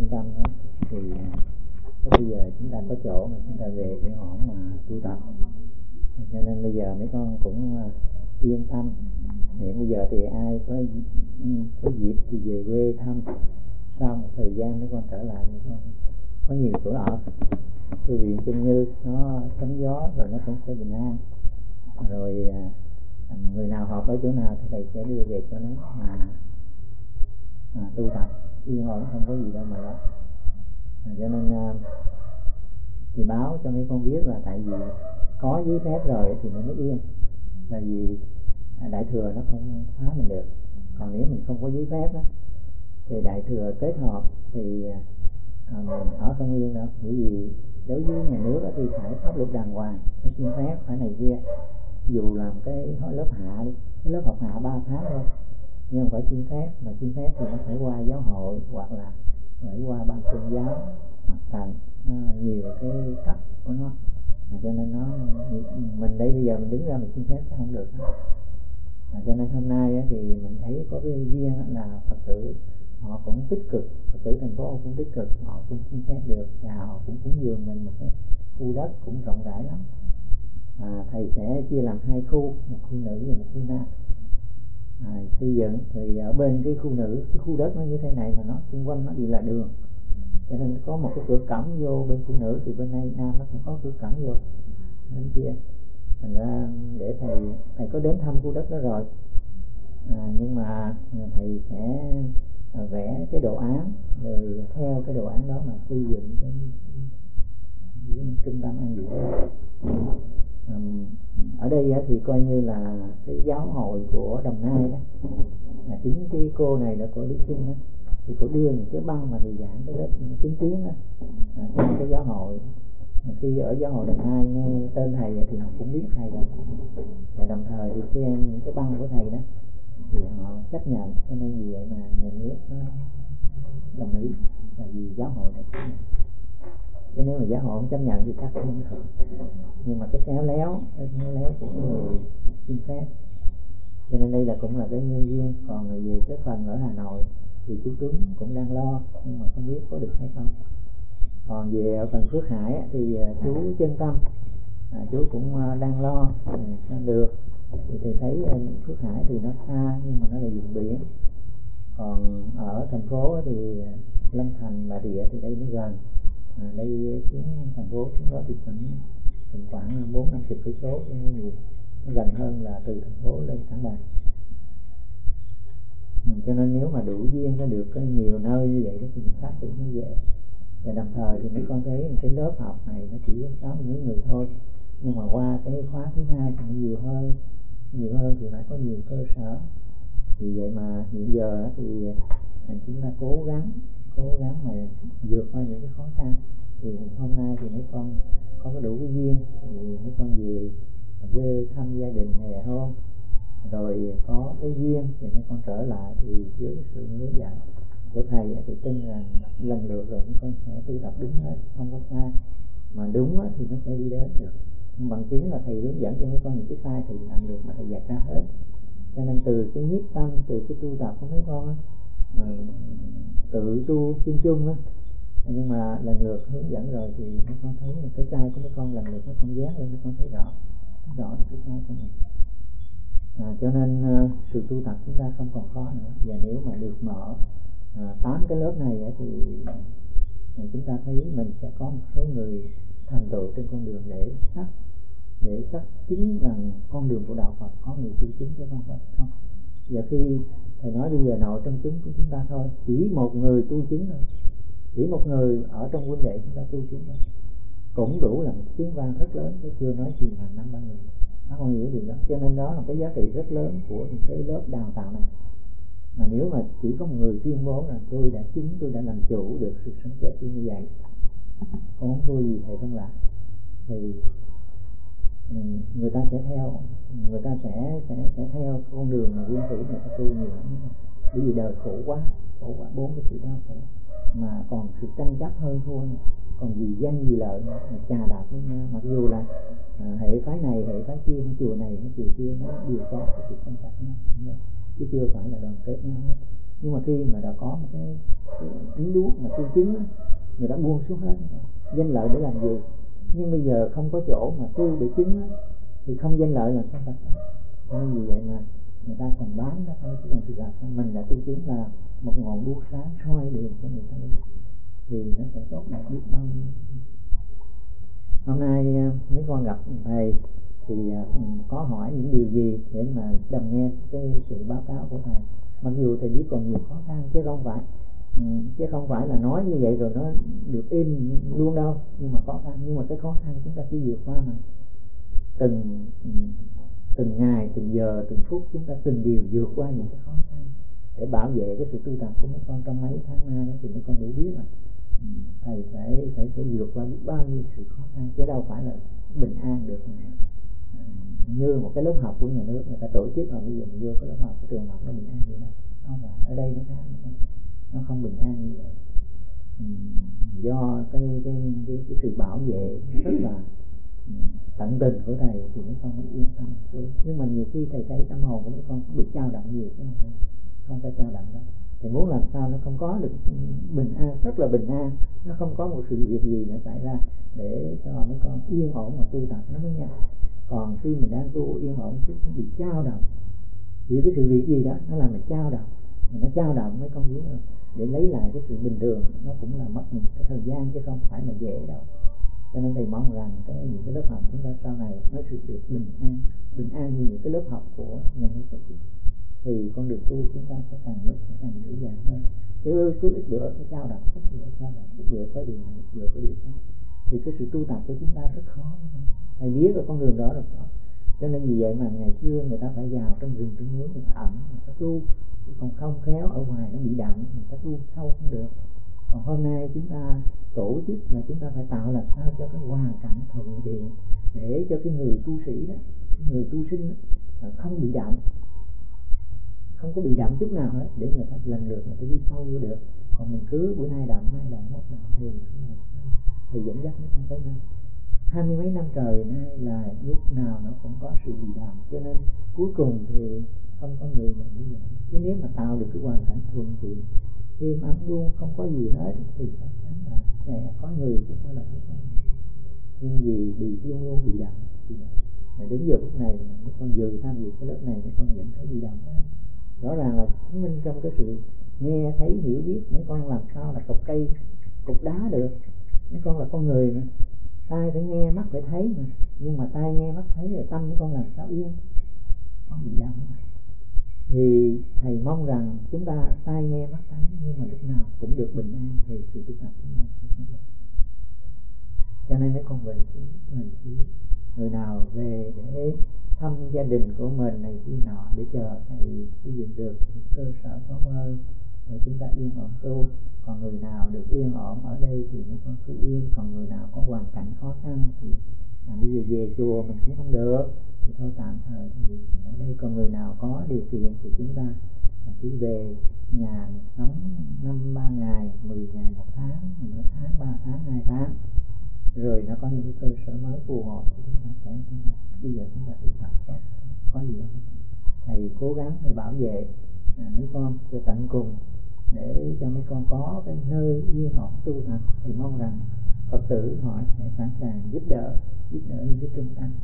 trung tâm đó, thì bây giờ chúng ta có chỗ mà chúng ta về để hõn mà tu tập, cho nên bây giờ mấy con cũng yên tâm. Hiện bây giờ thì ai có dịp thì về quê thăm, sau một thời gian mấy con trở lại, mấy con có nhiều chỗ ở. Thư viện Trung Như nó sóng gió rồi nó cũng sẽ bình an, rồi người nào họp ở chỗ nào thì thầy sẽ đưa về chỗ đó mà tu tập yên ổn, không có gì đâu mà lo. Cho nên thì báo cho mấy con biết là tại vì có giấy phép rồi thì mình mới yên, tại vì đại thừa nó không phá mình được. Còn nếu mình không có giấy phép á thì đại thừa kết hợp thì mình ở không yên đâu. Bởi vì đối với nhà nước thì phải pháp luật đàng hoàng, phải xin phép, phải này kia. Dù làm cái lớp hạ đi, cái lớp học hạ 3 tháng thôi, nhưng mà phải xin phép, mà xin phép thì nó phải qua giáo hội hoặc là phải qua ban tôn giáo, mặt trận, nhiều cái cấp của nó. Cho nên nó mình đây bây giờ mình đứng ra mình xin phép chắc không được. Cho nên hôm nay thì mình thấy có cái duyên là Phật tử họ cũng tích cực, Phật tử thành phố cũng tích cực, họ cũng xin phép được và họ cũng cúng dường mình một cái khu đất cũng rộng rãi lắm. Thầy sẽ chia làm 2 khu, một khu nữ và một khu nam. Xây dựng thì ở bên cái khu nữ, cái khu đất nó như thế này mà nó xung quanh nó đều là đường, cho nên có một cái cửa cổng vô bên khu nữ, thì bên đây nam nó cũng có cửa cổng vô bên kia. Thành ra để thầy có đến thăm khu đất đó rồi, nhưng mà thầy sẽ vẽ cái đồ án, rồi theo cái đồ án đó mà xây dựng cái trung tâm an dưỡng đó. Ở đây thì coi như là cái giáo hội của Đồng Nai đó, chính cái cô này là cô Lý Kinh đó, thì cô đưa những cái băng mà thầy giảng cái lớp chính kiến đó trong cái giáo hội. Mà khi ở giáo hội Đồng Nai nghe tên thầy thì họ cũng biết thầy rồi, và đồng thời thì xem những cái băng của thầy đó thì họ chấp nhận. Cho nên vì vậy mà nhà nước nó đồng ý, là vì giáo hội này chấp nhận. Chứ nếu mà giáo hội không chấp nhận thì chắc không được. Nhưng mà cái khéo léo của người xin phép, cho nên đây là cũng là cái nhân duyên. Còn về cái phần ở Hà Nội thì chú Tuấn cũng đang lo, nhưng mà không biết có được hay không. Còn về ở phần Phước Hải thì chú Chân Tâm, chú cũng đang lo nó được. Thì thấy Phước Hải thì nó xa nhưng mà nó là vùng biển. Còn ở thành phố thì Lâm Thành, Bà Rịa thì đây nó gần. Đây xuống thành phố xuống đó thì khoảng 40-50 cây số, không có nhiều. Nó gần hơn là từ thành phố lên Trảng Bàng. Cho nên nếu mà đủ duyên nó được có nhiều nơi như vậy đó thì mình phát triển nó dễ. Và đồng thời thì mấy con thấy cái lớp học này nó chỉ 60 mấy người thôi, nhưng mà qua cái khóa thứ 2 thì nó nhiều hơn thì phải có nhiều cơ sở. Vì vậy mà hiện giờ thì chúng ta cố gắng mà vượt qua những cái khó khăn. Thì hôm nay thì mấy con có đủ cái duyên thì mấy con về quê thăm gia đình hè hôm, rồi có cái duyên thì mấy con trở lại, thì với sự hướng dẫn của thầy thì tin rằng lần lượt rồi mấy con sẽ tu tập đúng hết, không có sai. Mà đúng thì nó sẽ đi đến được. Bằng chứng là thầy hướng dẫn cho mấy con những cái sai thì lần lượt mà thầy dạy ra hết. Cho nên từ cái nhiếp tâm, từ cái tu tập của mấy con tự tu chung á, nhưng mà lần lượt hướng dẫn rồi thì mấy con thấy cái sai của mấy con lần lượt mấy con dán lên, mấy con thấy rõ được cái sai của mình. Cho nên sự tu tập chúng ta không còn khó nữa. Và nếu mà được mở 8 cái lớp này thì chúng ta thấy mình sẽ có một số người thành tựu trên con đường để xác chính rằng con đường của đạo Phật có người tu chính chứ không phải không. Giờ khi thầy nói bây giờ nội trong chúng của chúng ta thôi, chỉ một người tu chứng thôi, chỉ một người ở trong huynh đệ chúng ta tu chứng thôi, cũng đủ là một tiếng vang rất lớn, chứ chưa nói gì mà 5-3 người. Nó không hiểu điều đó. Cho nên đó là cái giá trị rất lớn của những cái lớp đào tạo này. Mà nếu mà chỉ có một người tuyên bố rằng tôi đã chứng, tôi đã làm chủ được sự sống chết tôi như vậy, không thua gì thầy Thông Lạc, thì người ta sẽ theo con đường mà nguyên thủy người ta tu nhiều lắm. Bởi vì đời khổ quá, 4 cái sự đau khổ mà còn sự tranh chấp hơn thua nữa. Còn vì danh vì lợi mà chà đạp với nhau. Mặc dù là hệ phái này hệ phái kia, chùa này hay chùa kia nó đều có cái sự tranh chấp nhau, chứ chưa phải là đoàn kết nhau hết. Nhưng mà khi mà đã có một cái ánh đuốc mà tu chứng á, người ta buông xuống hết. Danh lợi để làm gì? Nhưng bây giờ không có chỗ mà tu để chứng á, thì không danh lợi làm sao ta? Nên vì vậy mà người ta còn bám đó thôi, chứ còn thực ra mình đã tu chứng là một ngọn đuốc sáng soi đường cho người ta đi, thì nó sẽ tốt đẹp biết bao nhiêu. Hôm nay mấy con gặp thầy thì có hỏi những điều gì để mà đồng nghe cái sự báo cáo của thầy. Mặc dù thầy biết còn nhiều khó khăn, chứ không phải là nói như vậy rồi nó được im luôn đâu, nhưng mà khó khăn, nhưng mà cái khó khăn chúng ta sẽ vượt qua mà. Từng ngày, từng giờ, từng phút chúng ta từng điều vượt qua những cái khó khăn để bảo vệ cái sự tu tập của mấy con trong mấy tháng nay. Thì mấy con đủ biết là thầy phải vượt qua biết bao nhiêu sự khó khăn, chứ đâu phải là bình an được. Như một cái lớp học của nhà nước người ta tổ chức, rồi bây giờ mình vô cái lớp học của trường học nó bình an vậy đâu, không phải. Ở đây nó khác, nó không bình an như vậy. Do cái sự bảo vệ rất là tận tình của thầy thì mấy con mới yên tâm tu. Nhưng mà nhiều khi thầy thấy tâm hồn của mấy con bị dao động nhiều, chứ không phải dao động đâu. Thầy muốn làm sao nó không có được bình an, rất là bình an, nó không có một sự việc gì nó xảy ra, để cho mấy con yên ổn mà tu tập nó mới nhanh. Còn khi mình đang tu yên ổn chút nó bị dao động, vì cái sự việc gì đó nó làm mình dao động, mà nó dao động mấy con biết rồi, để lấy lại cái sự bình thường nó cũng là mất mình cái thời gian, chứ không phải là dễ đâu. Cho nên thầy mong rằng những cái lớp học chúng ta sau này nó sự được bình an như những cái lớp học của nhà nước tổ chức, thì con đường tu chúng ta sẽ càng lúc càng dễ dàng hơn. Chứ cứ ít bữa cái dao động, ít bữa có điều này, ít bữa có điều khác, thì cái sự tu tập của chúng ta rất khó. Thầy biết là con đường đó là có. Cho nên vì vậy mà ngày xưa người ta phải vào trong rừng trong núi, người ta ẩn, người ta tu, chứ còn không khéo ở ngoài nó bị đậm, người ta tu sâu không được. Còn hôm nay chúng ta tổ chức là chúng ta phải tạo làm sao cho cái hoàn cảnh thuận tiện để cho cái người tu sĩ đó, cái người tu sinh đó, không bị đậm, không có bị đậm chút nào hết, để người ta lần lượt người ta đi sâu vô được. Còn mình cứ bữa nay đậm, mai đậm, mốt đậm thì không là sao. Thì dẫn dắt nó không tới nơi. 20 mấy năm trời nay là lúc nào nó cũng có sự bị đậm, cho nên cuối cùng thì không có người là như vậy. Chứ nếu mà tạo được cái hoàn cảnh thuận tiện, êm ấm luôn, không có gì hết, thì chắc chắn là sẽ có người, chứ sao là không có người. Nhưng vì bị luôn luôn bị đậm, mà đến giờ phút này mà mấy con vừa tham dự cái lớp này, mấy con vẫn thấy bị đậm đó. Rõ ràng là chứng minh trong cái sự nghe thấy hiểu biết, mấy con làm sao là cục cây cục đá được. Mấy con là con người mà, tai phải nghe, mắt phải thấy mà, nhưng mà tai nghe mắt thấy rồi tâm mấy con làm sao yên, không bị đậm. Thì thầy mong rằng chúng ta tai nghe mắt thấy, nhưng mà lúc nào cũng được bình an, thì sự tu tập chúng ta sẽ tiến bộ. Cho nên mấy con mình người nào về để thăm gia đình của mình này kia nọ, để chờ thầy xây dựng được một cơ sở tốt hơn để chúng ta yên ổn tu. Còn người nào được yên ổn ở đây thì mấy con cứ yên. Còn người nào có hoàn cảnh khó khăn thì bây giờ về chùa mình cũng không được, thì thôi tạm thời thì ở đây. Còn người nào có điều kiện thì chúng ta cứ về nhà sống 5-3 ngày, 10 ngày, 1 tháng, nửa tháng, 3 tháng, 2 tháng, rồi nó có những cái cơ sở mới phù hợp thì chúng ta bây giờ chúng ta tu tập tốt, có gì không. Thầy cố gắng để bảo vệ mấy con cho tận cùng, để cho mấy con có cái nơi yên ổn tu tập. Thì mong rằng Phật tử họ sẽ sẵn sàng giúp đỡ những cái trung tâm,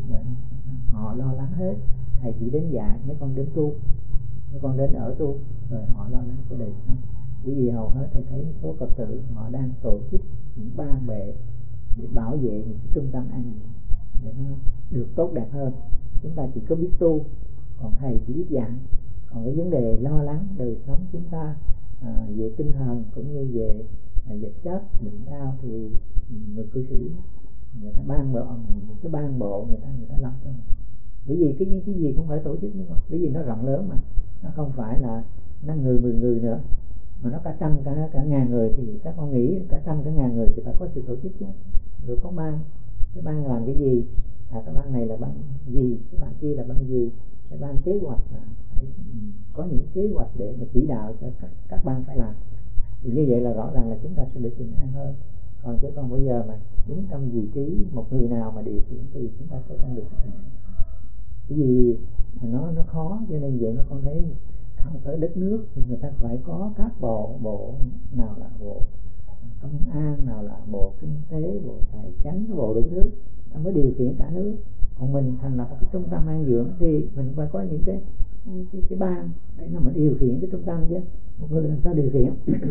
họ lo lắng hết. Thầy chỉ đến dạy mấy con đến tu, mấy con đến ở tu, rồi họ lo lắng cái đời sau. Bởi vì hầu hết thầy thấy số Phật tử họ đang tổ chức những ban bệ để bảo vệ những cái trung tâm an dưỡng để nó được tốt đẹp hơn. Chúng ta chỉ có biết tu, còn thầy chỉ biết dạy. Còn cái vấn đề lo lắng đời sống chúng ta về tinh thần cũng như về vật chất bệnh đau thì người cư sĩ người ta ban bộ người ta làm cho mình. Bởi vì cái gì cũng phải tổ chức, đúng không? Bởi vì nó rộng lớn mà, nó không phải là 5 người 10 người nữa, mà nó cả trăm cả ngàn người, thì các con nghĩ cả trăm cả ngàn người thì phải có sự tổ chức chứ. Rồi có ban, cái ban làm cái gì, cái ban này là ban gì, cái ban kia là ban gì, cái ban kế hoạch là phải có những kế hoạch để mà chỉ đạo cho các ban phải làm. Thì như vậy là rõ ràng là chúng ta sẽ được bình an hơn. Còn chứ còn bây giờ mà đứng trong vị trí một người nào mà điều khiển thì chúng ta sẽ không được bình an. Cái gì nó khó, cho nên vậy mà con thấy ở đất nước thì người ta phải có các bộ nào là bộ công an, nào là bộ kinh tế, bộ tài chánh, bộ đủ thứ, ta mới điều khiển cả nước. Còn mình thành lập một cái trung tâm an dưỡng thì mình phải có những cái ban để nó mình điều khiển cái trung tâm chứ. Một người làm sao điều khiển?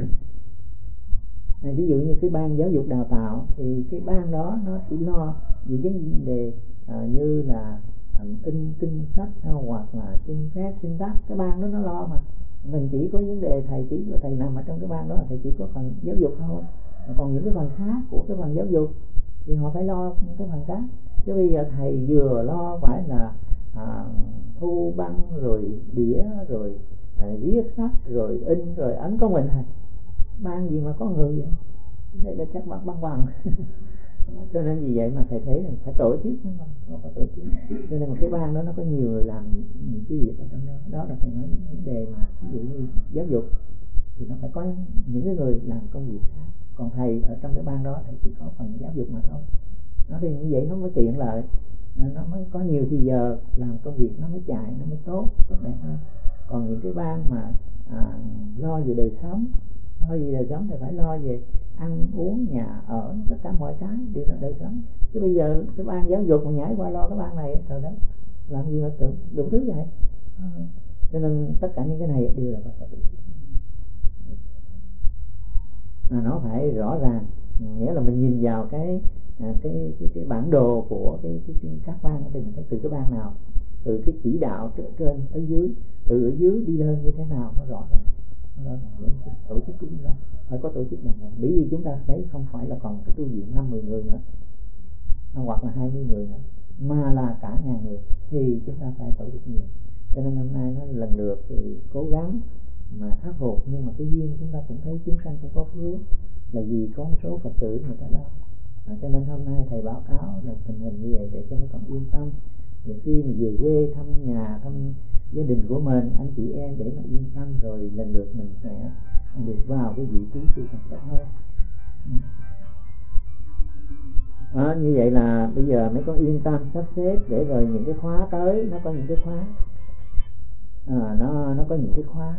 Ví dụ như cái ban giáo dục đào tạo thì cái ban đó nó chỉ lo về vấn đề như là in kinh sách hoặc là xin phép xin đáp, cái ban đó nó lo mà. Mình chỉ có vấn đề thầy nằm ở trong cái ban đó, thầy chỉ có phần giáo dục thôi. Còn những cái phần khác của cái phần giáo dục thì họ phải lo cái phần khác. Chứ bây giờ thầy vừa lo phải là thu băng rồi đĩa rồi viết sách rồi in rồi ấn, có mình thầy, ban gì mà có người vậy? Đây là chắc băng bằng. Cho nên vì vậy mà thầy thấy là phải tổ chức, không phải tổ chức. Cho nên một cái ban đó nó có nhiều người làm những cái việc ở trong đó. Đó là thầy nói vấn đề mà ví dụ như giáo dục thì nó phải có những người làm công việc khác. Còn thầy ở trong cái ban đó thầy chỉ có phần giáo dục mà thôi. Nó thì như vậy nó mới tiện lợi, nó mới có nhiều thì giờ làm công việc nó mới chạy, nó mới tốt đẹp hơn. Còn những cái ban mà lo về đời sống, thì phải lo về ăn uống, nhà ở, tất cả mọi cái đều là đời sống. Chứ bây giờ cái ban giáo dục mà nhảy qua lo cái ban này, trời đất, làm gì mà tưởng đủ thứ vậy. Cho nên tất cả những cái này đều là phải có tổ chức. Nó phải rõ ràng, nghĩa là mình nhìn vào cái bản đồ của các ban thì mình thấy từ cái ban nào, từ cái chỉ đạo trên tới dưới, từ ở dưới đi lên như thế nào nó rõ ràng. Để tổ chức của chúng ta phải có tổ chức đàng hoàng. Bởi vì chúng ta thấy không phải là còn cái tu viện 50 người nữa hoặc là 20 người nữa, mà là cả ngàn người thì chúng ta phải tổ chức nhiều. Cho nên hôm nay nó lần lượt thì cố gắng mà khắc phục, nhưng mà cái duyên chúng ta cũng thấy chúng sanh cũng có phước, là vì có một số Phật tử người ta lo. Cho nên hôm nay thầy báo cáo được tình hình như vậy để cho mấy con yên tâm, để khi mình về quê thăm nhà, thăm gia đình của mình, anh chị em, để mà yên tâm, rồi lần lượt mình sẽ được vào cái vị trí tu tập tốt hơn. Như vậy là bây giờ mấy con yên tâm sắp xếp để rồi những cái khóa tới, nó có những cái khóa nó có những cái khóa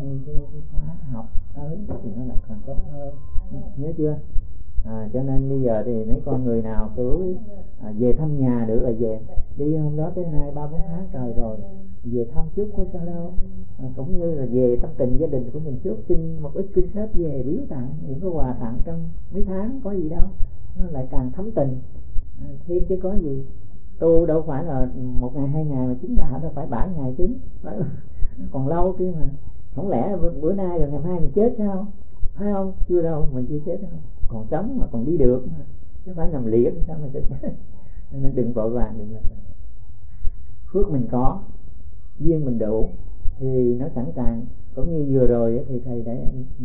học tới thì nó lại càng tốt hơn, nhớ chưa? Cho nên bây giờ thì mấy con người nào cứ về thăm nhà được là về, đi hôm đó tới 2-3-4 tháng trời rồi, về thăm chút có sao đâu. Cũng như là về tâm tình gia đình của mình chút, xin một ít kinh sách về biếu tặng, những cái quà tặng trong mấy tháng có gì đâu, nó lại càng thấm tình thêm chứ có gì. Tu đâu phải là 1 ngày 2 ngày mà chứng đạo, đâu phải 7 ngày chứng, còn lâu kia mà. Không lẽ bữa nay rồi ngày mai mình chết sao? Phải không? Chưa đâu, mình chưa chết đâu, còn sống mà còn đi được mà, chứ phải nằm liệt sao mà chết. Nên đừng vội vàng, đừng là phước mình có, duyên mình đủ thì nó sẵn sàng. Cũng như vừa rồi thì thầy đã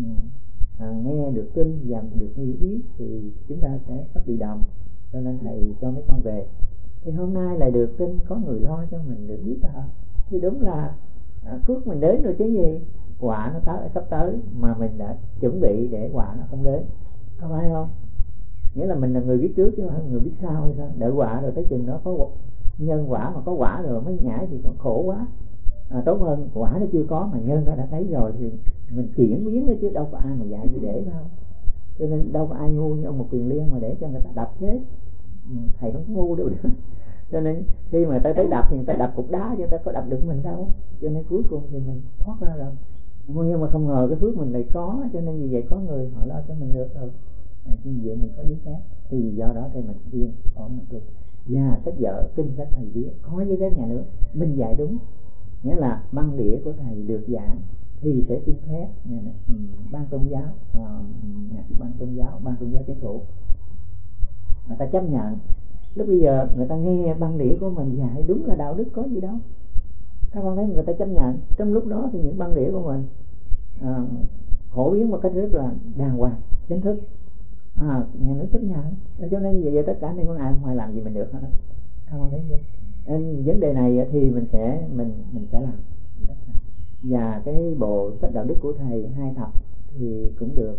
nghe được tin và được hiểu biết thì chúng ta sẽ sắp bị động, cho nên thầy cho mấy con về. Thì hôm nay lại được tin có người lo cho mình được biết thì đúng là phước mình đến rồi chứ gì. Quả nó sắp tới mà mình đã chuẩn bị để quả nó không đến, có phải không? Nghĩa là mình là người biết trước chứ không phải người biết sau hay sao. Đợi quả rồi tới chừng đó có nhân quả, mà có quả rồi mới nhảy thì còn khổ quá. Tốt hơn quả nó chưa có mà nhân nó đã thấy rồi thì mình chuyển biến nó, chứ đâu có ai mà dạy gì để, phải không? Cho nên đâu có ai ngu như ông Một Kiền Liên mà để cho người ta đập chết. Thầy không ngu đâu được. Cho nên khi mà người ta tới đập thì người ta đập cục đá chứ người ta có đập được mình đâu. Cho nên cuối cùng thì mình thoát ra rồi. Nhưng mà không ngờ cái phước mình lại có, cho nên vì vậy có người họ lo cho mình được rồi. Vì vậy mình có giấy phép, thì do đó thì mình yên ổn mình tu. Và sách vở kinh sách thầy viết có giấy phép nhà nước, mình dạy đúng, nghĩa là băng đĩa của thầy được giảng thì sẽ xin phép ban tôn giáo, nhà xuất bản tôn giáo, ban tôn giáo chính phủ, người ta chấp nhận. Lúc bây giờ người ta nghe băng đĩa của mình dạy đúng là đạo đức, có gì đâu. Các con thấy người ta chấp nhận. Trong lúc đó thì những băng đĩa của mình phổ biến một cách rất là đàng hoàng, chính thức, nhà nước chấp nhận. Cho nên vậy tất cả nên con ai ngoài làm gì mình được hết. Các con thấy chưa? Nên vấn đề này thì mình sẽ làm. Và cái bộ sách đạo đức của thầy 2 tập thì cũng được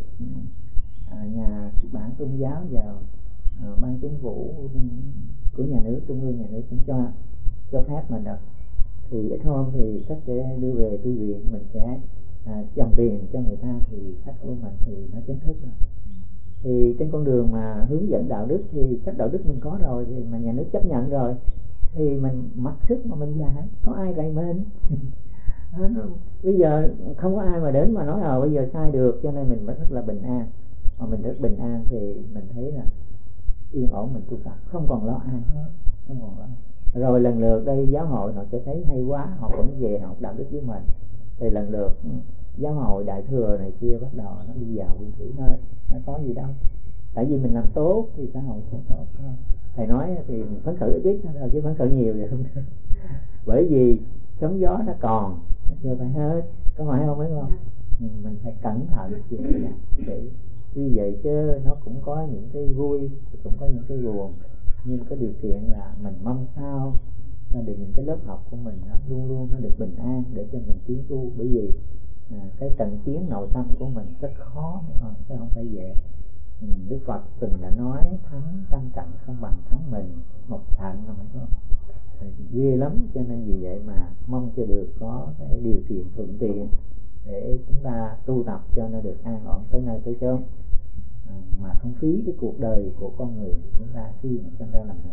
nhà xuất bản tôn giáo và ban chính phủ của nhà nước, trung ương nhà nước cũng cho phép mình được. thì ít hôm thì sách sẽ đưa về tu viện, mình sẽ dòng tiền cho người ta, thì sách của mình thì nó chính thức rồi. Thì trên con đường mà hướng dẫn đạo đức thì sách đạo đức mình có rồi, thì mà nhà nước chấp nhận rồi thì mình mặc sức mà mình dạy, có ai rầy mình. Bây giờ không có ai mà đến mà nói bây giờ sai được, cho nên mình mới rất là bình an. Mà mình rất bình an thì mình thấy là yên ổn, mình tu tập không còn lo ai hết, không còn lo ai. Rồi lần lượt đây giáo hội họ sẽ thấy hay quá, họ cũng về học đạo đức với mình, thì lần lượt giáo hội đại thừa này kia bắt đầu nó đi vào nguyên thủy hết, nó có gì đâu. Tại vì mình làm tốt thì xã hội sẽ tốt hơn. Thầy nói thì mình phấn khởi ít thôi, chứ phấn khởi nhiều thì không được. Bởi vì sóng gió nó còn, nó chưa phải hết, có phải không mấy con? Mình phải cẩn thận để tuy vậy chứ nó cũng có những cái vui, cũng có những cái buồn, nhưng có điều kiện là mình mong sao là được những cái lớp học của mình nó luôn luôn nó được bình an để cho mình tiến tu. Bởi vì cái trận chiến nội tâm của mình rất khó mấy con, chứ không phải dễ. Đức Phật từng đã nói thắng trăm trận không bằng thắng mình một trận là mấy con, ghê lắm. Cho nên vì vậy mà mong cho được có cái điều kiện thuận tiện để chúng ta tu tập cho nó được an ổn tới nơi tới chốn, mà không phí cái cuộc đời của con người chúng ta khi mà sinh ra làm người.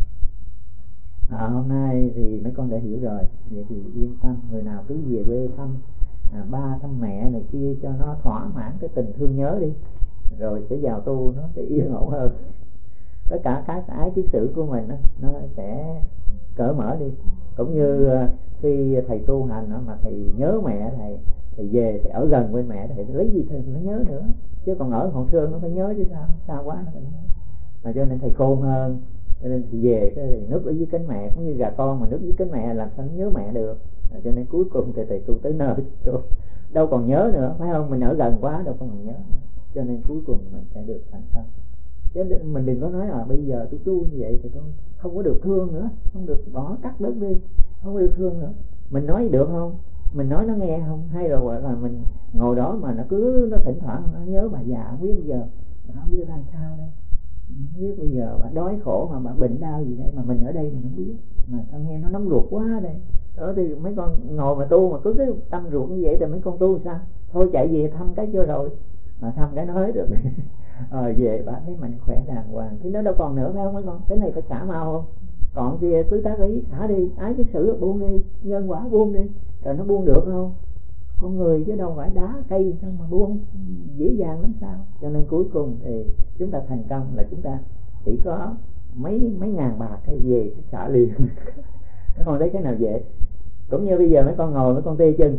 Hôm nay thì mấy con đã hiểu rồi, vậy thì yên tâm, người nào cứ về quê thăm ba thăm mẹ này kia cho nó thỏa mãn cái tình thương nhớ đi, rồi sẽ vào tu nó sẽ yên ổn hơn. Tất cả các ái kiết sử của mình nó sẽ cởi mở đi. Cũng như khi thầy tu hành mà thầy nhớ mẹ thầy về thầy ở gần bên mẹ thầy lấy gì thầy nó nhớ nữa, chứ còn ở Hòn Sơn nó phải nhớ chứ sao, xa quá nó phải nhớ. Mà cho nên thầy khôn hơn, cho nên thì về cái thì núp ở dưới cánh mẹ, cũng như gà con mà núp dưới cánh mẹ làm sao nó nhớ mẹ được. Cho nên cuối cùng thì thầy tu tới nơi đâu còn nhớ nữa, phải không? Mình ở gần quá đâu còn nhớ nữa. Cho nên cuối cùng mình sẽ được thành công. Chứ mình đừng có nói bây giờ tôi tu như vậy thì tôi không có được thương nữa, không được, bỏ cắt đứt đi, không có được thương nữa. Mình nói được không? Mình nói nó nghe không? Hay là mình ngồi đó mà nó cứ nó thỉnh thoảng nó nhớ bà già, không biết bây giờ bà không biết ra sao đây, không biết bây giờ bà đói khổ mà bà bệnh đau gì đây, mà mình ở đây mình không biết, mà tao nghe nó nóng ruột quá đây. Đó thì mấy con ngồi mà tu mà cứ cái tâm ruột như vậy thì mấy con tu sao? Thôi chạy về thăm cái cho rồi, mà thăm cái nó hết được. Về bà thấy mạnh khỏe đàng hoàng thì nó đâu còn nữa, phải không mấy con? Cái này phải xả mau không? Còn kia cứ tác ý xả đi, ái cái sự buông đi, nhân quả buông đi, rồi nó buông được không? Con người chứ đâu phải đá cây sao mà buông dễ dàng lắm sao? Cho nên cuối cùng thì chúng ta thành công là chúng ta chỉ có mấy ngàn bạc cái về cái xả liền. Các con thấy cái nào dễ? Cũng như bây giờ mấy con ngồi mấy con tê chân,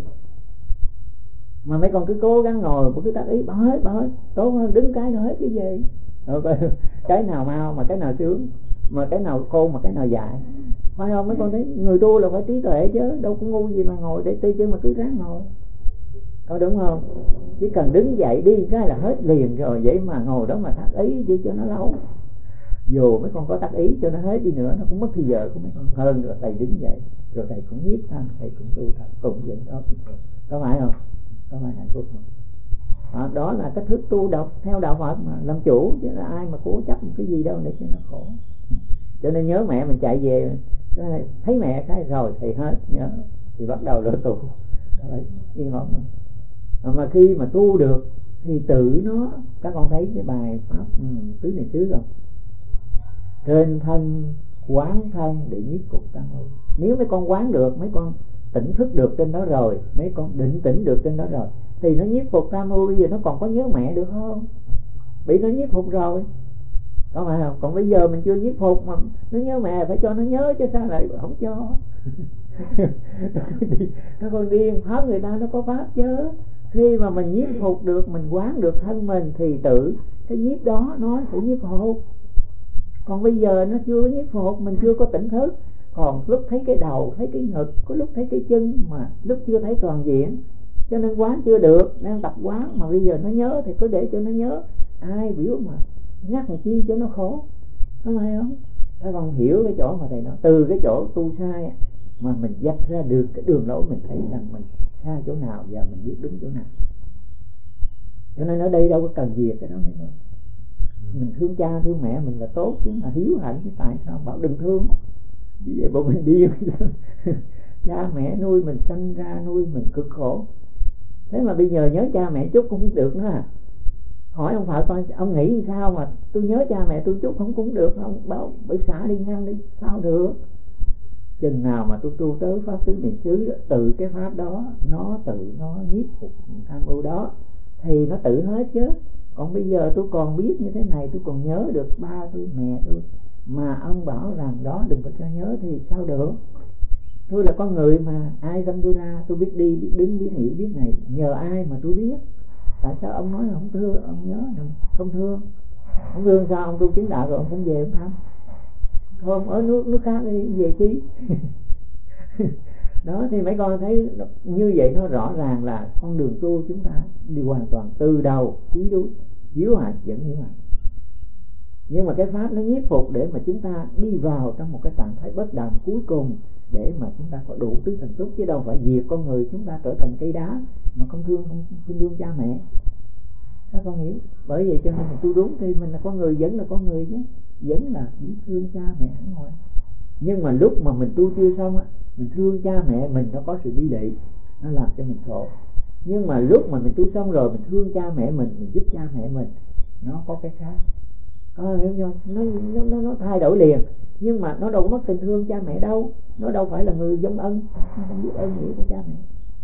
mà mấy con cứ cố gắng ngồi cứ tác ý bà hết tốt hơn đứng cái nữa hết chứ gì. Cái nào mau mà cái nào sướng, mà cái nào khôn mà cái nào dại, phải không? Mấy con thấy người tu là phải trí tuệ chứ, đâu có ngu gì mà ngồi để tê chân mà cứ ráng ngồi, có đúng không? Chỉ cần đứng dậy đi cái là hết liền rồi, vậy mà ngồi đó mà tác ý chứ cho nó lâu. Dù mấy con có tác ý cho nó hết đi nữa nó cũng mất thời giờ của mấy con hơn. Rồi thầy đứng dậy rồi thầy cũng nhiếp thanh, thầy cũng tu thật, cũng vẫn tốt, có phải không? Có phải hạnh phúc không? Đó là cách thức tu độc theo đạo Phật mà làm chủ, chứ là ai mà cố chấp một cái gì đâu để cho nó khổ. Cho nên nhớ mẹ mình chạy về thấy mẹ cái rồi thì hết nhớ, thì bắt đầu lỡ tu yên ổn. Mà khi mà tu được thì tự nó, các con thấy cái bài pháp tứ niệm xứ không? Trên thân quán thân để nhiếp phục tâm hồn. Nếu mấy con quán được, mấy con tỉnh thức được trên đó rồi, mấy con định tĩnh được trên đó rồi, thì nó nhiếp phục tham ưu. Bây giờ nó còn có nhớ mẹ được không? Bị nó nhiếp phục rồi, có phải không? Còn bây giờ mình chưa nhiếp phục mà nó nhớ mẹ, phải cho nó nhớ chứ sao lại không cho. Các con điên, pháp người ta nó có pháp chứ. Khi mà mình nhiếp phục được, mình quán được thân mình thì tự cái nhiếp đó nó sẽ nhiếp phục. Còn bây giờ nó chưa nhiếp phục, mình chưa có tỉnh thức, còn lúc thấy cái đầu, thấy cái ngực, có lúc thấy cái chân, mà lúc chưa thấy toàn diện, cho nên quán chưa được, đang tập quán. Mà bây giờ nó nhớ thì cứ để cho nó nhớ, ai biểu mà ngắt làm chi cho nó khổ, có phải không? Các con hiểu cái chỗ mà thầy nói, từ cái chỗ tu sai mà mình dắt ra được cái đường lối, mình thấy rằng mình sai chỗ nào và mình biết đúng chỗ nào. Cho nên ở đây đâu có cần việc cái đó nữa. Mình thương cha thương mẹ mình là tốt chứ, là hiếu hạnh chứ tại sao bảo đừng thương? Vì vậy bộ mình điên. Cha mẹ nuôi mình sanh ra, nuôi mình cực khổ, thế mà bây giờ nhớ cha mẹ chút cũng không được nữa à. Hỏi ông Phật coi ông nghĩ sao mà tôi nhớ cha mẹ tôi chút không cũng được, ông bảo bởi xả đi ngăn đi, sao được. Chừng nào mà tôi tu tới pháp tứ niệm xứ, từ cái pháp đó nó tự nó nhiếp phục tham ưu đó thì nó tự hết chứ. Còn bây giờ tôi còn biết như thế này, tôi còn nhớ được ba tôi mẹ tôi, mà ông bảo rằng đó đừng có cho nhớ thì sao được. Tôi là con người mà, ai sanh tôi ra, tôi biết đi biết đứng biết hiểu biết này, nhờ ai mà tôi biết. Tại sao ông nói là không thương, ông nhớ không thương? Không thương sao ông tu chứng đạo rồi ông không về ông thăm? Thôi ông ở nước khác đi, về chi? Đó thì mấy con thấy như vậy nó rõ ràng là con đường tu chúng ta đi hoàn toàn từ đầu chí đuôi, hiếu hạnh vẫn hiếu hạnh. Nhưng mà cái pháp nó nhiếp phục để mà chúng ta đi vào trong một cái trạng thái bất động cuối cùng, để mà chúng ta có đủ tứ thần túc, chứ đâu phải diệt con người chúng ta trở thành cây đá mà không thương cha mẹ. Các con hiểu? Bởi vậy cho nên mình tu đúng thì mình là con người, vẫn là con người chứ, vẫn là biết thương cha mẹ ở ngoài. Nhưng mà lúc mà mình tu chưa xong á, mình thương cha mẹ mình, nó có sự bi lụy, nó làm cho mình khổ. Nhưng mà lúc mà mình tu xong rồi, mình thương cha mẹ mình giúp cha mẹ mình, nó có cái khác. Có hiểu không? Nó thay đổi liền. Nhưng mà nó đâu có mất tình thương cha mẹ đâu, nó đâu phải là người vong ân, nó không biết ơn nghĩa của cha mẹ.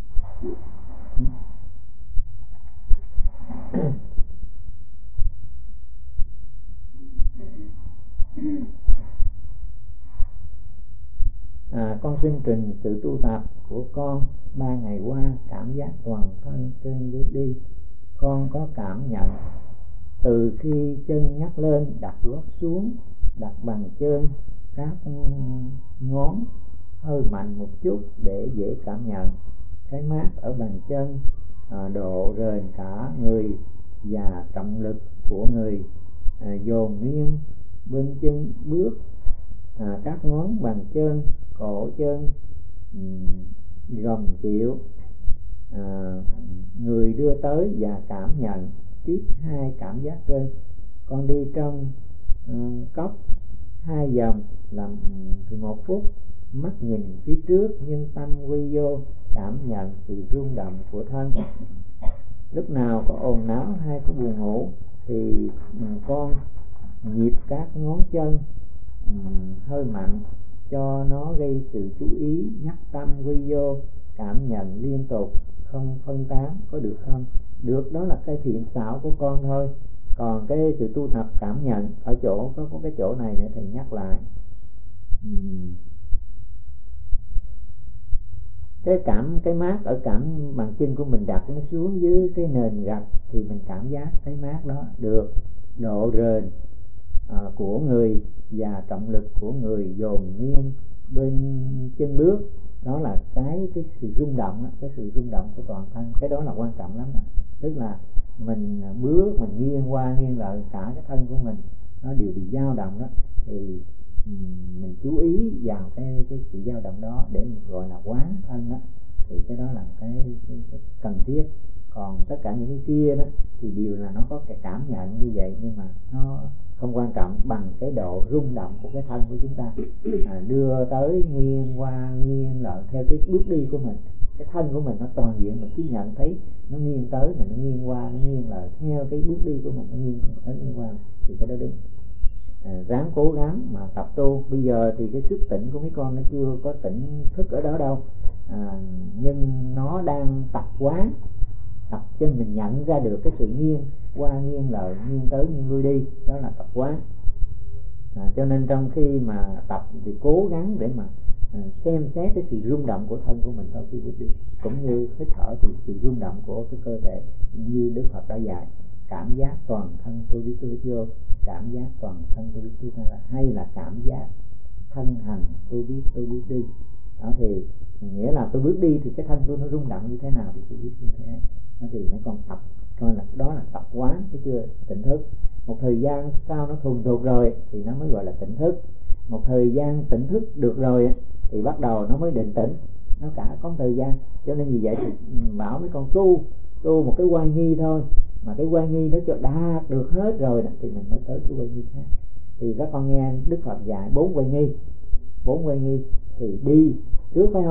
Con xin trình sự tu tập của con 3 ngày qua. Cảm giác toàn thân trên bước đi, con có cảm nhận từ khi chân nhắc lên, đặt gót xuống, đặt bàn chân, các ngón hơi mạnh một chút để dễ cảm nhận. Cái mát ở bàn chân độ rền cả người và trọng lực của người dồn nghiêng bên chân bước, các ngón bàn chân, cổ chân gồng chịu, người đưa tới và cảm nhận tiếp hai cảm giác trên. Con đi trong cốc 2 vòng làm 1 phút, mắt nhìn phía trước nhưng tâm quy vô, cảm nhận sự rung động của thân. Lúc nào có ồn náo hay có buồn ngủ thì con nhịp các ngón chân hơi mạnh cho nó gây sự chú ý, nhắc tâm quy vô, cảm nhận liên tục, không phân tán, có được không? Được, đó là cái thiện xảo của con thôi. Còn cái sự tu tập cảm nhận ở chỗ có cái chỗ này để thầy nhắc lại. Cái mát ở cảm bàn chân của mình đặt nó xuống dưới cái nền gạch thì mình cảm giác cái mát đó được. Độ rền của người và trọng lực của người dồn nghiêng bên chân bước, đó là cái sự rung động đó, cái sự rung động của toàn thân. Cái đó là quan trọng lắm đó. Tức là mình bước, mình nghiêng qua nghiêng lại, cả cái thân của mình nó đều bị dao động đó, thì mình chú ý vào cái sự dao động đó để mình gọi là quán thân đó, thì cái đó là cái cần thiết. Còn tất cả những cái kia đó thì đều là nó có cái cảm nhận như vậy, nhưng mà nó không quan trọng bằng cái độ rung động của cái thân của chúng ta, đưa tới nghiêng qua nghiêng lại theo cái bước đi của mình. Cái thân của mình nó toàn diện, mình cứ nhận thấy nó nghiêng tới là nó nghiêng qua, nó nghiêng lại theo cái bước đi của mình, nó nghiêng tới nghiêng qua, thì cái đó đúng. Ráng cố gắng mà tập tu. Bây giờ thì cái sức tỉnh của mấy con nó chưa có tỉnh thức ở đó đâu, nhưng nó đang tập quán, tập cho mình nhận ra được cái sự nghiêng qua nghiêng lại, nghiêng tới nghiêng lui đi, đó là tập quán. Cho nên trong khi mà tập thì cố gắng để mà xem xét cái sự rung động của thân của mình sau khi bước đi, cũng như hít thở thì sự rung động của cái cơ thể, như Đức Phật đã dạy, cảm giác toàn thân tôi biết tôi hít vô, cảm giác toàn thân tôi biết tôi ra, hay là cảm giác thân hành tôi biết đi. Đó thì nghĩa là tôi bước đi thì cái thân tôi nó rung động như thế nào thì tôi biết như thế ấy. Đó thì mấy con tập coi là đó là tập quán chứ chưa tỉnh thức. Một thời gian sau nó thuần thục rồi thì nó mới gọi là tỉnh thức. Một thời gian tỉnh thức được rồi thì bắt đầu nó mới định tĩnh. Nó cả có một thời gian. Cho nên vì vậy thì bảo mấy con tu một cái oai nghi thôi, mà cái oai nghi nó cho đạt được hết rồi thì mình mới tới cái oai nghi khác. Thì các con nghe Đức Phật dạy 4 oai nghi thì đi trước, phải không?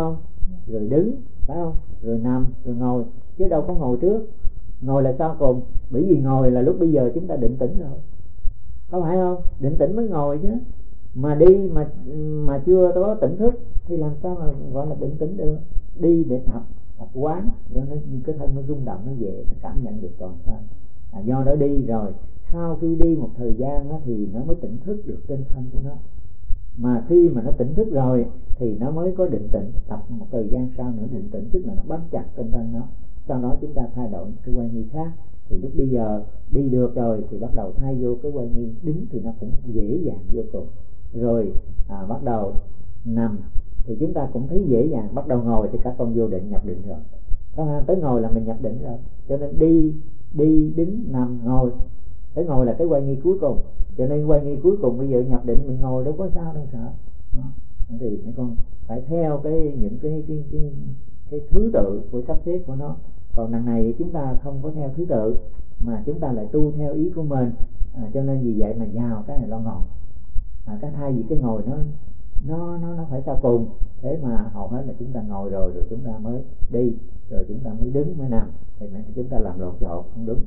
rồi đứng, phải không, rồi nằm, rồi ngồi, chứ đâu có ngồi trước. Ngồi là sau cùng, bởi vì ngồi là lúc bây giờ chúng ta định tĩnh rồi, có phải không? Định tĩnh mới ngồi chứ, mà đi mà chưa có tỉnh thức thì làm sao mà gọi là định tĩnh được. Đi để tập quán, cho nó cái thân nó rung động, nó về, nó cảm nhận được toàn thân. Do đó đi rồi, sau khi đi một thời gian đó, thì nó mới tỉnh thức được trên thân của nó. Mà khi mà nó tỉnh thức rồi thì nó mới có định tĩnh. Tập một thời gian sau nữa định tĩnh, tức là nó bám chặt trên thân nó. Sau đó chúng ta thay đổi cái quay nghi khác. Thì lúc bây giờ đi được rồi thì bắt đầu thay vô cái quay nghi. Đứng thì nó cũng dễ dàng vô cùng. Rồi bắt đầu nằm thì chúng ta cũng thấy dễ dàng. Bắt đầu ngồi thì các con vô định, nhập định rồi. Tới ngồi là mình nhập định rồi. Cho nên đi đứng nằm ngồi, tới ngồi là cái quay nghi cuối cùng. Cho nên quay nghi cuối cùng bây giờ nhập định, mình ngồi đâu có sao đâu sợ. Thì mấy con phải theo những cái thứ tự của sắp xếp của nó. Còn đằng này chúng ta không có theo thứ tự, mà chúng ta lại tu theo ý của mình. Cho nên vì vậy mà vào cái này lo ngồi. Cái thay vì cái ngồi nó phải sau cùng. Thế mà hầu hết là chúng ta ngồi rồi chúng ta mới đi, rồi chúng ta mới đứng, mới nằm. Thì chúng ta làm lộn xộn, không đúng.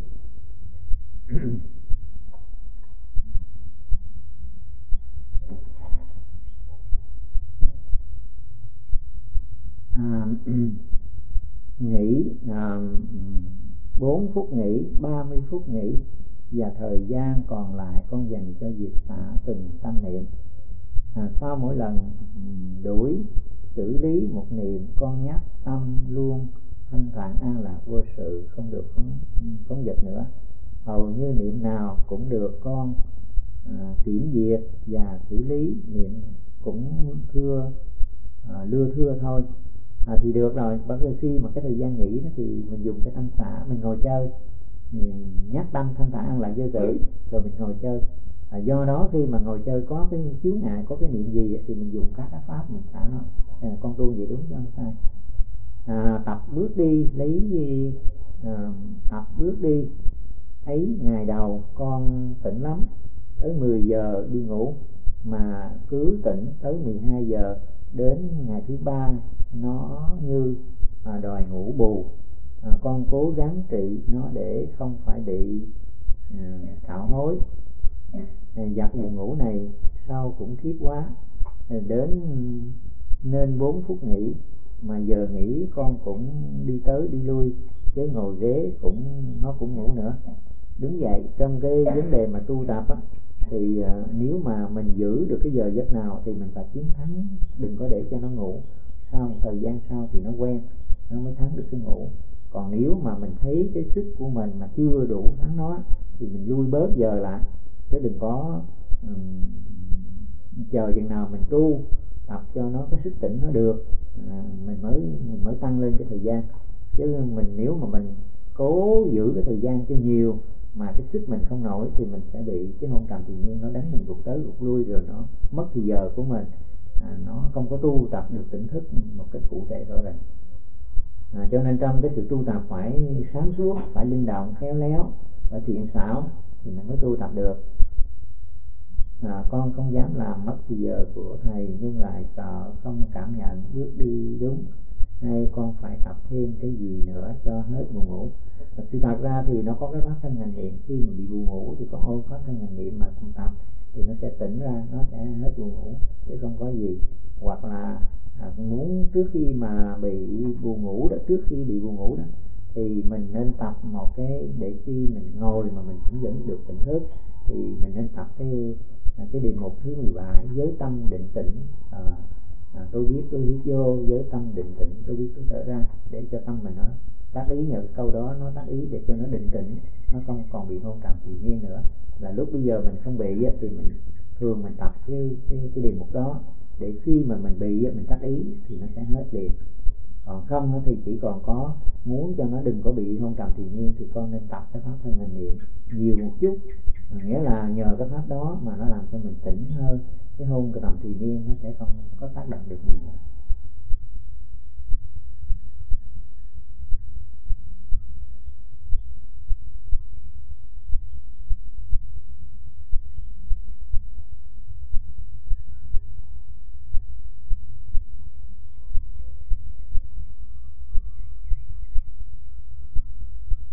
Nghỉ 4 phút nghỉ, 30 phút nghỉ, và thời gian còn lại con dành cho việc xả từng tâm niệm. Sau mỗi lần đuổi xử lý một niệm, con nhắc tâm luôn thanh thản an lạc vô sự, không được phóng dật nữa. Hầu như niệm nào cũng được con kiểm duyệt và xử lý, niệm cũng lưa thưa thôi. Thì được rồi. Bởi vì khi mà cái thời gian nghỉ đó thì mình dùng cái thanh xả, mình ngồi chơi, nhắc tâm thanh thản an lạc vô sự, rồi mình ngồi chơi. Do đó khi mà ngồi chơi có cái chướng ngại, có cái niệm gì thì mình dùng các pháp mình xả nó. Con tu vậy đúng chứ không sai. Tập bước đi tập bước đi ấy, ngày đầu con tỉnh lắm, tới 10 giờ đi ngủ, mà cứ tỉnh tới 12 giờ. Đến ngày thứ 3 nó như đòi ngủ bù. Con cố gắng trị nó để không phải bị tạo hối. Giặc buồn ngủ này sau cũng khiếp quá. Đến nên 4 phút nghỉ, mà giờ nghỉ con cũng đi tới đi lui, chứ ngồi ghế nó cũng ngủ nữa. Đúng vậy, trong cái vấn đề mà tu tập á, thì nếu mà mình giữ được cái giờ giấc nào thì mình phải chiến thắng, đừng có để cho nó ngủ. Sau một thời gian sau thì nó quen, nó mới thắng được cái ngủ. Còn nếu mà mình thấy cái sức của mình mà chưa đủ thắng nó thì mình lui bớt giờ lại, chứ đừng có chờ chừng nào mình tu tập cho nó cái sức tỉnh nó được, mình mới tăng lên cái thời gian. Chứ nếu mà mình cố giữ cái thời gian cho nhiều mà cái sức mình không nổi thì mình sẽ bị cái hôn trầm tự nhiên nó đánh mình gục tới gục lui, rồi nó mất thì giờ của mình, nó không có tu tập được tỉnh thức một cách cụ thể rõ ràng. Cho nên trong cái sự tu tập phải sáng suốt, phải linh động, khéo léo, phải thiện xảo thì mình mới tu tập được. Con không dám làm mất thì giờ của thầy, nhưng lại sợ không cảm nhận bước đi đúng, hay con phải tập thêm cái gì nữa cho hết buồn ngủ? Sự thật ra thì nó có cái pháp thân hành niệm. Khi mà bị buồn ngủ thì con ôm pháp thân hành niệm mà con tập thì nó sẽ tỉnh ra, nó sẽ hết buồn ngủ, chứ không có gì. Hoặc là muốn trước khi mà bị buồn ngủ đó, thì mình nên tập một cái, để khi mình ngồi mà mình cũng vẫn được tỉnh thức, thì mình nên tập cái đề mục thứ 17, giới tâm định tĩnh. Tôi biết tôi hít vô, giới tâm định tĩnh, tôi biết tôi thở ra, để cho tâm mình nó tác ý. Nhờ câu đó nó tác ý để cho nó định tĩnh, nó không còn bị hôn trầm triền miên nữa. Là lúc bây giờ mình không bị thì mình thường mình tập cái đề mục đó, để khi mà mình bị mình tác ý thì nó sẽ hết liền. Còn không thì chỉ còn có muốn cho nó đừng có bị hôn trầm triền miên thì con nên tập cái pháp thân hành niệm nhiều một chút. Nghĩa là nhờ cái pháp đó mà nó làm cho mình tỉnh hơn, cái hôn cái trầm triền miên nó sẽ không có tác động được mình nữa.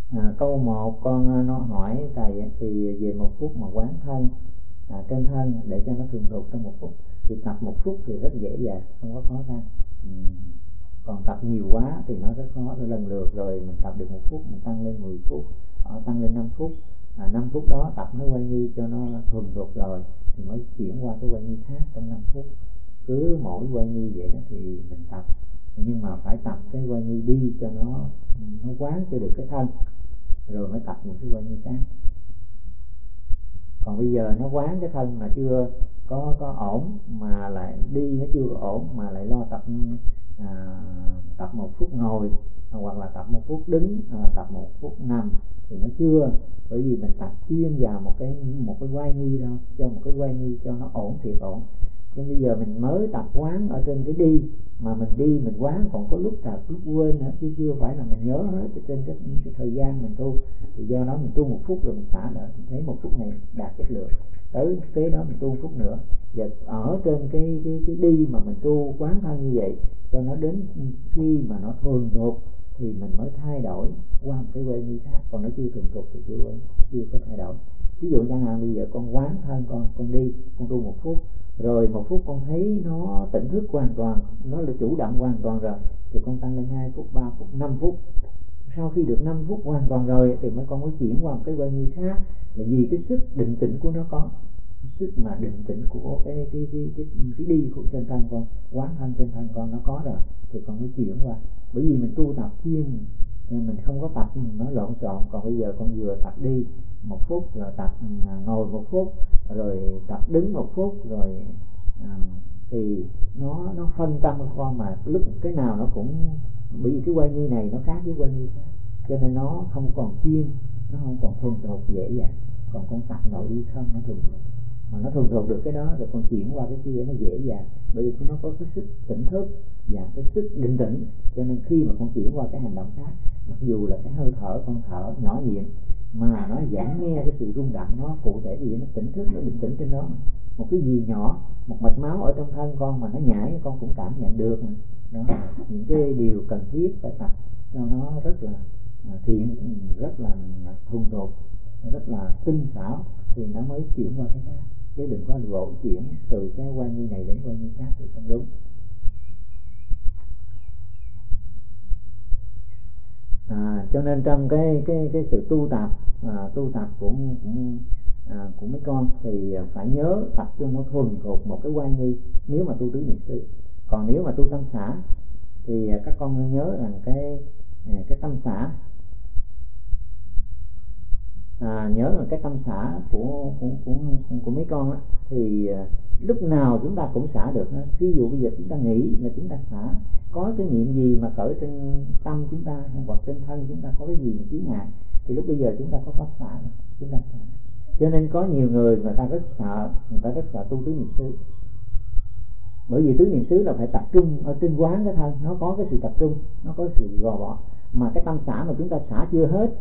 Câu 1 con nó hỏi thầy thì về 1 phút mà quán thân trên thân để cho nó thuần thục trong 1 phút, thì tập 1 phút thì rất dễ dàng, không có khó khăn. Còn tập nhiều quá thì nó rất khó. Rồi lần lượt rồi mình tập được 1 phút, mình tăng lên 10 phút, tăng lên 5 phút. 5 phút đó tập nó quay nghi cho nó thuần thục rồi thì mới chuyển qua cái quay nghi khác trong 5 phút. Cứ mỗi quay nghi vậy đó thì mình tập, nhưng mà phải tập cái quay nghi đi cho nó quán cho được cái thân, rồi mới tập những cái quay nghi khác. Còn bây giờ nó quán cái thân mà chưa có ổn, mà lại đi nó chưa có ổn, mà lại lo tập 1 phút ngồi, hoặc là tập 1 phút đứng, tập 1 phút nằm thì nó chưa. Bởi vì mình tập chuyên vào một cái quay nghi thôi, cho một cái quay nghi cho nó ổn thiệt ổn. Chứ bây giờ mình mới tập quán ở trên cái đi, mà mình đi mình quán còn có lúc tập lúc quên nữa, chứ chưa phải là mình nhớ hết trên cái thời gian mình tu. Thì do đó mình tu 1 phút rồi mình xả lại, mình thấy 1 phút này đạt chất lượng, tới kế đó mình tu 1 phút nữa. Và ở trên cái đi mà mình tu quán thân như vậy, cho nó đến khi mà nó thuần thục thì mình mới thay đổi qua một cái quay nghi khác. Còn nó chưa thuần thục thì chưa có thay đổi. Ví dụ chẳng hạn bây giờ con quán thân con đi, con tu 1 phút, rồi 1 phút con thấy nó tỉnh thức hoàn toàn, nó là chủ động hoàn toàn rồi, thì con tăng lên 2 phút, 3 phút, 5 phút. Sau khi được 5 phút hoàn toàn rồi thì con mới chuyển qua một cái quay nghi khác, là vì cái sức định tĩnh của nó có, sức mà định tĩnh của cái đi của trên thân con, quán thân trên thân con nó có rồi thì con mới chuyển qua. Bởi vì mình tu tập chuyên, mình không có tập nó lộn xộn. Còn bây giờ con vừa tập đi 1 phút, rồi tập ngồi 1 phút, rồi tập đứng 1 phút, rồi thì nó phân tâm của con, mà lúc cái nào nó cũng, bởi vì cái quay nghi này nó khác với quay nghi khác, cho nên nó không còn chuyên, nó không còn thuần thục dễ dàng. Còn con tập nội đi không nó thuần thục, mà nó thuần thục được cái đó rồi con chuyển qua cái kia nó dễ dàng, bởi vì nó có cái sức tỉnh thức và cái sức định tĩnh. Cho nên khi mà con chuyển qua cái hành động khác, mặc dù là cái hơi thở con thở nhỏ nhiệm, mà nó vẫn nghe cái sự rung động nó cụ thể, vì nó tỉnh thức, nó định tĩnh trên đó. Một cái gì nhỏ, một mạch máu ở trong thân con mà nó nhảy, con cũng cảm nhận được mà. Đó là những cái điều cần thiết phải tập cho nó rất là thiện, rất là thuần thục, rất là tinh xảo thì nó mới chuyển qua cái khác. Chứ đừng có vội chuyển từ cái quay nghi này đến quay nghi khác thì không đúng. Cho nên trong cái sự tu tập của mấy con thì phải nhớ tập cho nó thuần thuộc một cái quay nghi nếu mà tu tứ niệm xứ. Còn nếu mà tu tâm xả thì các con nhớ rằng cái tâm xả, nhớ là cái tâm xả của mấy con á, thì lúc nào chúng ta cũng xả được hết. Ví dụ bây giờ chúng ta nghĩ là chúng ta xả, có cái niệm gì mà khởi trên tâm chúng ta hoặc trên thân chúng ta có cái gì mà chướng ngại, thì lúc bây giờ chúng ta có pháp xả rồi, chúng ta xả. Cho nên có nhiều người ta rất sợ tu tứ niệm xứ, bởi vì tứ niệm xứ là phải tập trung ở trên quán cái thân, nó có cái sự tập trung, nó có sự gò bó. Mà cái tâm xả mà chúng ta xả chưa hết,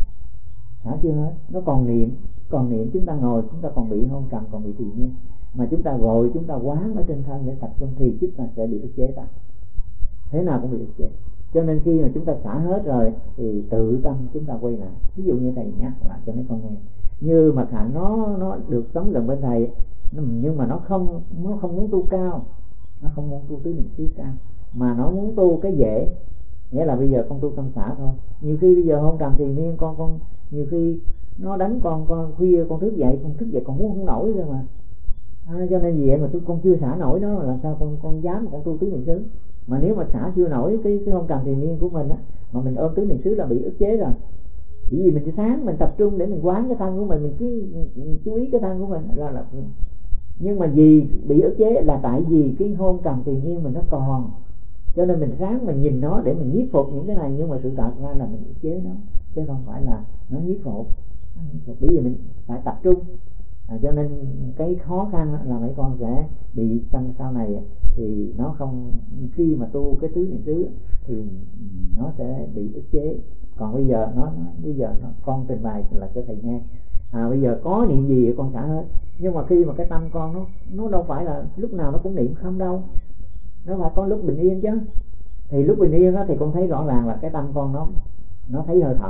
nó còn niệm chúng ta ngồi, chúng ta còn bị hôn trầm, còn bị trì miên, mà chúng ta vội chúng ta quán ở trên thân để tập trung thì chúng ta sẽ bị ức chế ta, thế nào cũng bị ức chế. Cho nên khi mà chúng ta xả hết rồi thì tự tâm chúng ta quay lại. Ví dụ như thầy nhắc lại cho mấy con nghe, như Mật Hạnh nó được sống gần bên thầy, nhưng mà nó không muốn tu cao, nó không muốn tu tứ niệm xứ cao, mà nó muốn tu cái dễ. Nghĩa là bây giờ con tu tâm xả thôi. Nhiều khi bây giờ hôn trầm thì miên con nhiều khi nó đánh con khuya con thức dậy còn muốn không nổi rồi mà. Cho nên vậy mà con chưa xả nổi nó, làm sao con dám con tu tứ niệm xứ. Mà nếu mà xả chưa nổi cái hôn trầm thì miên của mình á, mà mình ôm tứ niệm xứ là bị ức chế rồi. Bởi vì mình sáng mình tập trung để mình quán cái thân của mình cứ chú ý cái thân của mình là nhưng mà vì bị ức chế là tại vì cái hôn trầm thì miên mình nó còn, cho nên mình ráng mình nhìn nó để mình nhiếp phục những cái này, nhưng mà sự thật ra là mình ức chế nó chứ không phải là nó nhiếp phục. Bởi vì mình phải tập trung. Cho nên cái khó khăn là mấy con sẽ bị sau này thì nó không, khi mà tu cái tứ niệm xứ thì nó sẽ bị ức chế. Còn bây giờ con trình bày là cho thầy nghe, bây giờ có niệm gì con xả hết, nhưng mà khi mà cái tâm con nó đâu phải là lúc nào nó cũng niệm không đâu, nó phải có lúc bình yên chứ. Thì lúc bình yên đó thì con thấy rõ ràng là cái tâm con nó thấy hơi thở,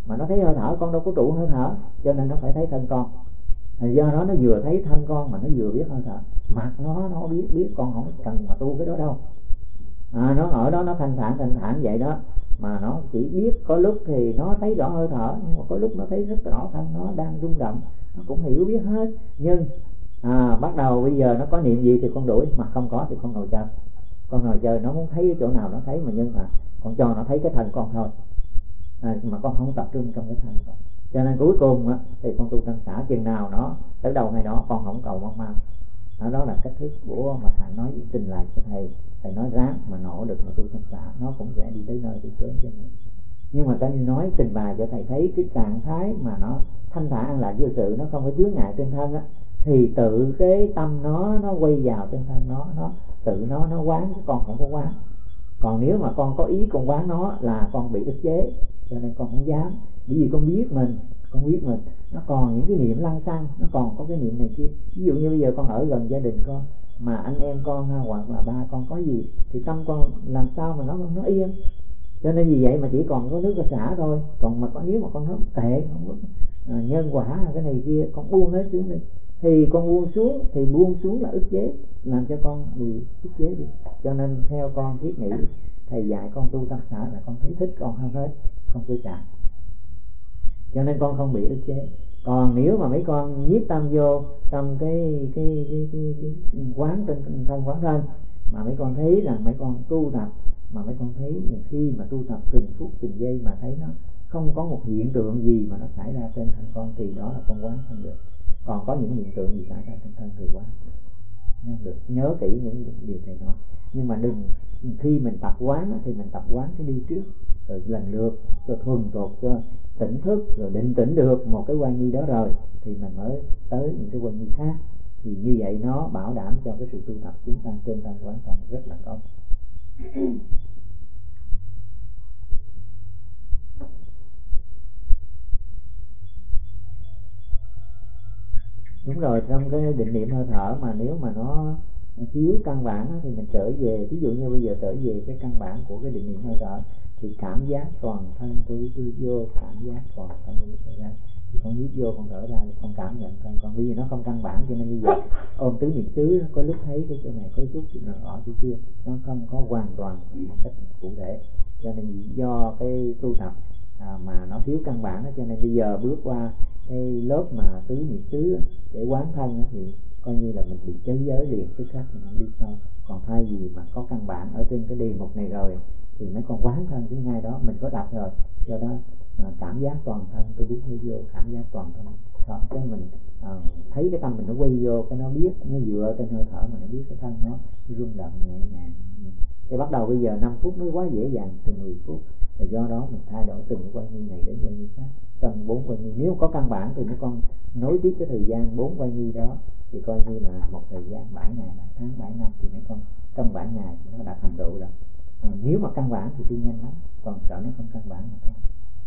mà nó thấy hơi thở, con đâu có trụ hơi thở, cho nên nó phải thấy thân con. Do đó nó vừa thấy thân con mà nó vừa biết hơi thở. Mặt nó biết con không cần mà tu cái đó đâu. Nó ở đó nó thanh thản vậy đó, mà nó chỉ biết có lúc thì nó thấy rõ hơi thở, nhưng mà có lúc nó thấy rất rõ thân nó đang rung động, nó cũng hiểu biết hết. Nhưng bắt đầu bây giờ nó có niệm gì thì con đuổi, mà không có thì con ngồi chơi. Con ngồi chơi, nó muốn thấy cái chỗ nào nó thấy, mà nhưng mà con cho nó thấy cái thân con thôi, mà con không tập trung trong cái thân con. Cho nên cuối cùng thì con tu tâm xả chừng nào nó tới đâu hay đó, con không cầu mong mau. Đó là cách thức của mà thầy nói trình lại cho thầy nói ráng mà nỗ lực mà tu tâm xả, nó cũng sẽ đi tới nơi tới chốn cho mình. Nhưng mà cái nói trình bày cho thầy thấy cái trạng thái mà nó thanh thản an lạc vô sự, nó không có chướng ngại trên thân thì tự cái tâm nó quay vào trên thân nó tự nó quán, chứ con không có quán. Còn nếu mà con có ý con quán nó là con bị ức chế, cho nên con không dám. Bởi vì con biết mình nó còn những cái niệm lăng xăng, nó còn có cái niệm này kia. Ví dụ như bây giờ con ở gần gia đình con, mà anh em con hoặc là ba con có gì thì tâm con làm sao mà nó yên. Cho nên vì vậy mà chỉ còn có nước xả thôi. Còn mà nếu mà con nói tệ, không có nhân quả cái này kia, con buông hết xuống đi, thì con buông xuống là ức chế, làm cho con bị ức chế đi. Cho nên theo con thiết nghĩ thầy dạy con tu tâm xả là con thấy thích con hơn hết, con cứ xả, cho nên con không bị ức chế. Còn nếu mà mấy con nhiếp tâm vô trong cái quán trên thân quán thân, mà mấy con thấy rằng mấy con tu tập, mà mấy con thấy khi mà tu tập từng phút từng giây mà thấy nó không có một hiện tượng gì mà nó xảy ra trên thân con, thì đó là con quán thân được. Còn có những hiện tượng gì xảy ra trên thân thì quán được. Nhớ kỹ những điều thầy nói. Nhưng mà đừng, khi mình tập quán thì mình tập quán cái đi trước, rồi lần lượt, rồi thuần thục cho tỉnh thức, rồi định tĩnh được một cái quay nghi đó rồi thì mình mới tới những cái quay nghi khác. Thì như vậy nó bảo đảm cho cái sự tu tập chúng ta trên thân quán thân rất là tốt. Đúng rồi, trong cái định niệm hơi thở mà nếu mà nó thiếu căn bản thì mình trở về. Ví dụ như bây giờ trở về cái căn bản của cái định niệm hơi thở thì cảm giác toàn thân tôi vô, cảm giác toàn thân tôi thở ra, thì con hít vô con thở ra thì con cảm nhận thân con. Bây giờ nó không căn bản, cho nên bây giờ ôm tứ niệm xứ có lúc thấy cái chỗ này, có lúc ở chỗ kia, nó không có hoàn toàn một cách cụ thể. Cho nên do cái tu tập mà nó thiếu căn bản đó, cho nên bây giờ bước qua cái lớp mà tứ niệm xứ để quán thân thì coi như là mình bị chới giới liền, tức khắc mình không đi sâu. Còn thay vì mà có căn bản ở trên cái đề mục này rồi thì mấy con quán thân thứ ngay đó mình có đặt rồi. Do đó cảm giác toàn thân tôi biết hơi vô, cảm giác toàn thân đó, cái mình thấy cái tâm mình nó quay vô, cái nó biết, nó dựa trên hơi thở mà nó biết cái thân nó rung động nhẹ nhàng. Thì bắt đầu bây giờ 5 phút nó quá dễ dàng, từ 10 phút. Và do đó mình thay đổi từng quay nghi này đến quay nghi khác trong 4 quay nghi. Nếu có căn bản thì mấy con nối tiếp cái thời gian 4 quay nghi đó thì coi như là một thời gian 7 ngày, 7 tháng, 7 năm thì mấy con trong 7 ngày thì nó đã thành tựu rồi. Nếu mà căn bản thì tu nhanh lắm, còn sợ nó không căn bản mà thôi.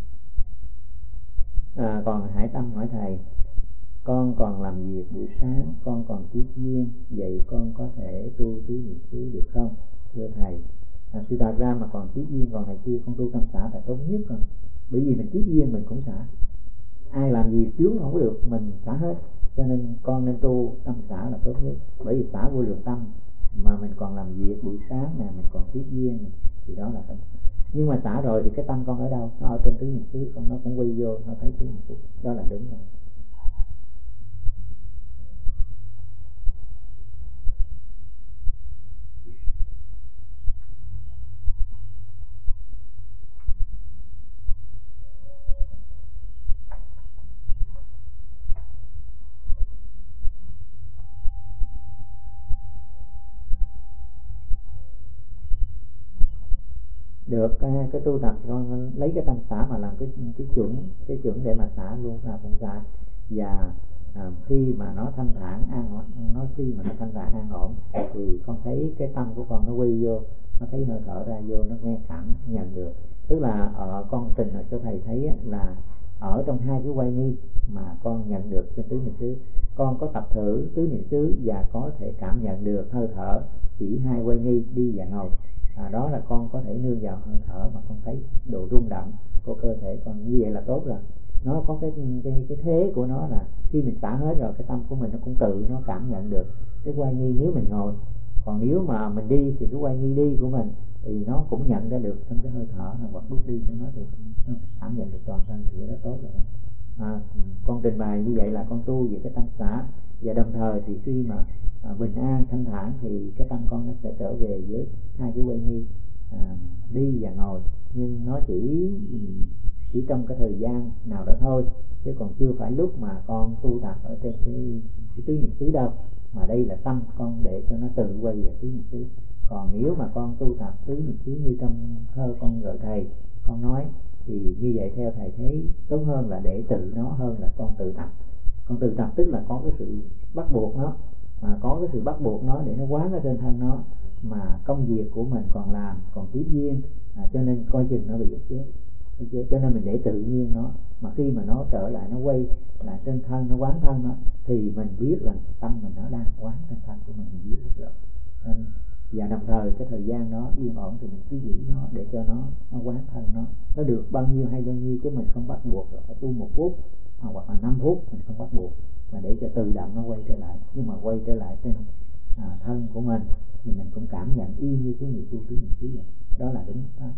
Còn Hải Tâm hỏi thầy, con còn làm việc buổi sáng, con còn tiếp duyên, vậy con có thể tu tứ niệm xứ được không? Thưa thầy, sự thật ra mà còn tiếp duyên còn này kia, con tu tâm xả là tốt nhất rồi. Bởi vì mình tiếp duyên mình cũng xả, ai làm gì chướng không có được, mình xả hết. Cho nên con nên tu tâm xả là tốt nhất. Bởi vì xả vô lượng tâm mà mình còn làm việc buổi sáng nè, mình còn tiếp duyên này, thì đó là tâm. Nhưng mà xả rồi thì cái tâm con ở đâu? Nó ở trên tứ niệm xứ, con nó cũng quay vô, nó thấy tứ niệm xứ, đó là đúng rồi. Được, cái tu tập con lấy cái tâm xả mà làm cái chuẩn để mà xả luôn là con xả. Và khi mà nó thanh thản an ổn thì con thấy cái tâm của con nó quy vô, nó thấy hơi thở ra vô, nó nghe cảm nhận được. Tức là con trình cho thầy thấy là ở trong hai cái quay nghi mà con nhận được trên tứ niệm xứ, con có tập thử tứ niệm xứ và có thể cảm nhận được hơi thở chỉ hai quay nghi đi và ngồi. Đó là con có thể nương vào hơi thở mà con thấy độ rung động, của cơ thể. Còn như vậy là tốt rồi, nó có cái thế của nó là khi mình xả hết rồi, cái tâm của mình nó cũng tự nó cảm nhận được cái quay nghi nếu mình ngồi. Còn nếu mà mình đi thì cái quay nghi đi của mình thì nó cũng nhận ra được trong cái hơi thở hoặc bước đi của nó, thì nó cảm nhận được toàn thân, thì đó tốt rồi. Con trình bày như vậy là con tu về cái tâm xả, và đồng thời thì khi mà bình an thanh thản thì cái tâm con nó sẽ trở về với hai cái quay nghi, đi và ngồi. Nhưng nó chỉ trong cái thời gian nào đó thôi, chứ còn chưa phải lúc mà con tu tập ở trên cái tứ niệm xứ đâu, mà đây là tâm con để cho nó tự quay về tứ niệm xứ. Còn nếu mà con tu tập tứ niệm xứ như trong thơ con gọi thầy con nói, thì như vậy theo thầy thấy tốt hơn là để tự nó hơn là con tự tập. Con tự tập tức là có cái sự bắt buộc nó, mà có cái sự bắt buộc nó để nó quán ở trên thân nó, mà công việc của mình còn làm, còn tiếp duyên, cho nên coi chừng nó bị ức chế. Cho nên mình để tự nhiên nó, mà khi mà nó trở lại, nó quay lại trên thân, nó quán thân nó, thì mình biết là tâm mình nó đang quán trên thân của mình biết rất rõ. Và đồng thời cái thời gian nó yên ổn thì mình cứ giữ nó để cho nó quán thân nó được bao nhiêu hay bao nhiêu, chứ mình không bắt buộc rồi phải tu 1 phút hoặc là 5 phút, mình không bắt buộc, mà để cho tự động nó quay trở lại. Nhưng mà quay trở lại trên thân của mình thì mình cũng cảm nhận y như cái người tu tứ niệm xứ vậy. Đó là đúng pháp.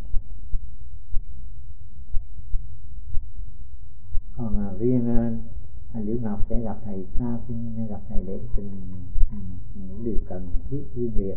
Còn riêng Liễu Ngọc sẽ gặp thầy sau, xin gặp thầy để trình những điều cần thiết riêng biệt.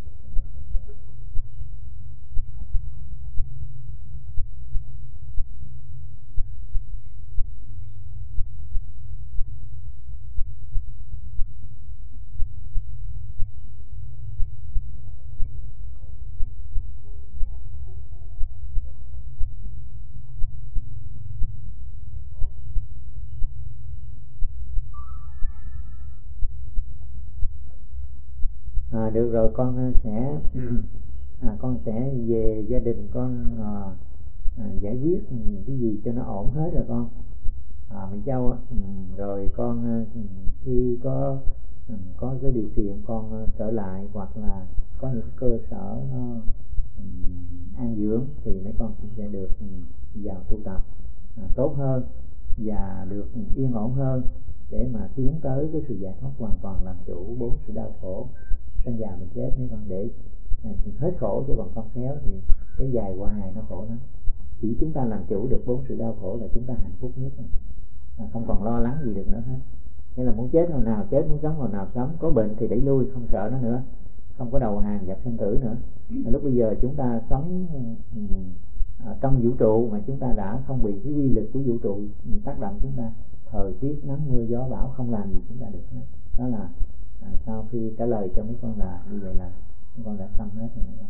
Được rồi, con sẽ con sẽ về gia đình con giải quyết cái gì cho nó ổn hết rồi con. Mỹ Châu rồi con khi có cái điều kiện con trở lại, hoặc là có những cơ sở nó an dưỡng, thì mấy con cũng sẽ được vào tu tập tốt hơn và được yên ổn hơn, để mà tiến tới cái sự giải thoát hoàn toàn, làm chủ 4 sự đau khổ sanh già bệnh chết. Mấy con để hết khổ, chứ còn không khéo thì cái dài hoài nó khổ lắm. Chỉ chúng ta làm chủ được 4 sự đau khổ là chúng ta hạnh phúc nhất rồi, không còn lo lắng gì được nữa hết. Nghĩa là muốn chết hồi nào chết, muốn sống hồi nào sống, có bệnh thì đẩy lui, không sợ nó nữa, không có đầu hàng dập sinh tử nữa. Lúc bây giờ chúng ta sống trong vũ trụ mà chúng ta đã không bị cái quy lực của vũ trụ tác động chúng ta, thời tiết nắng mưa gió bão không làm gì chúng ta được hết. Đó là sau khi trả lời cho mấy con là như vậy là mấy con đã xong hết rồi mấy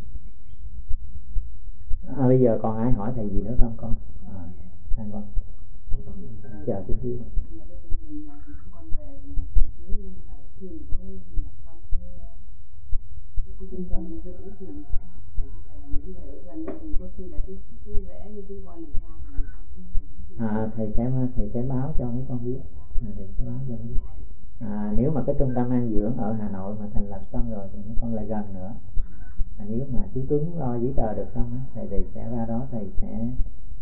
con. Bây giờ còn ai hỏi thầy gì nữa không con? Hai con chờ chút xíu. Trung tâm dinh dưỡng thì thầy là những người ở gần đây thì có khi là tiếp xúc vui vẻ, như chúng con mình xa thì không. Thầy sẽ báo cho mấy con biết. Thầy sẽ báo cho mấy biết. Nếu mà cái trung tâm an dưỡng ở Hà Nội mà thành lập xong rồi thì mấy con lại gần nữa. Nếu mà chú Tuấn lo giấy tờ được xong thầy sẽ ra đó, thầy sẽ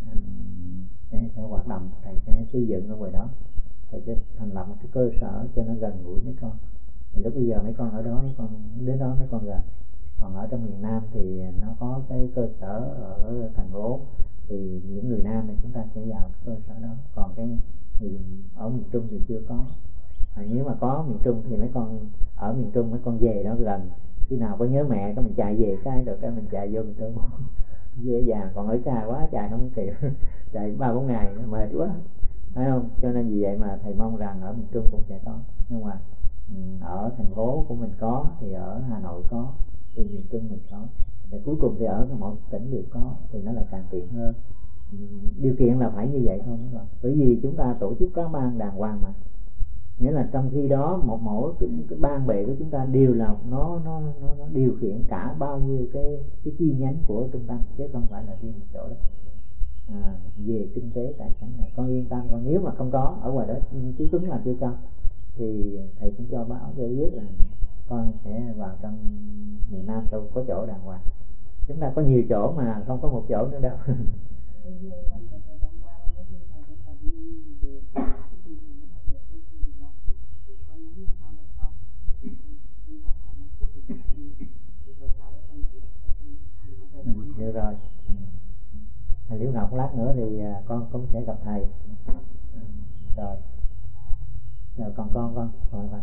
hoạt động, thầy sẽ xây dựng ở ngoài đó, thầy sẽ thành lập một cái cơ sở cho nó gần gũi mấy con. Thì lúc bây giờ mấy con ở đó, mấy con đến đó mấy con gần. Còn ở trong miền Nam thì nó có cái cơ sở ở thành phố, thì những người Nam thì chúng ta sẽ vào cái cơ sở đó. Còn cái người ở miền Trung thì chưa có. Nếu mà có miền Trung thì mấy con ở miền Trung, mấy con về đó gần, khi nào có nhớ mẹ cái mình chạy về cái được, cái mình chạy vô miền Trung dễ dàng. Còn ở xa quá chạy không kịp chạy 3-4 ngày nó mệt quá, phải không? Cho nên vì vậy mà thầy mong rằng ở miền Trung cũng sẽ có. Nhưng mà ở thành phố của mình có, thì ở Hà Nội có, thì miền Trung mình có, thì cuối cùng thì ở mỗi tỉnh đều có, thì nó lại càng tiện hơn. Điều kiện là phải như vậy thôi mấy con, bởi vì chúng ta tổ chức các ban đàng hoàng mà. Nghĩa là trong khi đó mỗi cái ban bệ của chúng ta đều là nó điều khiển cả bao nhiêu cái chi nhánh của trung tâm, chứ không phải là riêng một chỗ đó. Về kinh tế tài chính là con yên tâm. Còn nếu mà không có ở ngoài đó, chú Tuấn làm chưa xong, thì thầy cũng cho báo cho biết là con sẽ vào trong miền Nam đâu có chỗ đàng hoàng. Chúng ta có nhiều chỗ mà không có một chỗ nữa đâu Thì lần thời gian qua con có chia sẻ với cả đi về thì người ta biết con chưa được gặp con muốn là sau lần sau con đi gặp khoảng 1 phút để con đi thì rồi sau đấy con nhận được cái sang con về luôn. Được rồi. Thầy Liễu Ngọc lát nữa thì con cũng sẽ gặp thầy. Rồi còn con rồi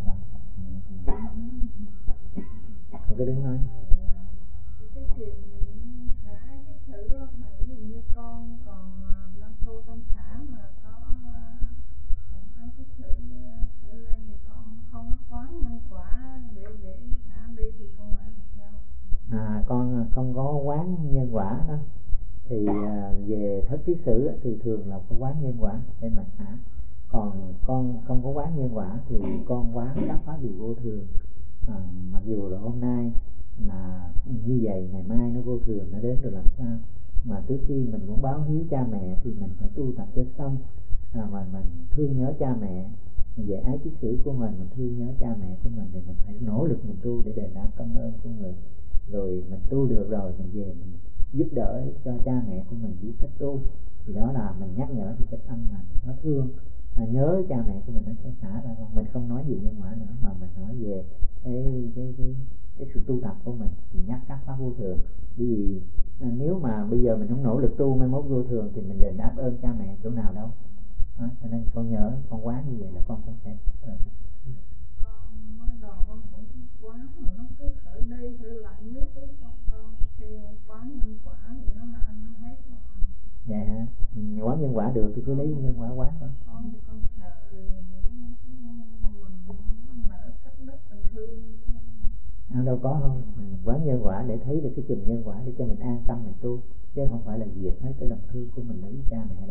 con cứ đứng nói. Cái chuyện khả cái thử đó thầy, ví dụ như con còn đang tu trong xã mà có ai cái thử lên thì con không có quán nhân quả để xã đi thì con phải làm sao? Con không có quán nhân quả đó thì về thất kiết sử thì thường là có quán nhân quả để mà xả. Còn con không có quán nhân quả thì con quán các pháp điều vô thường. Mặc dù là hôm nay là như vậy, ngày mai nó vô thường nó đến rồi làm sao. Mà trước khi mình muốn báo hiếu cha mẹ thì mình phải tu tập cho xong, mà mình thương nhớ cha mẹ về ái kiết sử của mình thương nhớ cha mẹ của mình thì mình phải nỗ lực mình tu để đền đáp công ơn của người. Rồi mình tu được rồi mình về mình giúp đỡ cho cha mẹ của mình biết cách tu, thì đó là mình nhắc nhở thì cái tâm mình nó thương, nhớ cha mẹ của mình nó sẽ xả ra. Mình không nói gì nhân quả nữa mà mình nói về cái sự tu tập của mình nhắc các pháp vô thường. Bởi vì nếu mà bây giờ mình không nỗ lực tu mai mốt vô thường thì mình đền đáp ơn cha mẹ chỗ nào đâu. Cho nên con nhớ con quán như vậy là con cũng sẽ Con mới đầu con cũng cứ quán mà nó cứ thử đi thử lại miết cái xong con kêu quán nhân quả thì nó hết rồi. Dạ hả? Quán nhân quả được thì cứ lấy nhân quả quán thôi. Con thì con sợ mình không có nợ cách đức tình thương. Đâu có không. Quán nhân quả để thấy được cái chùm nhân quả để cho mình an tâm mình tu, chứ không phải là diệt hết cái lòng thương của mình đối với cha mẹ đâu.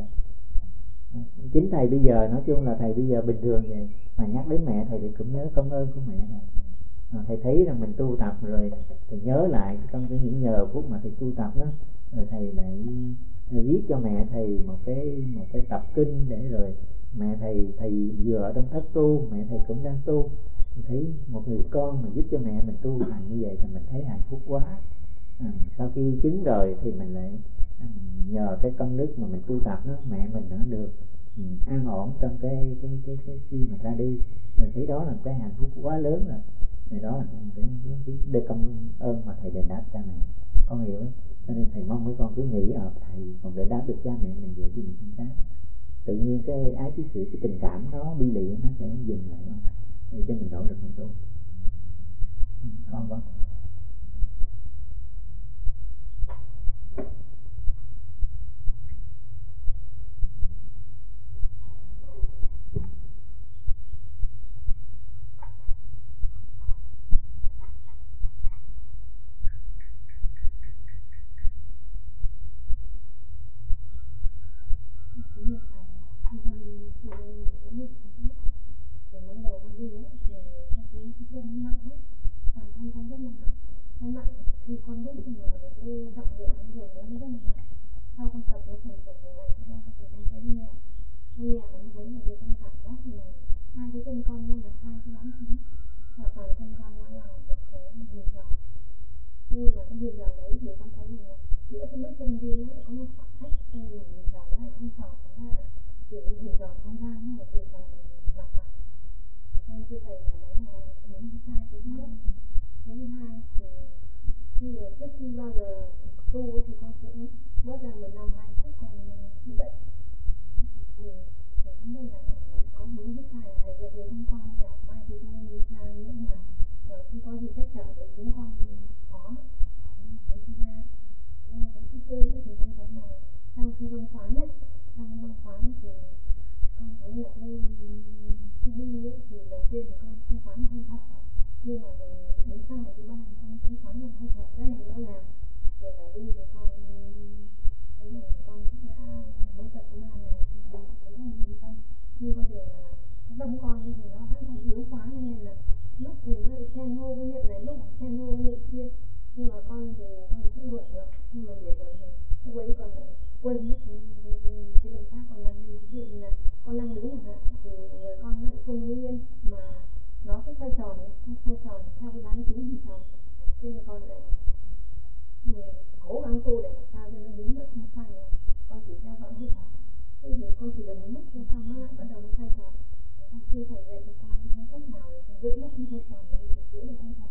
Chính thầy bây giờ nói chung là thầy bây giờ bình thường vậy mà nhắc đến mẹ thầy thì cũng nhớ công ơn của mẹ thầy. Thầy thấy rằng mình tu tập rồi thầy nhớ lại trong những giờ phút mà thầy tu tập đó, rồi thầy lại viết cho mẹ thầy một cái tập kinh để rồi mẹ thầy vừa ở trong thất tu, mẹ thầy cũng đang tu. Mình thấy một người con mà giúp cho mẹ mình tu hành như vậy thì mình thấy hạnh phúc quá. Sau khi chứng rồi thì mình lại nhờ cái công đức mà mình tu tập đó, mẹ mình nó được an ổn trong cái khi mà ra đi. Mình thấy đó là cái hạnh phúc quá lớn rồi. Thì đó là cái công ơn mà thầy đền đáp cha mẹ, con hiểu ấy. Cho nên thầy mong mấy con cứ nghĩ thầy còn đền đáp được cha mẹ mình về thì mình thanh sáng. Tự nhiên cái ái cái sự cái tình cảm nó bi lụy nó sẽ dừng lại thôi, để cho mình nỗ lực mình tu. Con thì mới đầu con đi thì con thấy cái cơn nặng ấy, bản thân con rất là nặng, nó nặng khi con bước mà cái trọng lượng cái giường nó rất là nặng. Sau con tập nó thuần thục một ngày thứ ba thì con thấy nhẹ, nó nhẹ là như đấy là vì con cảm giác là hai cái chân con nó là hai cái bán kính và toàn thân con nó là một cái hình tròn. Nhưng mà cái hình tròn đấy thì con thấy là giữa cái bước chân đi nó lại có một khoảng cách, cho nên hình tròn nó lại không tròn, nó lại kiểu hình tròn không gian, nó là hình tròn mặt phẳng. Con thưa thầy là đấy là những hai cái thứ nhất. Cái thứ hai thì khi mà trước khi bao giờ tu thì con cũng bớt ra 15-20 phút con bị bệnh thì không biết là có đúng bước sai thầy dạy với chúng con chẳng may thì tôi sai nữa mà khi có gì trách trở thì chúng con khó. Cái thứ ba, cái thứ tư thì con thấy là trong khi văn quán ấy, thì con thấy là khi đi ấy, thì đầu tiên thì con không quán hơi thở, nhưng mà rồi đến sau ngày thứ ba thì con cũng quán là hơi thở rất là rõ ràng. Để là đi thì con thấy là con cũng đã mới tập ra này thì con thấy rất là yên tâm. Nhưng có điều là cái tâm con thì nó vẫn còn yếu quá, nên là lúc thì nó lại xen hô cái niệm này, lúc xen hô cái niệm kia. Nhưng mà con thì con cũng đuổi được, nhưng mà đuổi được thì lúc ấy con lại quên mất cái động tác con đang đi. Ví dụ như là con đang đứng chẳng hạn thì người con lại không đứng yên mà nó cứ xoay tròn ấy, nó xoay tròn theo cái bán kính hình tròn. Thế thì con lại cố gắng tu để làm sao cho nó đứng mà không xoay, mà con chỉ con chỉ được một lúc thôi, xong nó lại bắt đầu nó thay cả. Con kêu thầy dạy cho con những cách nào để con giữ nó không thay tròn thì mình giữ được không thầy?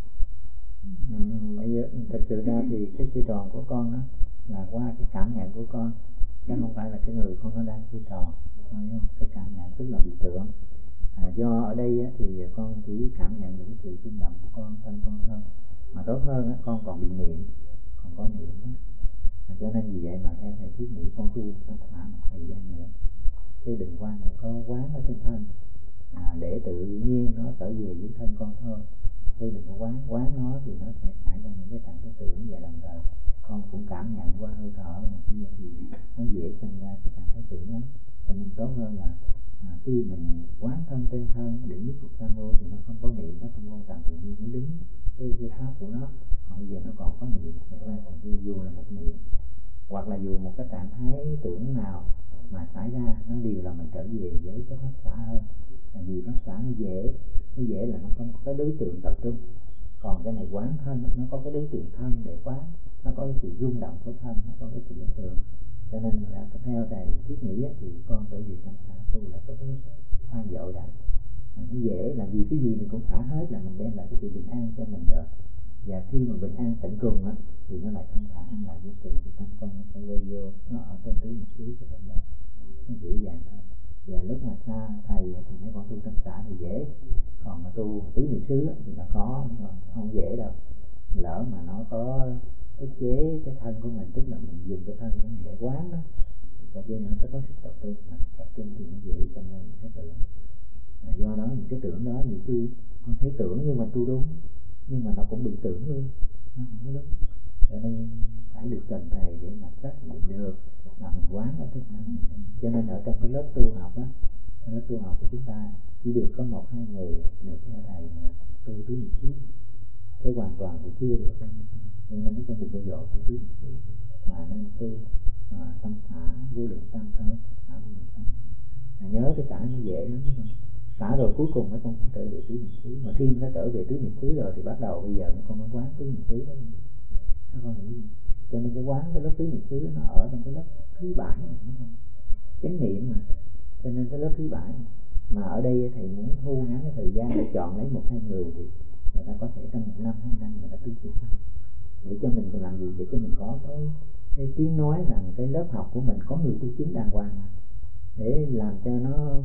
Bây giờ thật sự ra thì cái xoay tròn của con á là qua cái cảm nhận của con, chứ không phải là cái người con nó đang xoay tròn, phải không? Cái cảm nhận tức là bị tưởng. Do ở đây á, thì con chỉ cảm nhận được cái sự rung động của thân con thôi, mà tốt hơn á, con còn bị niệm, còn có niệm đó. Cho nên vì vậy mà theo thầy thiết nghĩ con tu tâm thả một thời gian nữa, chứ đừng có quán ở trên thân, để tự nhiên nó trở về với thân con thôi, chứ đừng có quán nó thì nó sẽ xảy ra những cái trạng thái tưởng, và đồng thời con cũng cảm nhận qua hơi thở này kia thì nó dễ sinh ra cái trạng thái tưởng lắm. Cho nên tốt hơn là khi mình quán thân trên thân để giúp phục tham vô thì nó không có niệm, nó không quan trọng, tự nhiên nó đúng cái pháp của nó. Còn bây giờ nó còn có niệm, thật ra thì dù là một niệm hoặc là dù một cái trạng thái tưởng nào mà xảy ra, nó đều là mình trở về với cái pháp xả hơn. Vì pháp xả nó dễ là nó không có cái đối tượng tập trung, còn cái này quán thân nó có cái đối tượng thân để quán, nó có cái sự rung động của thân, nó có cái sự đối tượng. Cho nên là theo thầy thiết nghĩ thì con trở về tâm xả tu là tốt nhất, khoan dội đã. Nó dễ, làm gì cái gì mình cũng xả hết là mình đem lại cái sự bình an cho mình rồi. Và khi mà bình an tận cùng á thì nó lại thanh thản an lạc vô sự, thì tâm con nó sẽ quay vô, nó ở trong tứ niệm xứ cho cộng đồng, nó dễ dàng hơn. Và lúc mà xa thầy thì mấy con tu tâm xả thì dễ, còn mà tu tứ niệm xứ thì nó khó, không dễ đâu. Lỡ mà nó có ức chế cái thân của mình, tức là mình dùng cái thân của mình để quán đó, và cho nên nó có sức tập trung, mà tập trung thì nó dễ sinh ra những cái tưởng. Do đó những cái tưởng đó nhiều khi con thấy tưởng nhưng mà tu đúng, nhưng mà nó cũng bị tưởng luôn, nó không có đúng. Cho nên phải được gần thầy để mà phát hiện được mà mình quán ở trên thân. Cho nên ở trong cái lớp tu học á, lớp tu học của chúng ta chỉ được có 1-2 người được theo thầy mà tu tứ niệm xứ, thế hoàn toàn thì chưa được. Cho nên con đừng có dỗ tu tứ niệm xứ, mà nên tu tâm xả vô lượng tâm thôi, xả vô lượng tâm. Nhớ cái xả nó dễ lắm, xả rồi cuối cùng mấy con cũng trở về tứ niệm xứ. Mà khi nó trở về tứ niệm xứ rồi thì bắt đầu bây giờ mấy con mới quán tứ niệm xứ đó. Các con nghĩ gì? Cho nên cái quán cái lớp tứ niệm xứ nó ở trong cái lớp thứ 7 này, chánh niệm mà. Cho nên cái lớp thứ 7 này. Mà ở đây thầy muốn thu ngắn cái thời gian để chọn lấy 1-2 người thì người ta có thể trong 1 năm 2 năm người ta tu chưa xong, để cho mình làm gì, để cho mình có cái tiếng nói rằng cái lớp học của mình có người tu chứng đàng hoàng mà, để làm cho nó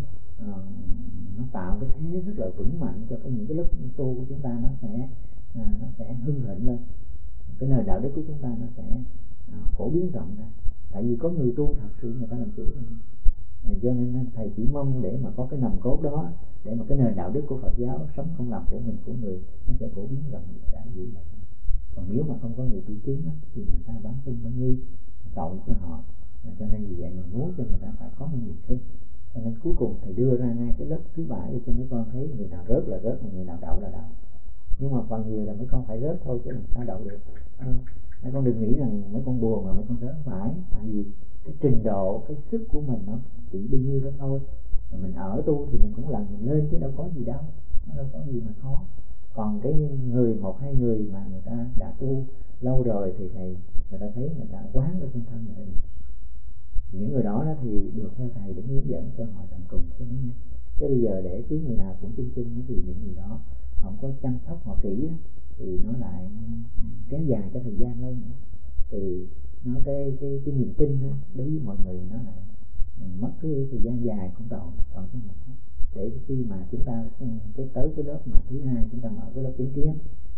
tạo cái thế rất là vững mạnh cho những cái lớp tu của chúng ta, nó sẽ hưng thịnh lên, cái nền đạo đức của chúng ta nó sẽ phổ biến rộng ra, tại vì có người tu thật sự người ta làm chủ rồi. Cho nên thầy chỉ mong để mà có cái nòng cốt đó, để mà cái nền đạo đức của Phật giáo sống không làm của mình của người nó sẽ phổ biến rộng rãi dễ dàng. Còn nếu mà không có người tu chứng đó, thì người ta bán tin bán nghi, tội cho họ. Cho nên vì vậy mình muốn cho người ta phải có một niềm tin. Cho nên cuối cùng thầy đưa ra ngay cái lớp thứ 7 để cho mấy con thấy người nào rớt là rớt, người nào đậu là đậu. Nhưng mà phần nhiều là mấy con phải rớt thôi chứ làm sao đậu được. Mấy con đừng nghĩ rằng mấy con buồn mà mấy con rớt, không phải. Tại vì cái trình độ, cái sức của mình nó chỉ bao nhiêu đó thôi. Mà mình ở tu thì mình cũng lần mình lên chứ đâu có gì đâu, nó đâu có gì mà khó. Còn cái người 1-2 người mà người ta đã tu lâu rồi thì người ta thấy người ta quán ở trên thân người ta được. Những người đó thì được theo thầy để hướng dẫn cho họ tận cùng cho nó nha. Chứ bây giờ để cứ người nào cũng chung chung thì những người đó không có chăm sóc họ kỹ đó, thì nó lại kéo dài cái thời gian lâu nữa, thì nó cái niềm tin đó, đối với mọi người nó lại mất cái thời gian dài cũng tội cho người khác. Để khi mà chúng ta tới cái lớp mà thứ 2 chúng ta mở cái lớp chánh kiến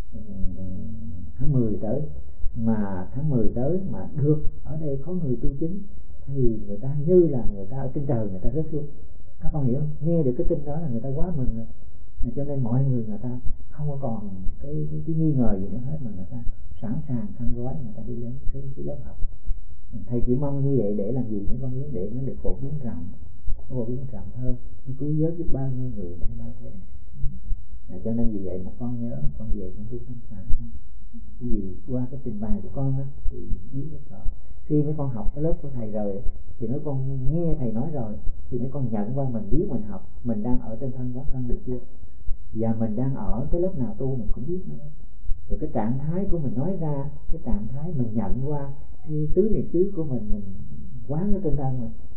tháng 10 tới, mà tháng 10 tới mà được ở đây có người tu chứng thì người ta như là người ta ở trên trời người ta rớt xuống. Các con hiểu không? Nghe được cái tin đó là người ta quá mừng rồi. Cho nên mọi người ta không có còn cái nghi ngờ gì nữa hết, mà người ta sẵn sàng khăn gói người ta đi đến cái lớp học. Thầy chỉ mong như vậy để làm gì nữa con biết, để nó được phổ biến rộng, phổ biến rộng hơn, nó cứu vớt giúp bao nhiêu người đang đau khổ. Cho nên vì vậy mà con nhớ con về con tu tâm xả. Cái gì qua cái trình bày của con á thì biết rất rõ. Khi mấy con học cái lớp của thầy rồi thì mấy con nghe thầy nói rồi thì mấy con nhận qua mình biết mình học, mình đang ở trên thân quán thân được chưa, và mình đang ở cái lớp nào tu mình cũng biết nữa. Rồi cái trạng thái của mình nói ra, cái trạng thái mình nhận qua cái tứ niệm xứ của mình quán ở trên thân mình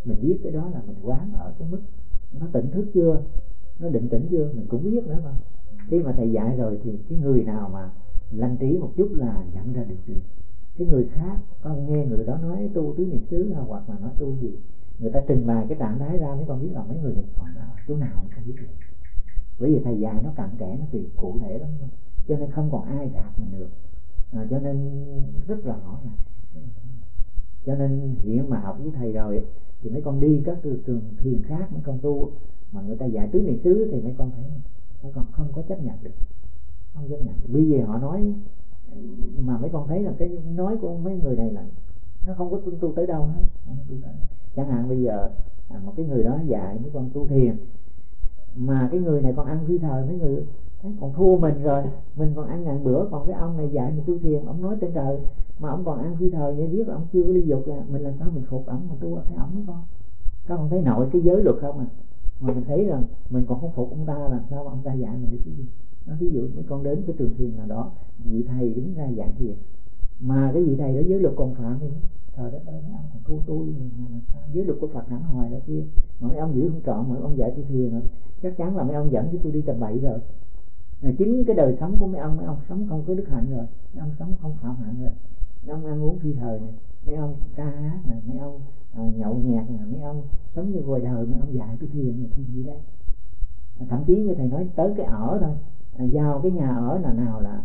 Mình biết cái đó là mình quán ở cái mức nó tỉnh thức chưa, nó định tĩnh chưa, mình cũng biết nữa mà. Khi mà thầy dạy rồi thì cái người nào mà lanh trí một chút là nhận ra được liền. Cái người khác con nghe người đó nói tu tứ niệm xứ hoặc là nói tu gì, người ta trình bày cái trạng thái ra mấy con biết là mấy người này còn ở chỗ nào không biết được. Bởi vì thầy dạy nó cặn kẽ, nó kỳ cụ thể lắm, cho nên không còn ai gạt mình được. Cho nên rất là rõ ràng. Cho nên hiện mà học với thầy rồi thì mấy con đi các trường thiền khác, mấy con tu mà người ta dạy tứ niệm xứ thì mấy con thấy mấy con không có chấp nhận được, không chấp nhận được. Bây giờ họ nói mà mấy con thấy là cái nói của mấy người này là nó không có tu tới đâu hết, không tu tới. Chẳng hạn bây giờ một cái người đó dạy mấy con tu thiền mà cái người này còn ăn phi thời, mấy người thấy còn thua mình rồi, mình còn ăn ngàn bữa, còn cái ông này dạy mình tu thiền, ông nói trên trời mà ông còn ăn phi thời, như biết là ông chưa có ly dục, mình làm sao mình phục ông mà tu theo ông mấy con. Các con thấy nội cái giới luật không à, mà mình thấy rằng mình còn không phục ông ta, làm sao mà ông ta dạy mình được cái gì. Nó ví dụ mấy con đến cái trường thiền nào đó, vị thầy đứng ra dạy thiền mà cái vị thầy đó giới luật còn phạm thì trời đất ơi, mấy ông còn thua tôi làm sao. Giới luật của Phật hẳn hoài đó kia mà mấy ông giữ không trọn, mà ông dạy tôi thiền rồi chắc chắn là mấy ông dẫn cho tôi đi tầm bậy rồi. Chính cái đời sống của mấy ông sống không có đức hạnh rồi, mấy ông sống không phạm hạnh rồi, mấy ông ăn uống phi thời này, mấy ông ca hát này, mấy ông nhậu nhẹt này, mấy ông sống như ngoài đời, mấy ông dạy tôi thiền rồi, thiền gì đây. Thậm chí như thầy nói tới cái ở thôi, giao cái nhà ở là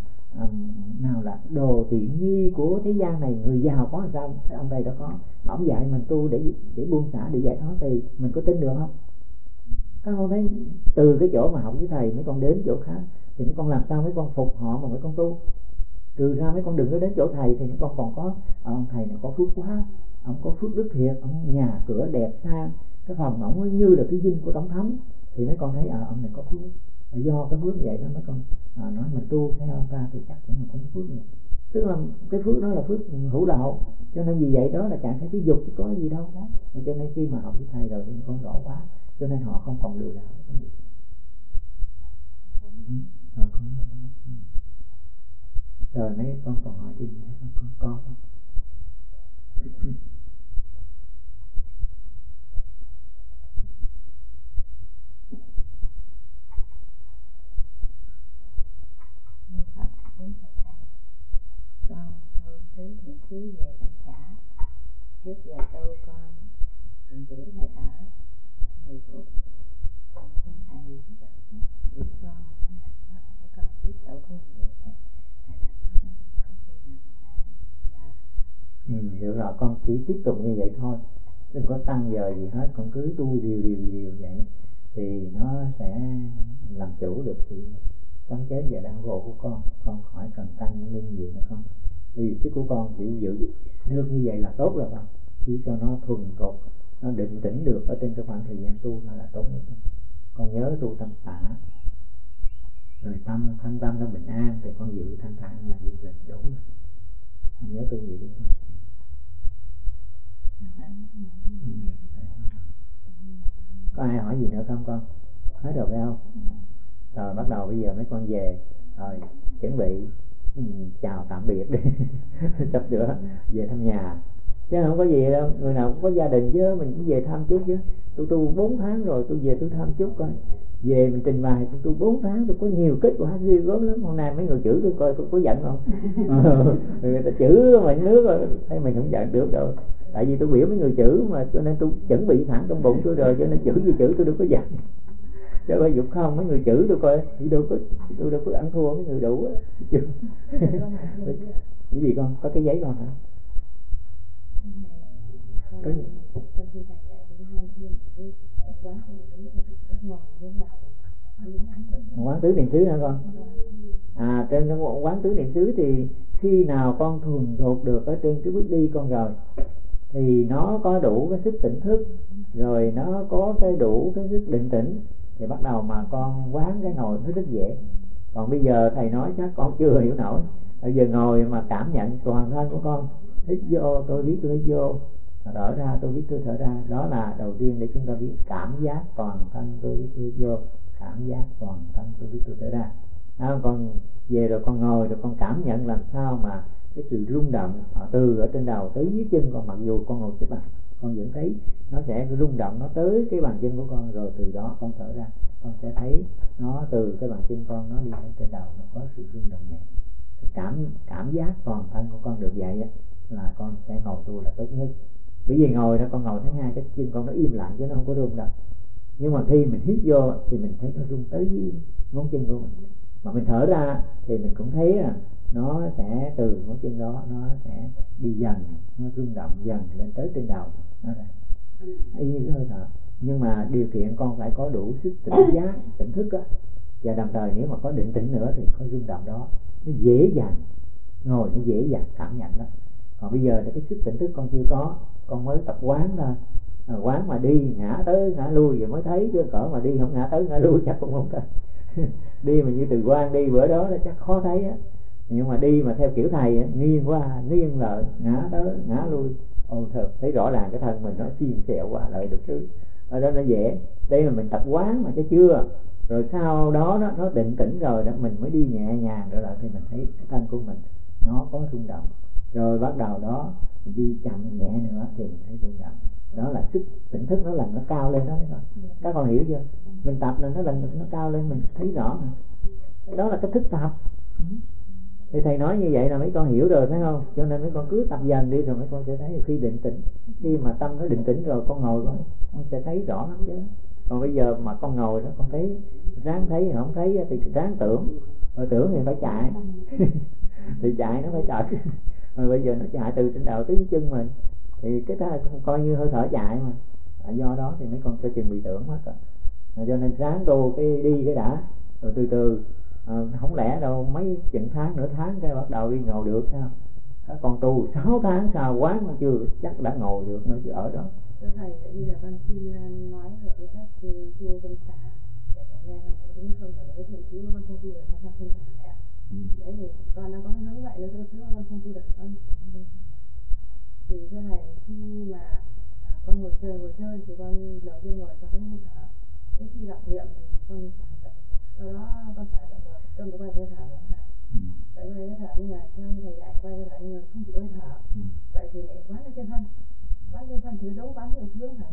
nào là đồ tiện nghi của thế gian này, người giàu có làm sao, cái ông thầy đó có, mà ông dạy mình tu để buông xả, để giải thoát thì mình có tin được không? Các con thấy từ cái chỗ mà học với thầy mấy con đến chỗ khác thì mấy con làm sao mấy con phục họ mà mấy con tu. Trừ ra mấy con đừng có đến chỗ thầy thì mấy con còn có ông thầy này có phước quá, ông có phước đức thiệt, ông nhà cửa đẹp sang, cái phòng ông như là cái dinh của tổng thống, thì mấy con thấy ông này có phước. Do cái phước vậy đó mấy con nói mình tu theo ông ta thì chắc cũng mình cũng có phước vậy. Tức là cái phước đó là phước hữu lậu, cho nên vì vậy đó là trạng thái cái dục chứ có gì đâu khác. Cho nên khi mà học với thầy rồi thì mấy con rõ quá, cho nên họ không còn lừa đảo không được. Rồi mấy con còn hỏi gì nữa không? Con không? Phật đến Phật thầy, con tu tứ niệm xứ về tâm xã. Trước giờ tu con định chỉ hơi thở 10 phút. Xin thầy chỉ con để con tiếp tục như vậy hay là có khi nào con lên giờ. Được rồi, con chỉ tiếp tục như vậy thôi, đừng có tăng giờ gì hết, con cứ tu điều vậy thì nó sẽ làm chủ được sự sống chết và đau khổ của con khỏi cần tăng lên nhiều nữa con. Vì sức của con chỉ giữ được như vậy là tốt rồi con, chỉ cho nó thuần thục, nó định tĩnh được ở trên cái khoảng thời gian tu thôi là tốt nhất. Con nhớ tu tâm xả rồi thân tâm nó bình an thì con giữ thanh thản là việc là đủ rồi. Anh nhớ tu gì đi con. Có ai hỏi gì nữa không con? Hết rồi phải không? Rồi bắt đầu bây giờ mấy con về rồi chuẩn bị chào tạm biệt đi. Sắp sửa về thăm nhà chứ không có gì đâu, người nào cũng có gia đình chứ, mình cũng về thăm chút chứ. Tôi tu 4 tháng rồi, tôi về tôi thăm chút coi. Về mình trình bày tôi tu 4 tháng tôi có nhiều kết quả ghê gớm lắm. Hôm nay mấy người chửi tôi coi có giận không? Người ta chửi mình nước rồi, thấy mình không giận được đâu. Tại vì tôi biểu mấy người chửi mà, cho nên tôi chuẩn bị sẵn trong bụng tôi rồi, cho nên chửi gì chửi tôi đâu có giận. Chứ bây dục không, mấy người chửi tôi coi tôi đâu có ăn thua mấy người đủ á. Cái gì con? Có cái giấy con hả? Có gì? Quán tứ niệm xứ hả con? Trên quán tứ niệm xứ thì khi nào con thuần thục được ở trên cái bước đi con rồi thì nó có đủ cái sức tỉnh thức, rồi nó có cái đủ cái sức định tĩnh thì bắt đầu mà con quán cái ngồi nó rất dễ. Còn bây giờ thầy nói chắc con chưa hiểu nổi. Bây giờ ngồi mà cảm nhận toàn thân của con, hít vô tôi biết tôi hít vô, thở ra tôi biết tôi thở ra, đó là đầu tiên để chúng ta biết cảm giác toàn thân tôi biết tôi hít vô, cảm giác toàn thân tôi biết tôi thở ra. Con về rồi con ngồi rồi con cảm nhận làm sao mà cái sự rung động từ ở trên đầu tới dưới chân con, mặc dù con ngồi xếp bằng con vẫn thấy nó sẽ rung động, nó tới cái bàn chân của con, rồi từ đó con thở ra, con sẽ thấy nó từ cái bàn chân con nó đi lên trên đầu, nó có sự rung động nhẹ. Thì cảm giác toàn thân của con được vậy á, là con sẽ ngồi tu là tốt nhất. Bởi vì ngồi đó con ngồi thấy hai cái chân con nó im lặng chứ nó không có rung đâu. Nhưng mà khi mình hít vô thì mình thấy nó rung tới dưới ngón chân của mình, mà mình thở ra thì mình cũng thấy nó sẽ từ ngón chân đó nó sẽ đi dần, nó rung động dần lên tới trên đầu nó ra, y như cái hơi thở. Nhưng mà điều kiện con phải có đủ sức tỉnh giác, tỉnh thức á, và đồng thời nếu mà có định tĩnh nữa thì có rung động đó nó dễ dàng, ngồi nó dễ dàng cảm nhận lắm. Còn bây giờ thì cái sức tỉnh thức con chưa có, con mới tập quán thôi. Quán mà đi ngã tới ngã lui rồi mới thấy, chứ cỡ mà đi không ngã tới ngã lui chắc cũng không thấy. Đi mà như Từ Quang đi bữa đó chắc khó thấy á. Nhưng mà đi mà theo kiểu thầy á, nghiêng qua nghiêng lại, ngã tới ngã lui, thật thấy rõ ràng cái thân mình nó xiên xẹo qua lại được thứ. Ở đó nó dễ. Đây là mình tập quán mà chứ chưa. Rồi sau đó nó định tĩnh rồi đó mình mới đi nhẹ nhàng trở lại, thì mình thấy cái thân của mình nó có rung động. Rồi bắt đầu đó mình đi chậm nhẹ nữa thì mình thấy rung động. Đó là sức tỉnh thức nó lần nó cao lên đó mấy con. Các con hiểu chưa? Mình tập là nó lần nó cao lên, mình thấy rõ mà. Đó là cái thức tập. Thì thầy nói như vậy là mấy con hiểu rồi phải không? Cho nên mấy con cứ tập dần đi rồi mấy con sẽ thấy khi định tĩnh. Khi mà tâm nó định tĩnh rồi con ngồi con sẽ thấy rõ lắm chứ. Còn bây giờ mà con ngồi đó con thấy ráng thấy không thấy thì ráng tưởng. Rồi tưởng thì phải chạy. Thì chạy nó phải chạy. Rồi bây giờ nó chạy từ trên đầu tới dưới chân mình. Thì cái đó coi như hơi thở chạy mà. Do đó thì mấy con cho chừng bị tưởng mất rồi. Cho nên ráng tu cái đi cái đã, rồi từ từ. Không lẽ đâu mấy chừng tháng nửa tháng cái bắt đầu đi ngồi được sao? Các con tu 6 tháng sau quán mà chưa chắc đã ngồi được nữa chứ ở đó. Thưa thầy, bây giờ con xin nói về cái cách tu tâm xả để thầy nghe không có đúng không? Tại vì cái thượng thứ con không tu được con tâm xả này ạ. Đấy thì con đang có cái hướng vậy, nếu thượng thứ con không tu được con. Thì thưa thầy, khi mà con ngồi chơi thì con đầu tiên ngồi con thấy hơi thở. Khi đọc niệm thì con xả niệm. Sau đó con xả niệm rồi tâm nó quay với thở rồi thầy. Vậy quay với thở nhưng mà theo như thầy dạy quay với thở nhưng mà không chịu hơi thở. Vậy thì lại quán ở trên thân. Quán trên thân thì nó giống quán thượng thứ phải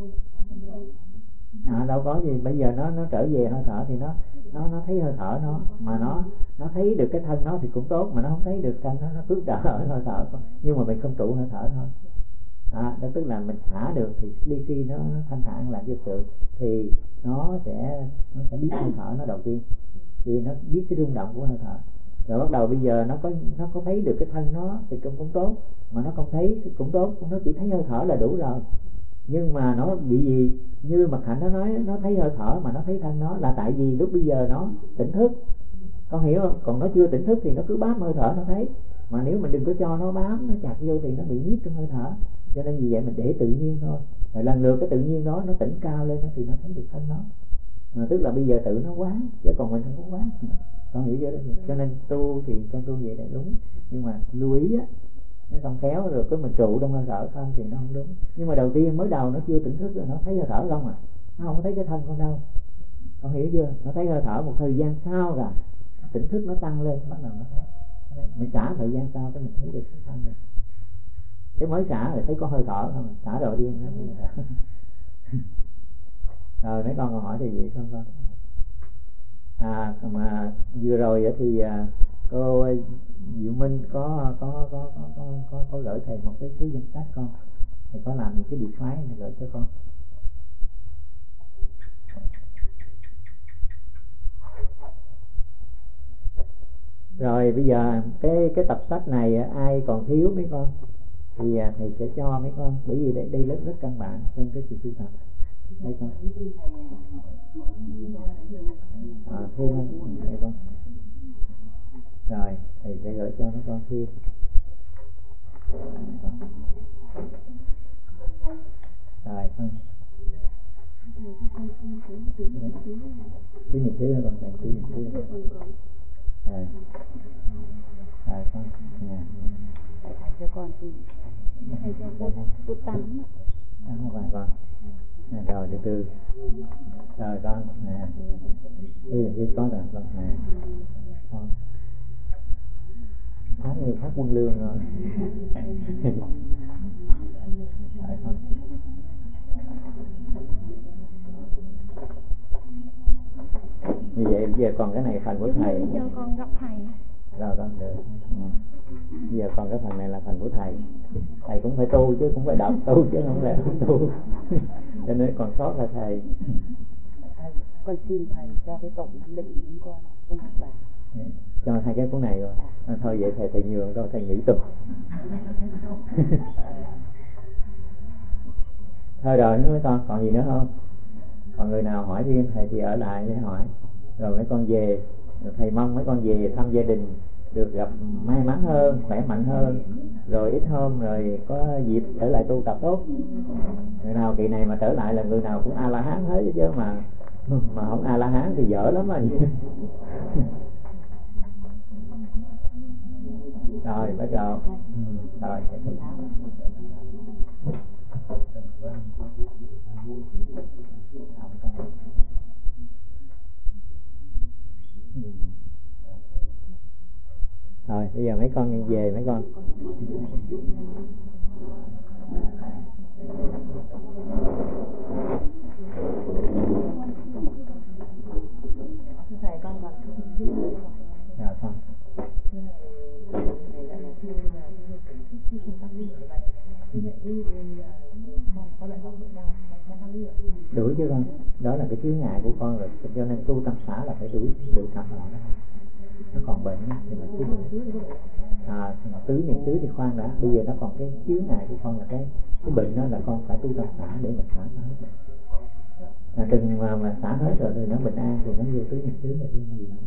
không? Đâu có gì, bây giờ nó trở về hơi thở thì nó thấy hơi thở nó, mà nó thấy được cái thân nó thì cũng tốt, mà nó không thấy được thân nó cứ đỡ ở hơi thở, nhưng mà mình không trụ hơi thở thôi. Đó tức là mình xả được thì đi khi nó thanh thản làm vô sự thì nó sẽ biết hơi thở nó đầu tiên, thì nó biết cái rung động của hơi thở. Rồi bắt đầu bây giờ nó có thấy được cái thân nó thì cũng tốt, mà nó không thấy thì cũng tốt, nó chỉ thấy hơi thở là đủ rồi. Nhưng mà nó bị gì, như Mật Hạnh nó nói, nó thấy hơi thở mà nó thấy thân nó là tại vì lúc bây giờ nó tỉnh thức, con hiểu không? Còn nó chưa tỉnh thức thì nó cứ bám hơi thở nó thấy, mà nếu mình đừng có cho nó bám, nó chặt vô thì nó bị nhiếp trong hơi thở. Cho nên vì vậy mình để tự nhiên thôi, rồi lần lượt cái tự nhiên đó nó tỉnh cao lên thì nó thấy được thân nó. Tức là bây giờ tự nó quán, chứ còn mình không có quán. Con hiểu chưa đó? Cho nên tu thì con tu vậy đấy đúng, nhưng mà lưu ý á, nó không khéo rồi cứ mình trụ trong hơi thở không thì nó không đúng. Nhưng mà đầu tiên mới đầu nó chưa tỉnh thức rồi nó thấy hơi thở không nó không có thấy cái thân con đâu. Con hiểu chưa? Nó thấy hơi thở một thời gian sau rồi nó tỉnh thức nó tăng lên, bắt đầu nó thấy. Mình xả thời gian sau cái mình thấy được cái thân rồi. Chứ mới xả thì thấy có hơi thở không, xả rồi điên nó thấy hơi thở. Rồi mấy con còn hỏi thì gì không con? Mà vừa rồi thì cô Diệu Minh có gửi thầy một cái số danh sách con, thầy có làm những cái điều phái này gửi cho con. Rồi bây giờ cái tập sách này ai còn thiếu mấy con thì thầy sẽ cho mấy con, bởi vì đây lớp rất căn bản trên cái sự tu tập. Đây con. Thêm đây con. Rồi thầy sẽ gửi cho mấy con thêm. Rồi con. Thứ niệm xứ nữa con, thầy thứ niệm xứ nữa. Rồi con. Thầy cho con thì thầy cho cô 8 ạ. 8 vài con. Rồi từ từ. Rồi con. Đây có rồi con. Con. Phát như phát quân lương rồi. Rồi con. Như vậy bây giờ còn cái này phần của thầy. Cho con gặp thầy. Rồi con được. Bây giờ còn cái phần này là phần của thầy. Thầy cũng phải tu chứ, cũng phải đọc tu chứ không lẽ không tu. Cho nên còn sót là thầy. Con xin thầy cho cái tổng giám định chúng con các bà. Cho hai cái cuốn này rồi. Thôi vậy thầy nhường rồi, thầy nghỉ tu. Thôi rồi mấy con còn gì nữa không? Còn người nào hỏi riêng thầy thì ở lại để hỏi. Rồi mấy con về, rồi thầy mong mấy con về thăm gia đình được gặp may mắn hơn, khỏe mạnh hơn, rồi ít hôm rồi có dịp trở lại tu tập tốt. Người nào kỳ này mà trở lại là người nào cũng A La Hán hết chứ, mà không A La Hán thì dở lắm rồi. Rồi bắt đầu. Rồi rồi bây giờ mấy con về mấy con. Thầy con còn không biết lời hỏi. Dạ con. Thầy lại là thu là thu sinh tâm lý vậy. Như vậy ví dụ như là con có loại học được đâu, có tâm lý. Đuổi chứ con, đó là cái chướng ngại của con rồi, cho nên tu tâm xã là phải đuổi cặp họ đó. Nó còn bệnh thì mình cứ tứ niệm xứ thì khoan đã, bây giờ nó còn cái chướng ngại của con là cái bệnh đó, là con phải tu tâm xã để mà xả nó hết. Đừng mà xả hết rồi thì nó bình an thì nó vô tứ niệm xứ là cái gì nữa.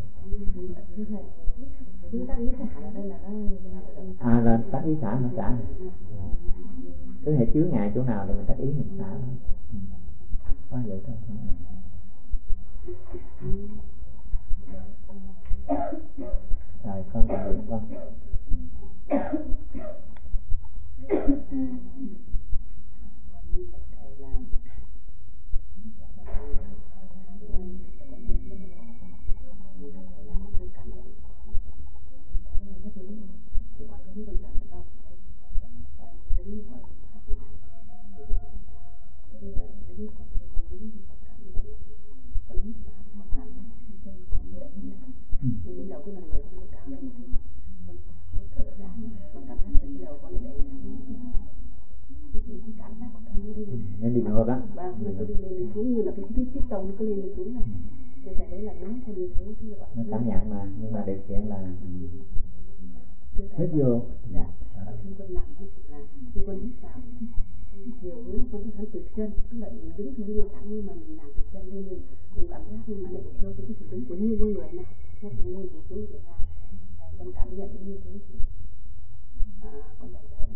Cứ tác ý xả là đây là nó Là tác ý xả nó xả. Cứ hệ chướng ngại chỗ nào thì mình tác ý mình xả thôi. Có vậy thôi. Rồi con còn gì con? Nó đi ngược á. Nó cứ đi lên đi xuống như là cái tông nó cứ lên đi xuống này. Như thầy đấy là đúng có đi thế thì còn nó cảm nhận mà, nhưng mà điều kiện là hít vô. Dạ. Khi con nằm thì là khi con hít vào thì chiều hướng con cứ thẳng từ chân, tức là mình đứng thì lên thẳng, nhưng mà mình làm từ chân lên mình cảm giác, nhưng mà lại để theo cái chiều đứng của như con người này, nó cũng lên cũng xuống thì ra. Con cảm nhận như thế thì con bày thầy là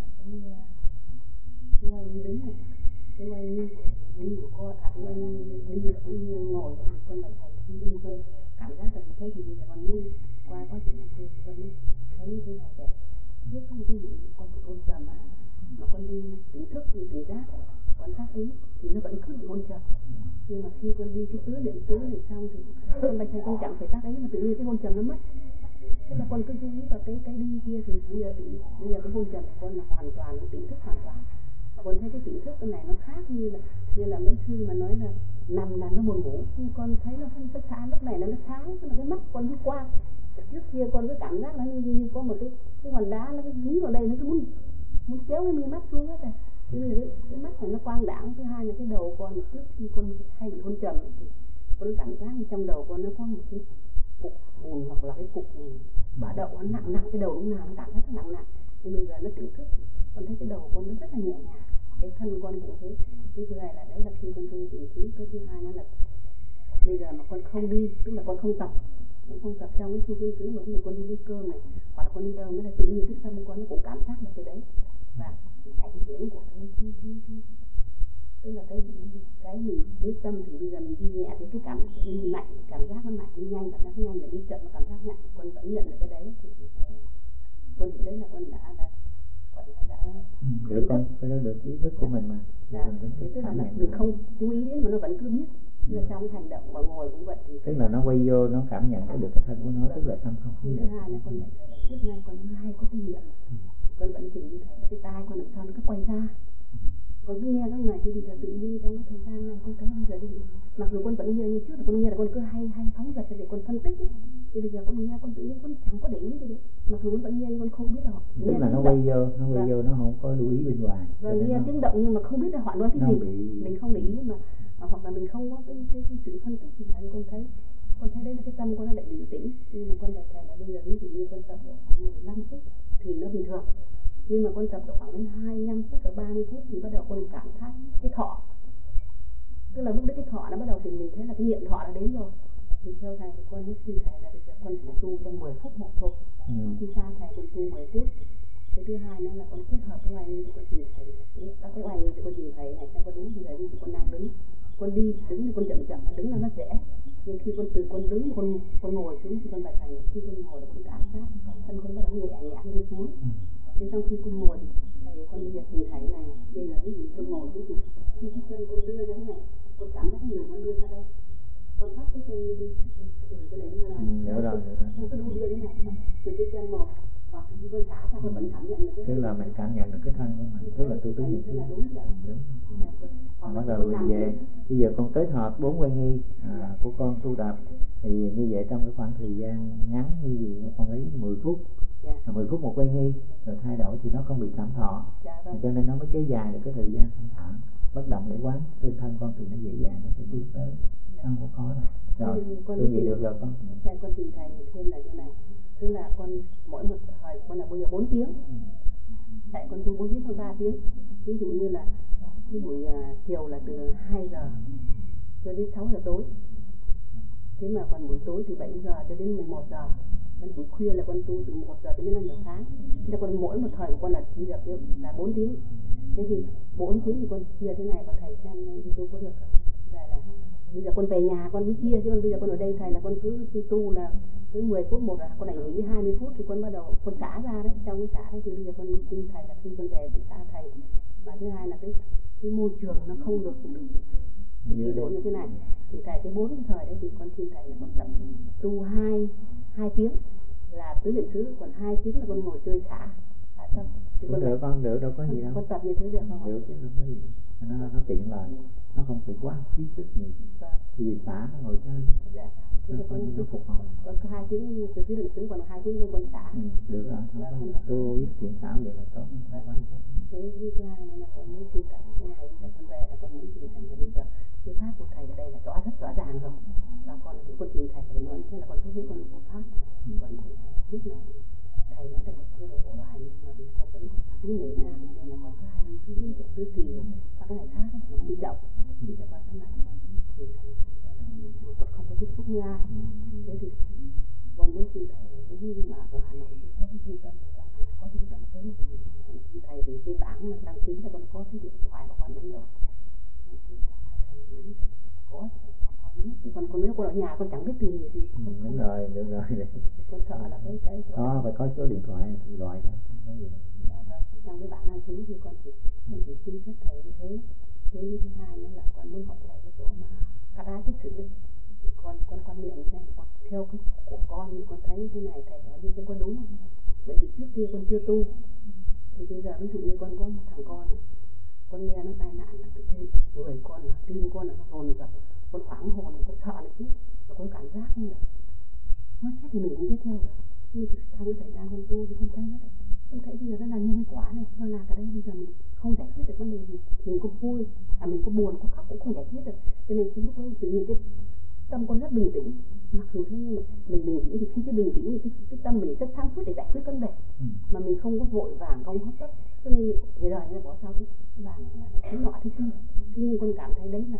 cái oanh đứng này, cái oanh đi của con, cái oanh đi và cái ngồi thì con bày thầy khi đi con cảm giác là như thế. Thì bây giờ con đi qua quá trình tu con đi thấy như thế này để trước các cái gì con bị hôn trầm mà con đi tỉnh thức tỉnh giác con tác ý thì nó vẫn cứ bị hôn trầm. Nhưng mà khi con đi cái tứ niệm xứ này xong thì con bạch thầy con chẳng phải tác ý mà tự nhiên cái hôn trầm nó mất. Tức là con cứ chú ý vào cái đi kia thì bây giờ cái hôn trầm của con là hoàn toàn cái tỉnh thức hoàn toàn. Và con thấy cái tỉnh thức cái này nó khác như là mấy sư mà nói là nằm là nó buồn ngủ, nhưng con thấy nó không có sáng, lúc này nó sáng, tức là cái mắt con cứ quang. Trước kia con cứ cảm giác nó như có một cái hòn đá nó cứ dính vào đây, nó cứ muốn kéo cái mi mắt xuống hết rồi. Thế bây giờ cái mắt này nó quang đãng. Thứ hai là cái đầu con trước khi con hay bị hôn trầm thì con cảm giác như trong đầu con nó có một cái cục bùn hoặc là cái cục bã đậu nó nặng, cái đầu lúc nào nó cảm giác nó nặng. Nhưng bây giờ nó tỉnh thức thì con thấy cái đầu con nó rất là nhẹ nhàng, cái thân con cũng thế. Cái thứ này là đấy là khi con tu tỉnh thức. Cái thứ hai nữa là bây giờ mà con không đi, tức là con không tập trong cái khu dân cư mà con đi lấy cơm này hoặc là con đi đâu, nó là tự nhiên cái tâm con nó cũng cảm giác được cái đấy. Và cái ảnh hưởng của cái tức là cái mình quyết tâm thì bây giờ mình đi nhẹ thì cái cảm đi mạnh thì cảm giác nó mạnh, đi nhanh cảm giác nhanh, mà đi chậm nó cảm giác nhẹ. Con vẫn nhận được cái đấy thì con hiểu đấy là con đã gọi là đã được con có được ý thức của mình mà. Thế tức là mình không chú ý đến mà nó vẫn cứ biết. Tức là trong cái hành động mà ngồi cũng vậy thì tức là nó quay vô nó cảm nhận được cái thân của nó, tức là tâm không thứ hai là con bạch thầy là trước nay con hay có kinh nghiệm con vẫn chỉnh như thầy là cái tai con làm sao nó cứ quay ra Con cứ nghe các ngày thì bây giờ tự nhiên trong cái thời gian này con thấy bây giờ ví dụ mặc dù con vẫn nghe như trước là con nghe là con cứ hay phóng dật để con phân tích ấy. Thì bây giờ con nghe con tự nhiên con chẳng có để ý gì đấy, mặc dù con vẫn nghe nhưng con không biết là họ tức là nó quay vô nó không có lưu ý bên ngoài. Vâng, nghe tiếng động nhưng mà không biết là họ nói cái gì, mình không để ý mà hoặc là mình không có cái sự phân tích thì con thấy đấy là cái tâm con nó lại bình tĩnh. Nhưng mà con bạch thầy là bây giờ ví dụ như con tập độ khoảng 15 phút thì nó bình thường, nhưng mà con tập độ khoảng đến 25 phút hoặc 30 phút thì bắt đầu con cảm thấy cái thọ, tức là lúc đấy cái thọ nó bắt đầu thì mình thấy là cái niệm thọ đã đến rồi. Thì theo thầy thì con mới xin thầy là bây giờ con chỉ tu trong 10 phút một thôi. Khi xa thầy con tu 10 phút. Cái thứ hai nữa là con kết hợp cái oai nghi thì con trình thầy các cái oai nghi thì con trình thầy này xem có đúng. Bây giờ đi thì con đang đứng, con đi đứng thì con chậm chậm, đứng là nó dễ, nhưng khi con từ con đứng con ngồi xuống thì con bạch thầy này, khi con ngồi là con cảm giác toàn thân con bắt đầu nhẹ nhàng đưa xuống. Thế sau khi con ngồi thì thầy con bây giờ trình thầy này, bây giờ thì con ngồi xuống thì khi cái chân con đưa ra thế này, con cảm giác người con đưa ra đây, con phát cái chân đi rồi con để nó ra, con cứ đưa thế này từ cái chân một hoặc con xả ra con vẫn cảm nhận được cái, tức là mình cảm nhận được cái thân của mình, tức là tu tứ niệm xứ. Đúng. Bắt đầu về bây giờ con kết hợp 4 quay nghi của con tu tập thì như vậy trong cái khoảng thời gian ngắn, như dụ con lấy 10 phút, 10 phút một quay nghi rồi thay đổi thì nó không bị cảm thọ, cho nên nó mới kéo dài được cái thời gian thanh thản bất động để quán cái thân con thì nó dễ dàng nó sẽ tiến tới, không có khó đâu. Rồi tôi vậy được rồi con. Thầy con trình thầy thêm là như này, tức là con mỗi một thời con là bây giờ 4 tiếng, thầy con tu 4 tiếng hoặc 3 tiếng. Ví dụ như là cái buổi chiều là từ 2 giờ cho đến 6 giờ tối, thế mà còn buổi tối từ 7 giờ cho đến 11 giờ, còn buổi khuya là con tu từ 1 giờ đến 5 giờ sáng. Thế là con mỗi một thời của con là bây giờ kiểu là 4 tiếng. Thế thì 4 tiếng thì con chia thế này, con thầy xem con tu có được không? Là bây giờ con về nhà con mới chia, chứ còn bây giờ con ở đây thầy là con cứ tu là cứ 10 phút một là con nghỉ 20 phút thì con bắt đầu con xả ra đấy, trong cái xả đấy thì bây giờ con xin thầy là khi con về con xả thầy. Và thứ hai là cái môi trường nó không được thay đổi như thế này thì thầy cái 4 cái thời đấy thì con xin thầy là con tập tu 2 tiếng là tứ niệm xứ, còn 2 tiếng là con ngồi chơi xả tâm. Thì con được, con được, đâu có gì đâu. Con tập như thế được không ạ? Được chứ, đâu có gì. Nó tiện lợi, nó không phải quá phí sức nhiều. Vì xả nó ngồi chơi. Dạ. Nó phục hồi. Con có 2 tiếng từ tứ niệm xứ, còn 2 tiếng con xả. Được rồi, không có gì. Tôi biết thiện xảo vậy là tốt. Thế thứ hai nữa là con muốn xin thầy cái này, bây giờ con về là con muốn xin thầy là bây giờ cái pháp của thầy ở đây là rất rõ ràng rồi, và con những con trình thầy nói thế là con cứ thấy con có pháp, con trình thầy trước này thầy nói là chưa độ bộ hành, nhưng mà vì con vẫn còn tính nể nang cho nên là con cứ hay tứ kỳ rồi và cái này khác thì nó bị động. Bây giờ con sắp lại con trình thầy con không có tiếp xúc với ai, thế thì con muốn xin thầy nhưng mà ở Hà Nội chưa có cái trung tâm, ở trong này có trung tâm sớm thầy, con xin thầy vì cái bảng mà đăng ký là con có cái điện thoại của con đấy rồi, con xin thầy muốn thầy có thầy cho con biết, chứ còn nếu con ở nhà con chẳng biết tình hình gì. Đúng rồi, được rồi. Con sợ là cái có phải có số điện thoại thì gọi cho, không có gì. Dạ vâng, trong cái bảng đăng ký thì con chỉ xin phép thầy như thế. Thế thứ hai nữa là con muốn hỏi thầy cái chỗ mà cái sự ấy. Thì con quan niệm như này, con theo cái của con thì con thấy như thế này, thầy nói như thế có đúng không? Bởi vì trước kia con chưa tu, thì bây giờ ví dụ như con có một thằng con nghe nó tai nạn là tự nhiên người con là tim con là nó dồn dập, con hoảng hồn, con sợ này chứ, và con cảm giác như là nó chết thì mình cũng chết theo được. Nhưng mà sau cái thời gian con tu thì con thấy bây giờ nó là nhân quả này, nó là cái đấy bây giờ mình không giải quyết được vấn đề gì, mình có vui mình có buồn có khóc cũng không giải quyết được, cho nên cái lúc đấy tự nhiên cái tâm con rất bình tĩnh. Mặc dù thế nhưng mà mình bình tĩnh thì khi cái bình tĩnh thì cái tâm mình rất sáng suốt để giải quyết vấn đề, mà mình không có vội vàng không hấp tấp, cho nên người đời này bỏ sao cái bà này là thế nọ thế kia. Thế nhưng con cảm thấy đấy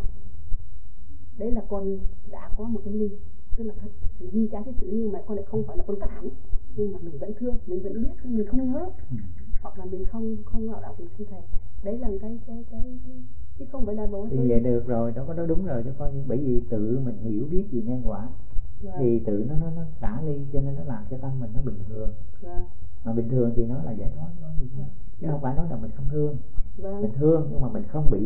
là con đã có một cái ly, tức là ly cái sự, nhưng mà con lại không phải là con cắt hẳn, nhưng mà mình vẫn thương, mình vẫn biết nhưng mình không nhớ, hoặc là mình không ngạo đạo vì thưa thầy, đấy là cái chứ không phải là bố thì vậy được rồi, đó có đó đúng rồi cho con, bởi vì tự mình hiểu biết gì nhân quả thì tự nó xả ly, cho nên nó làm cho tâm mình nó bình thường. Mà bình thường thì nó là giải thoát thôi, chứ không phải nói là mình không thương. Mình thương nhưng mà mình không bị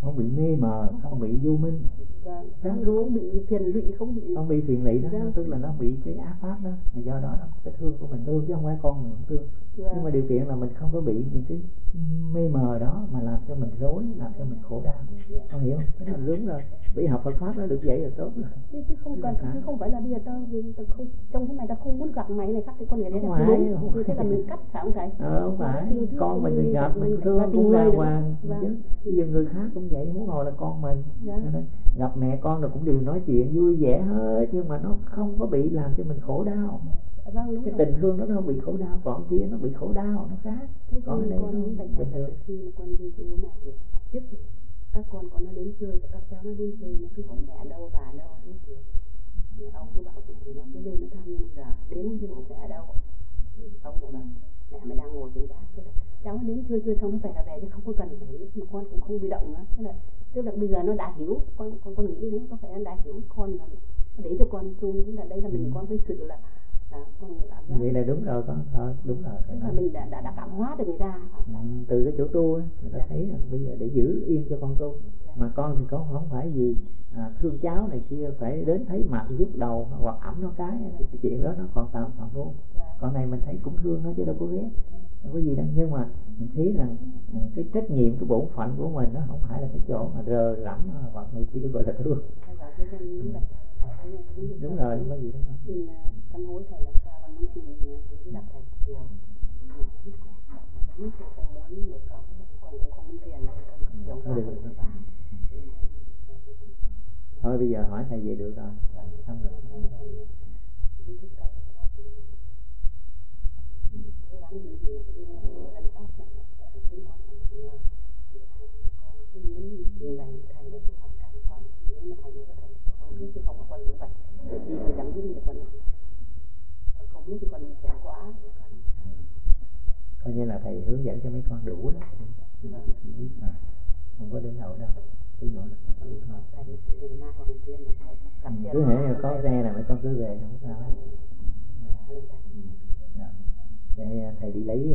không bị mê mờ, không bị vô minh, không bị phiền lụy, không bị phiền lụy đó, tức là nó bị cái ác pháp đó, là do đó cái thương của mình thương chứ không phải con mình không thương. Nhưng mà điều kiện là mình không có bị những cái mê mờ đó mà làm cho mình rối, làm cho mình khổ đau, con hiểu không? Cái đó là đúng rồi, bị học Phật pháp nó được vậy là tốt rồi. Chứ không cần, chứ không phải là bây giờ tao không trong thế này tao không muốn gặp mày này khác cái con người đấy là đúng, thế là mình cắt phải không thầy? Không phải, con mình gặp mình thương cũng đàng hoàng chứ. Bây giờ người khác cũng vậy, huống hồ là con mình. Gặp mẹ con rồi cũng đều nói chuyện vui vẻ hết, nhưng mà nó không có bị làm cho mình khổ đau. Cái tình thương đó nó không bị khổ đau, còn kia nó bị khổ đau, nó khác. Còn ở đây nó bình thường. Khi mà con đi du này thì trước thì các con nó đến chơi, các cháu nó đến chơi nó cứ hỏi mẹ đâu bà đâu, thế thì ông cứ bảo thì nó cứ lên nó thăm. Nhưng bây giờ đến thì bố mẹ ở đâu thì ông bảo là mẹ mày đang ngồi trên gác, thế là cháu nó đến chơi xong nó về chứ không có cần phải biết, mà con cũng không bị động nữa. Thế là tức là bây giờ nó đã hiểu, con nghĩ thế, có phải nó đã hiểu con là để cho con tu, tức là đây là mình con với sự là con cảm giác vậy là đúng rồi con, đúng rồi. Tức là mình đã cảm hóa được người ta. Từ cái chỗ tu á, người ta thấy là bây giờ để giữ yên cho con tu, mà con thì con không phải gì thương cháu này kia phải đến thấy mặt vuốt đầu hoặc ẩm nó cái thì cái chuyện đó nó còn tạm phạm vô. Con này mình thấy cũng thương nó chứ đâu có ghét, không có gì đâu, nhưng mà mình thấy rằng cái trách nhiệm, cái bổn phận của mình nó không phải là cái chỗ mà rờ rẫm hoặc này kia gọi là thương. Đúng rồi, không có gì đâu. Xin sám hối thầy làm sao con muốn xin đến gặp thầy chiều. Nếu cô không muốn một cổng thì con cũng không muốn tiền, con chiều qua con vào. Thôi bây giờ hỏi thầy về được rồi. Xong rồi. Trình bày thầy là cái hoàn cảnh con, nếu mà thầy có thầy con chứ không có con như vậy, vì mình chẳng biết gì con không biết thì con bị kẹt quá, coi như là thầy hướng dẫn cho mấy con đủ đó, biết mà không có đến đâu đâu, cứ nỗ lực mà tu thôi. Cứ hễ có xe là mấy con cứ về không sao. Để thầy đi lấy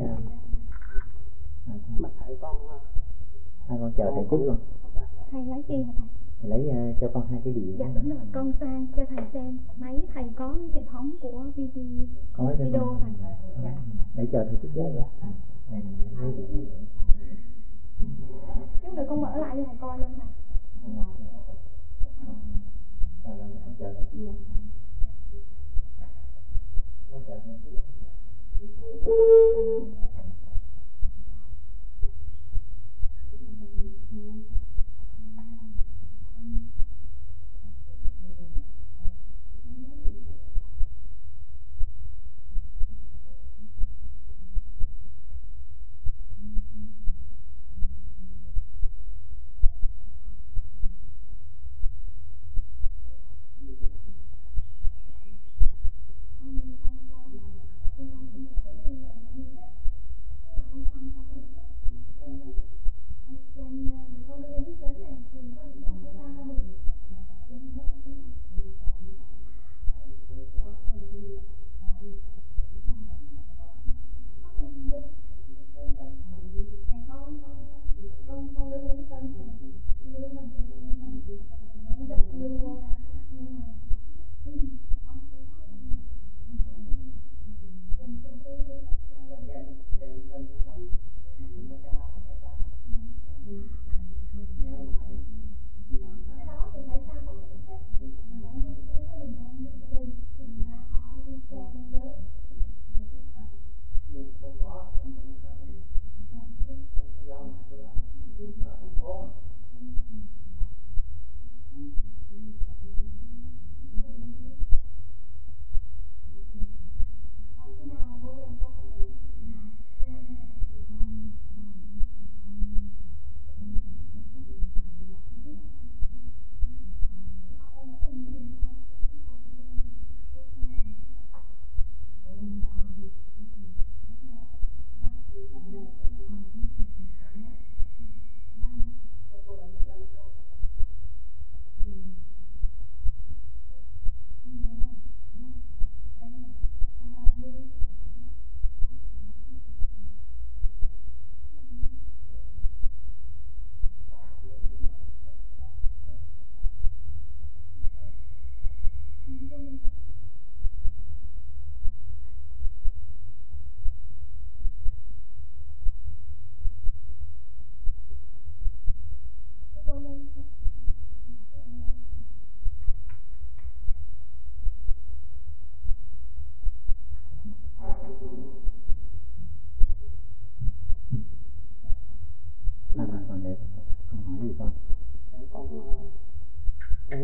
mà thầy con hai con chờ thầy chút luôn. Thầy lấy gì hả thầy? Thầy lấy cho con 2 cái đĩa. Dạ đúng rồi, con sang cho thầy xem. Máy thầy có cái hệ thống của video thầy. Dạ. Để chờ thầy chút nữa. Này lấy đĩa. Chút nữa con mở lại cho thầy coi luôn thầy. Con chờ thầy chút. Con chờ thầy chút.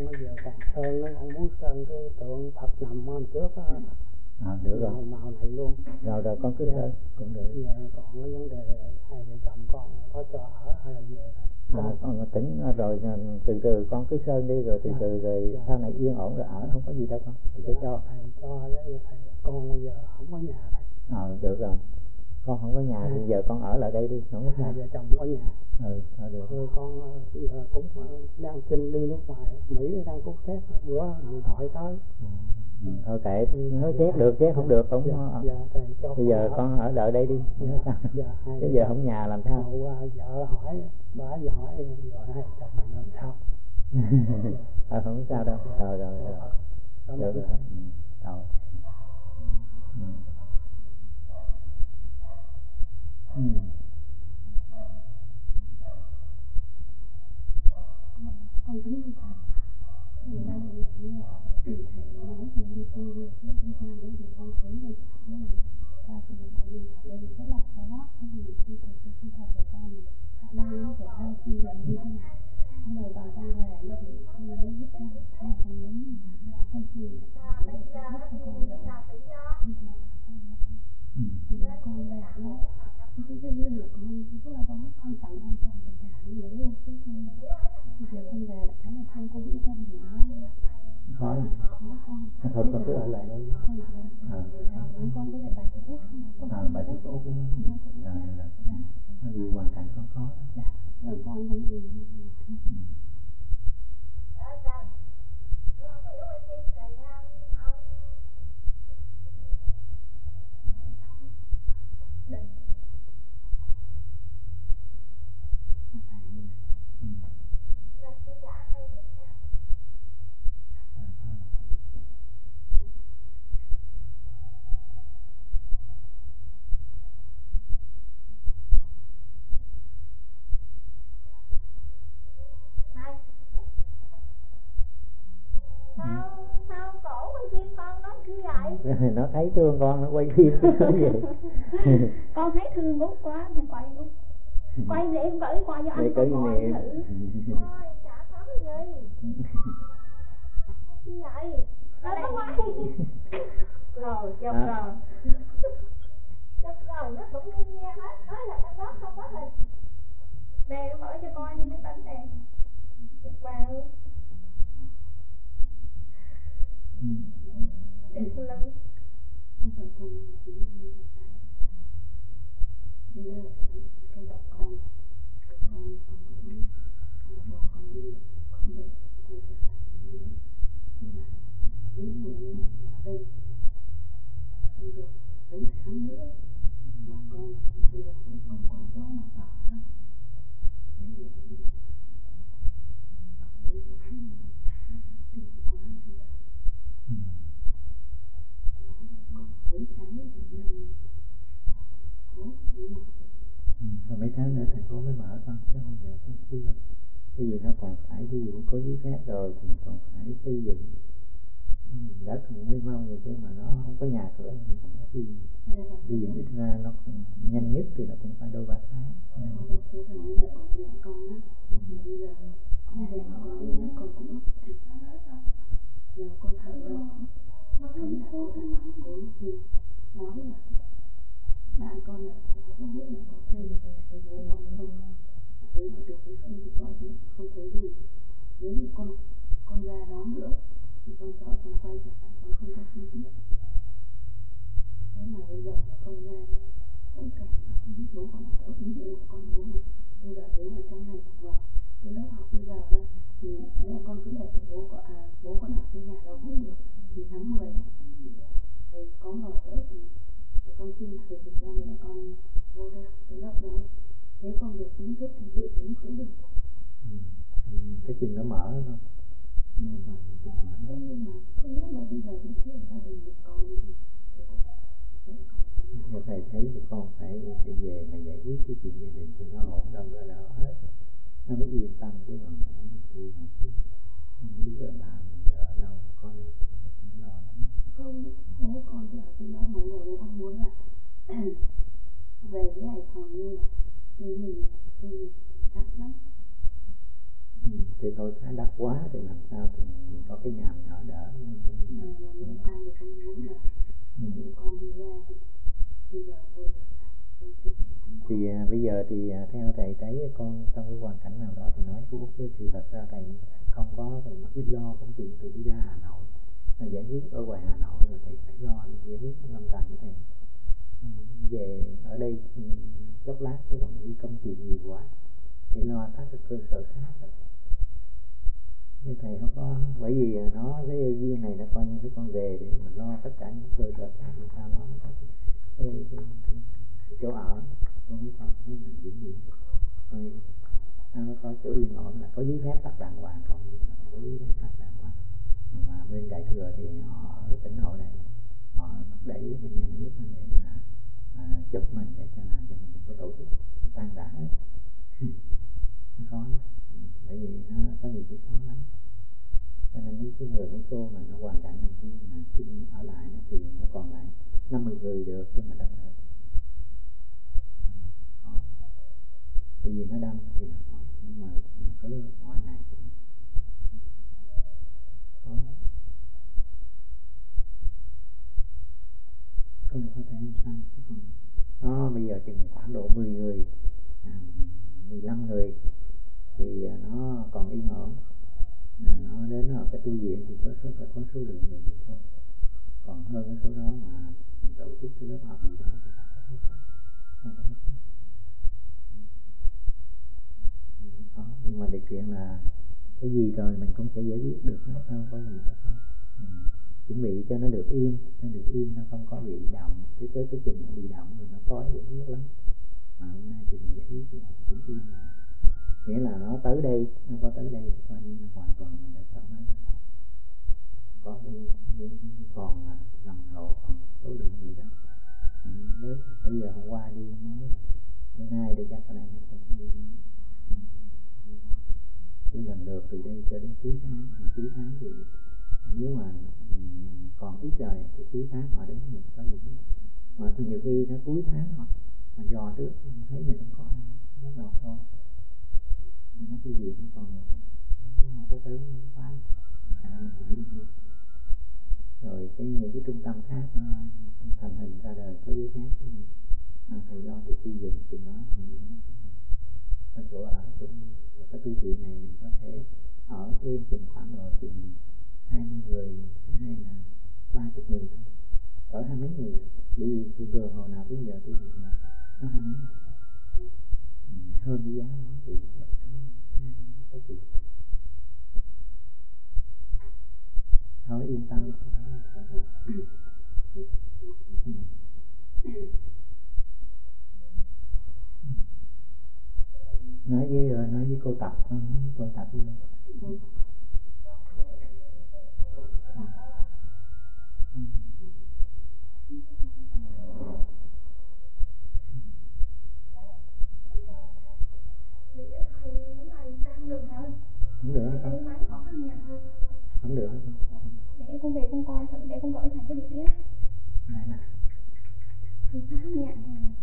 con bây giờ còn sơn nó còn muốn sơn cái tượng Phật nằm ở trước á. Được rồi. Màu này luôn. Rồi con cứ sơn cũng được. Giờ còn cái vấn đề hai vợ chồng con có cho ở hay là về thầy? Con tính rồi từ từ con cứ sơn đi rồi từ từ rồi sau này yên ổn rồi ở không có gì đâu con. Thầy sẽ cho. Thầy cho với thầy con bây giờ không có nhà thầy. Được rồi. Con không có nhà thì giờ con ở lại đây đi, không có sao. Hai vợ chồng có nhà. Được. Con giờ cũng đang xin đi nước ngoài, Mỹ đang cút xét bữa điện thoại tới. Thôi kệ, nói chép được chứ không được cũng. Bây giờ con ở đợi đây đi, không có sao. Chứ giờ không nhà làm sao. Vợ hỏi, bà giờ hỏi rồi hai chồng mình làm sao. Không có sao đâu. Rồi. Được rồi. Rồi. Con kính thưa thầy, thầy đang thầy nói từ đi con đi ra đấy thì con thấy là cái này ca của mình có mình ở đây rất là khó. Thế thì khi thật sự khi thật của con này đang phải đang suy nghĩ như thế này. Nhưng mà vào trong về nó thì con mới vứt ra, con muốn con xin để thầy vứt cho con về. Thì con về nó cái riêng của con rất là có, con chẳng an toàn gì cả, nhưng mà nếu cứ thôi bây giờ con về lại thấy là không có vững tâm thì nó khó lắm. Con Thôi con cứ ở lại đây. Con ở đây thầy con có thể bạch thuốc không? Bạch thuốc út nó vì hoàn cảnh con khó lắm. Rồi con cũng Sao cổ quay phim con nói chi vậy? Nó thấy thương con nó quay phim nói vậy. Con thấy thương Út quá thì quay Út. Quay để em gửi qua cho anh con coi thử. Thôi chả có gì. Chi vậy? Nó quay. Rồi chụp rồi. Chụp rồi nó cũng nghe nghe hết. Nói là trong đó không có hình. Nè nó mở cho coi như máy tính nè. Chụp vào. Lưng. con chính là thầy. Như cái bọn con cũng bỏ con đi không được quay trở lại nữa. Nhưng mà ví dụ như ở đây không được mấy tháng nữa mà con bây giờ cũng không có chỗ nào ở. Thế thì ở đây cũng tiện quá bây giờ. Còn mấy tháng nữa thì mình Rồi mấy tháng nữa thành phố mới mở con, chứ bây giờ chưa. Cái gì nó còn phải, ví dụ có giấy phép rồi thì còn phải xây dựng đất cũng mới mong rồi, chứ mà nó không có nhà cửa thì còn phải xây dựng ít ra nó cũng, nhanh nhất thì nó cũng phải đôi 3 tháng. Còn mẹ con á, bây giờ mẹ con đi con cũng giờ con thở đâu thế là cô thằng bạn cô thì nói là bạn con là không biết là có xây được nhà cho bố con không, nếu mà được thì không thì gọi chứ không thấy gì. Nếu như con ra đó nữa thì con sợ con quay trở lại con không có phương tiện. Thế mà bây giờ mà không ra thì cũng kèm là không biết bố con ở đâu. Ý định của con muốn là bây giờ nếu mà trong này mở cái lớp học bây giờ đó thì mẹ con cứ để cho bố con ở cái nhà đó cũng được. Thì tháng 10 này thầy có mở lớp thì con xin thầy để cho mẹ con vô đây học cái lớp đó. Nếu không được chính thức thì dự tính cũng được. Cái chuyện nó mở không? Thế nhưng mà không biết là bây giờ cái chuyện gia đình nhà con thì thầy thấy thì con phải về mà giải quyết cái chuyện gia đình cho nó ổn, đâu ra đâu hết rồi nó mới yên tâm, chứ còn nếu mà tu mà không biết là ba mình giờ ở đâu có được chuyện lo lắm. Không, bố con thì ở trên đó mà rồi bố con muốn là về với Hải Phòng, nhưng mà tình hình đắt lắm. Thì thôi, cái đắt quá thì làm sao thì thì theo thầy thấy con trong cái hoàn cảnh nào đó thì nói chú Út, chứ sự thật ra thầy không có, thầy mất biết lo công chuyện, thầy đi ra Hà Nội giải quyết ở ngoài Hà Nội, rồi thầy phải lo giải quyết lâm tàn của thầy về ở đây chốc lát, chứ còn đi công chuyện nhiều quá để lo các cái cơ sở khác. Nhưng thầy không có, bởi vì nó cái duyên này nó coi như mấy con về để mình lo tất cả những cơ sở khác, thì sao đó nó có cái chỗ ở con mới có mình diễn gì rồi nó có chỗ yên ổn, là có giấy phép tắt đàng hoàng, còn gì nó không có giấy phép tắt đàng hoàng. Mà bên Đại Thừa thì họ ở tỉnh hội này họ đẩy bên nhà nước để mà chụp mình để cho làm cho mình có tổ chức tan rã hết. Nó khó lắm, bởi vì nó có nhiều cái khó lắm, cho nên mấy cái người, mấy cô mà nó hoàn cảnh này kia mà xin ở lại nó thì nó còn lại 50 người được, chứ mà đông được khó, bởi vì nó đông thì nó khó, nhưng mà cứ hỏi lại khó. Không có thể sao chứ còn nó bây giờ chừng khoảng độ 10 người 15 người thì nó còn yên ổn. Nó đến ở cái tu viện thì phải có số lượng người nhiều thôi, còn hơn cái số đó mà mình tổ chức cái lớp học gì đó thì phải có hết, không có hết. Nhưng mà điều kiện là cái gì rồi mình cũng sẽ giải quyết được hết, không có gì đâu. Chuẩn bị cho nó được yên, nó không có bị động, cái chừng nó bị động rồi nó khó giải quyết lắm. Mà hôm nay thì mình giải quyết thì cũng yên, nghĩa là nó tới đây, nó có tới đây thì coi như là hoàn toàn mình đã xong hết. Có cái còn mà rầm rộ, còn số lượng người đó nó lớn. Bây giờ hôm qua đi mới, bữa nay để chắc là nó cũng đi cứ lần lượt từ đây cho đến cuối tháng. Mà cuối tháng thì nếu mà mình còn ít rồi thì cuối tháng họ đến mình có gì nữa. Mà nhiều khi nó cuối tháng họ mà dò trước mình thấy mình không có ai, nó đầu thôi, nó tu viện còn không có tới quá, mình phải đi luôn. Rồi những cái trung tâm khác nó thành hình ra đời có giấy phép thì thầy lo thì xây dựng thì nó có chỗ ở cũng, rồi cái tu viện này mình có thể ở thêm chừng khoảng độ chừng 20 người hay là 30 người thôi, ở 20 mấy người, bởi vì thường hồi nào bây giờ tu viện này nó 20 mấy người, hơn cái giá đó thì có chuyện thôi, yên tâm. Nói với cô Tập, cô Tập luôn. Không được hả? Không được hả? Để con về con coi thử, để con gửi thầy cái đĩa Này nè. thứ 8 nhận hàng.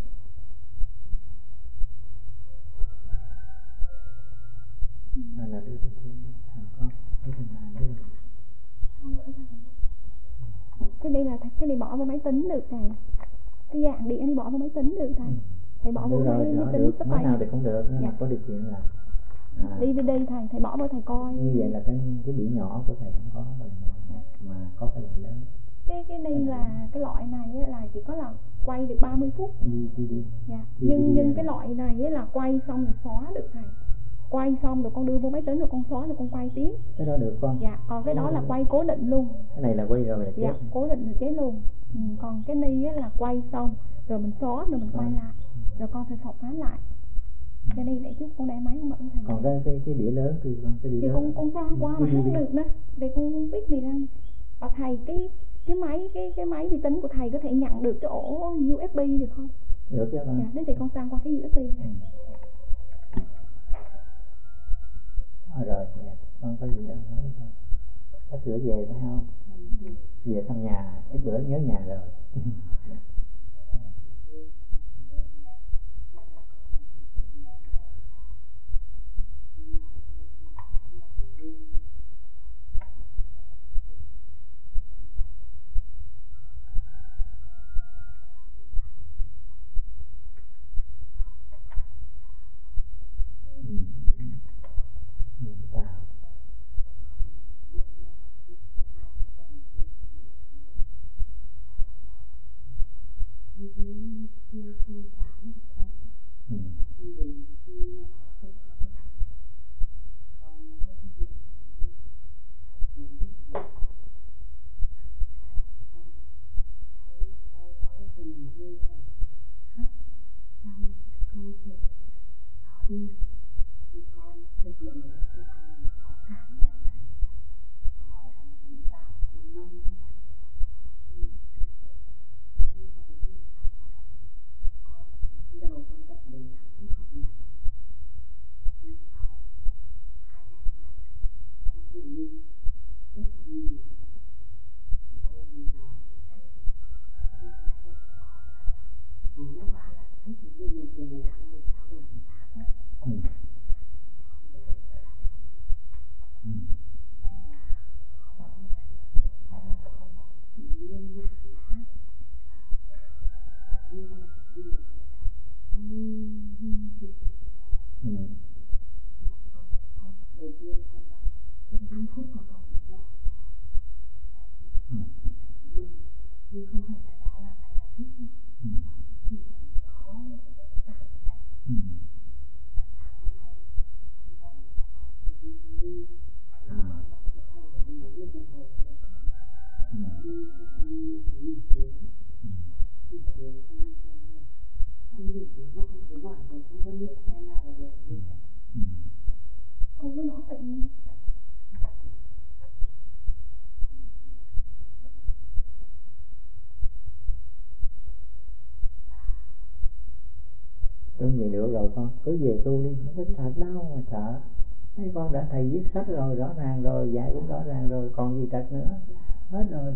Đây là đưa cái có cái phần này đây. Con gửi thầy. Cái đây là cái này bỏ vào máy tính được này. Cái dạng đĩa đi bỏ vào máy tính được thầy. Thầy bỏ vào máy tính được, máy nào thì cũng được, nhưng mà có điều kiện là DVD thầy bỏ vào thầy coi. Như vậy là cái đĩa nhỏ của thầy không có rồi, mà có cái loại lớn. Cái đây là cái loại này ấy, là chỉ có là quay được 30 phút. DVD. Dạ. Nhưng cái loại này ấy là quay xong rồi xóa được thầy. Quay xong rồi con đưa vô máy tính rồi con xóa rồi con quay tiếp. Cái đó được con. Dạ, còn cái đó là quay cố định luôn. Cái này là quay rồi là chết. Dạ, cố định rồi chết luôn. Còn cái này ấy là quay xong rồi mình xóa rồi mình quay lại. Rồi con phải phọc phán lại. Cái này để chút con để máy con bận thầy. Còn cái đĩa lớn thì con cái đĩa lớn. Thì con sang qua mà không được nữa. Để con biết gì ra. Và thầy cái máy vi tính của thầy có thể nhận được cái ổ USB được không? Được chứ con. Dạ, thế thì con sang qua cái USB này. Rồi, dạ. Con có gì đâu nói không? Có sửa về phải không? Về thăm nhà, ít bữa nhớ nhà rồi. khi trả nó được thân nhưng vì khi có tình cái tình còn có thực hiện thì hai người như này cái tâm hãy theo dõi từng hơi thở khắp trong cơ thể đó đi khi con thực hiện như vậy thì con có cảm nhận thấy gọi là vào nó nông như có vấn đề là mặt này con từ đầu con tập đến tháng cũng học được nhưng sau 2 ngày hôm nay con tự nhiên rất là mừng cô gì nói trách nhưng mà nãy giờ con là tối 3 lần trước thì 11 giờ 15 để trao đổi với bác đấy con để làm không được mà không giải được nên là nó không có sự liên nhã đã và như là cái gì gọi là thì con đầu tiên con bảo thêm 5 phút con học đến độ đấy cho nên con cũng phải mừng nhưng không phải là đã là phải thích đâu mà chỉ là có cảm nhận và sáng hôm nay như vậy là con đầu tiên con đi bảo với thầy là đi 1 tiếng đồng hồ rồi đi thì con đi chỉ nửa tiếng xong rồi con đi nửa tiếng mà con cứ mỏi mệt không có điện xem nào là được như vậy Không có nói tự nhiên. Cứ vậy được rồi con cứ về tu đi, không có sợ đâu mà sợ. Thấy con đã thầy viết sách rồi, rõ ràng rồi, dạy cũng rõ ràng rồi, còn gì trật nữa, hết rồi.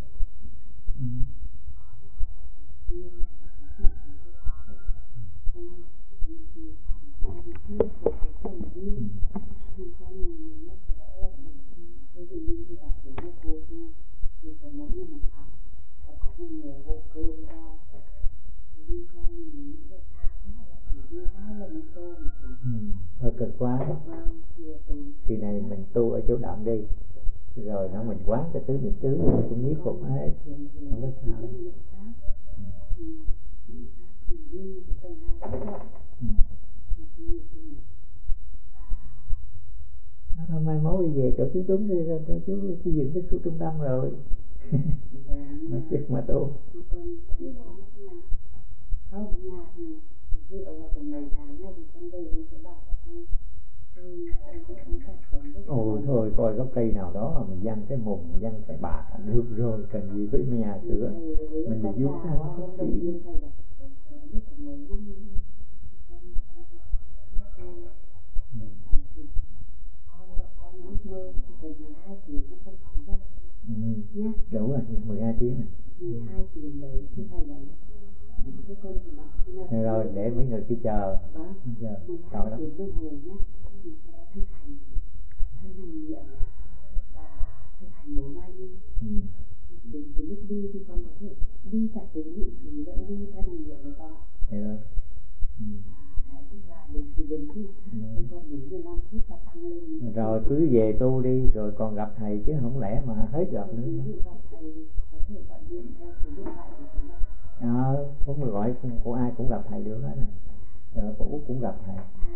Hơi cực quá. Khi này mình tu ở chỗ đạm đi, rồi nó mình quán cái tứ niệm xứ cũng nhiếp phục hết, không có sao đâu. Thôi mai mốt đi về chỗ chú Tuấn đi, rồi chú xây dựng cái khu trung tâm rồi mà chức mà tu. Không, nhà thì dựa vào cái ngày tháng này thì con về con sẽ bảo là thôi anh cũng không trả sống được. Ôi thôi coi gốc cây nào đó mà mình dăng cái mùng, dăng cái bạc được rồi, cần gì với nhà cửa. Mình là vốn thanh không sĩ. Lúc của mấy năm nữa con để làm chủ. Con ước mơ chỉ cần 12 tiếng con không phóng ra nhé. Đúng rồi, 12 tiếng này. 12 tiếng đấy thưa thầy đấy. Thưa con chỉ nói rồi để mấy người kia chờ. Vâng, 12 tiếng đồng hồ nhé. Thì sẽ thực hành thân hành niệm này và thực hành bốn oai nghi. Đến cái lúc đi thì con có thể đi cả tứ niệm xứ lẫn đi thân hành niệm được không ạ? Thế rồi. Đấy, và đến thì đứng đi, con đứng 15 phút và tăng lên. Rồi cứ về tu đi, rồi còn gặp thầy chứ không lẽ mà hết gặp nữa. Ví dụ gặp thầy có thể gọi điện theo số điện thoại của chúng ta. Không được gọi của ai cũng gặp thầy được hết. Rồi của Út cũng gặp thầy.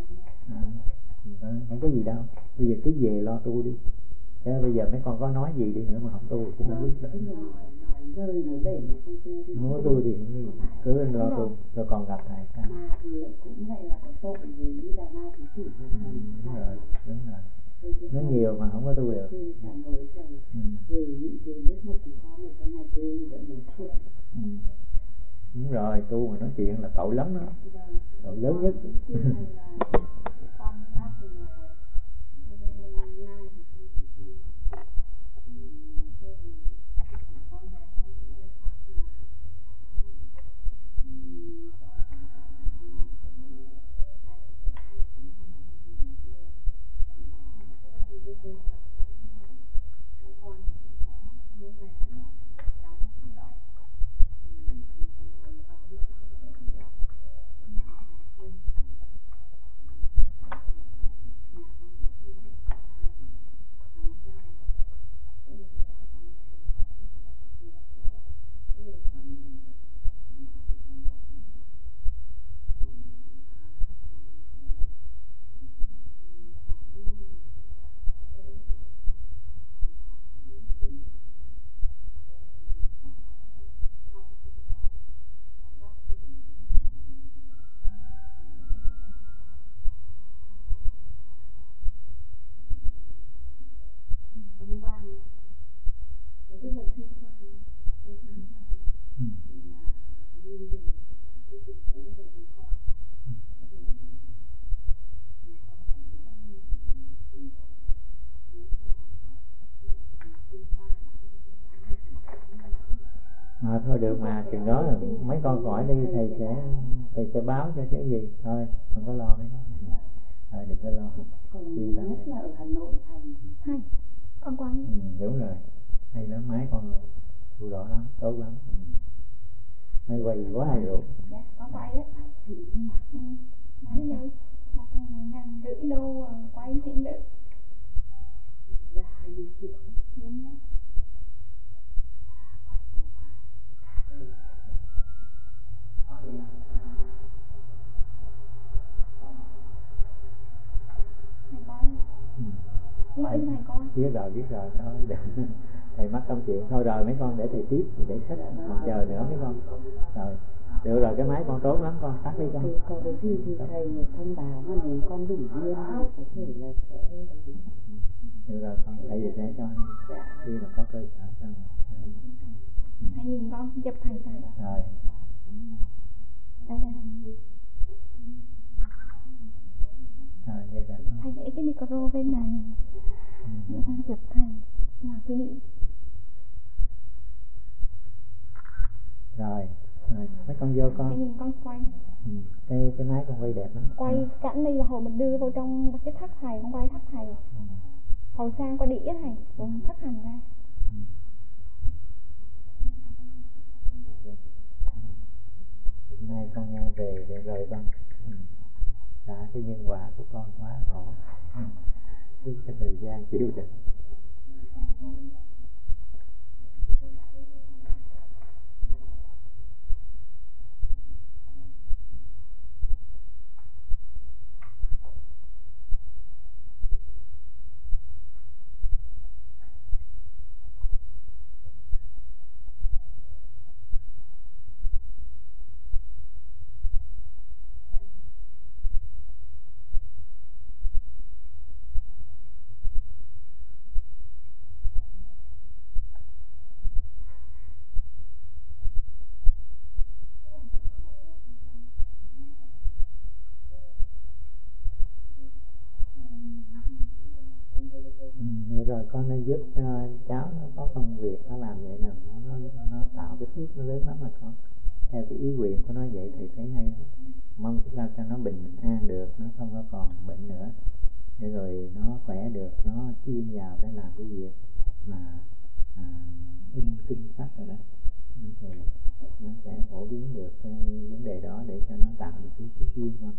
Không có gì đâu. Bây giờ cứ về lo tu đi. Chứ bây giờ mấy con có nói gì đi nữa mà không tu cũng không biết đâu. Nói rơi nói bể mà không tu thì không tu thì cứ lo tu rồi còn gặp thầy. Mà thì lại cũng vậy là có tội với như Đà Ma thì chủ của thầy. Đúng rồi. Nó nhiều mà không có tu được. Xin cảm ơn thầy về những cái lúc mà chúng con ở trong này tu như vậy nói chuyện. Đúng rồi, tu mà nói chuyện là tội lắm đó. Tội lớn nhất. Con bác thì ngoài mai thì con con về con cũng đi khắp là con có bố mẹ nó cháu cũng đọc thì hàng tháng sau nó đọc về quên Thôi được mà, chừng đó là mấy con khỏi đi, thầy sẽ báo cho chứ gì. Thôi không có lo mấy con, thôi đừng có lo. Còn nhất là ở Hà Nội thành hay con quay. Đúng rồi, hay lắm, máy con thu đỏ lắm, tốt lắm. Hay quay quá hay luôn. Dạ con quay đấy. Máy đi 1.500 đô quay xịn được là 20 triệu luôn nhé. Quay từ ngoài thầy coi mở cho thầy coi. Biết rồi thôi đừng. Thầy mắc công chuyện thôi rồi mấy con, để thầy tiếp, để khách còn chờ nữa mấy con. Rồi được rồi, cái máy con tốt lắm con, tắt đi con. Thì có cái gì thì thầy thông báo mà nếu con đủ duyên có thể là sẽ được rồi con, thầy sẽ cho hay khi mà có cơ sở xong rồi. Thầy nhìn con chụp thầy ta. Rồi Đây. rồi vậy là con. Thầy để cái micro bên này. Thầy chụp thầy là kỷ niệm. Rồi mấy con vô con. Thầy nhìn con quay. Cái máy con quay đẹp lắm. Quay cảnh này là hồi mình đưa vào trong cái thắt thầy, con quay thắt thầy. Hồi sang qua đĩa thầy, rồi thắt hành ra. Hôm nay con về để rồi con. Cả cái nhân quả của con quá khổ. Suốt cái thời gian chịu đựng. Rồi con nên giúp cháu nó có công việc, nó làm vậy là nó tạo cái phước nó lớn lắm mà con. Theo cái ý nguyện của nó vậy thì thấy hay. Mong sao cho nó bình an được, nó không có còn bệnh nữa, để rồi nó khỏe được, nó chuyên vào để làm cái việc mà in kinh sách rồi đó, thì nó sẽ phổ biến được cái vấn đề đó để cho nó tạo được cái phước duyên thôi.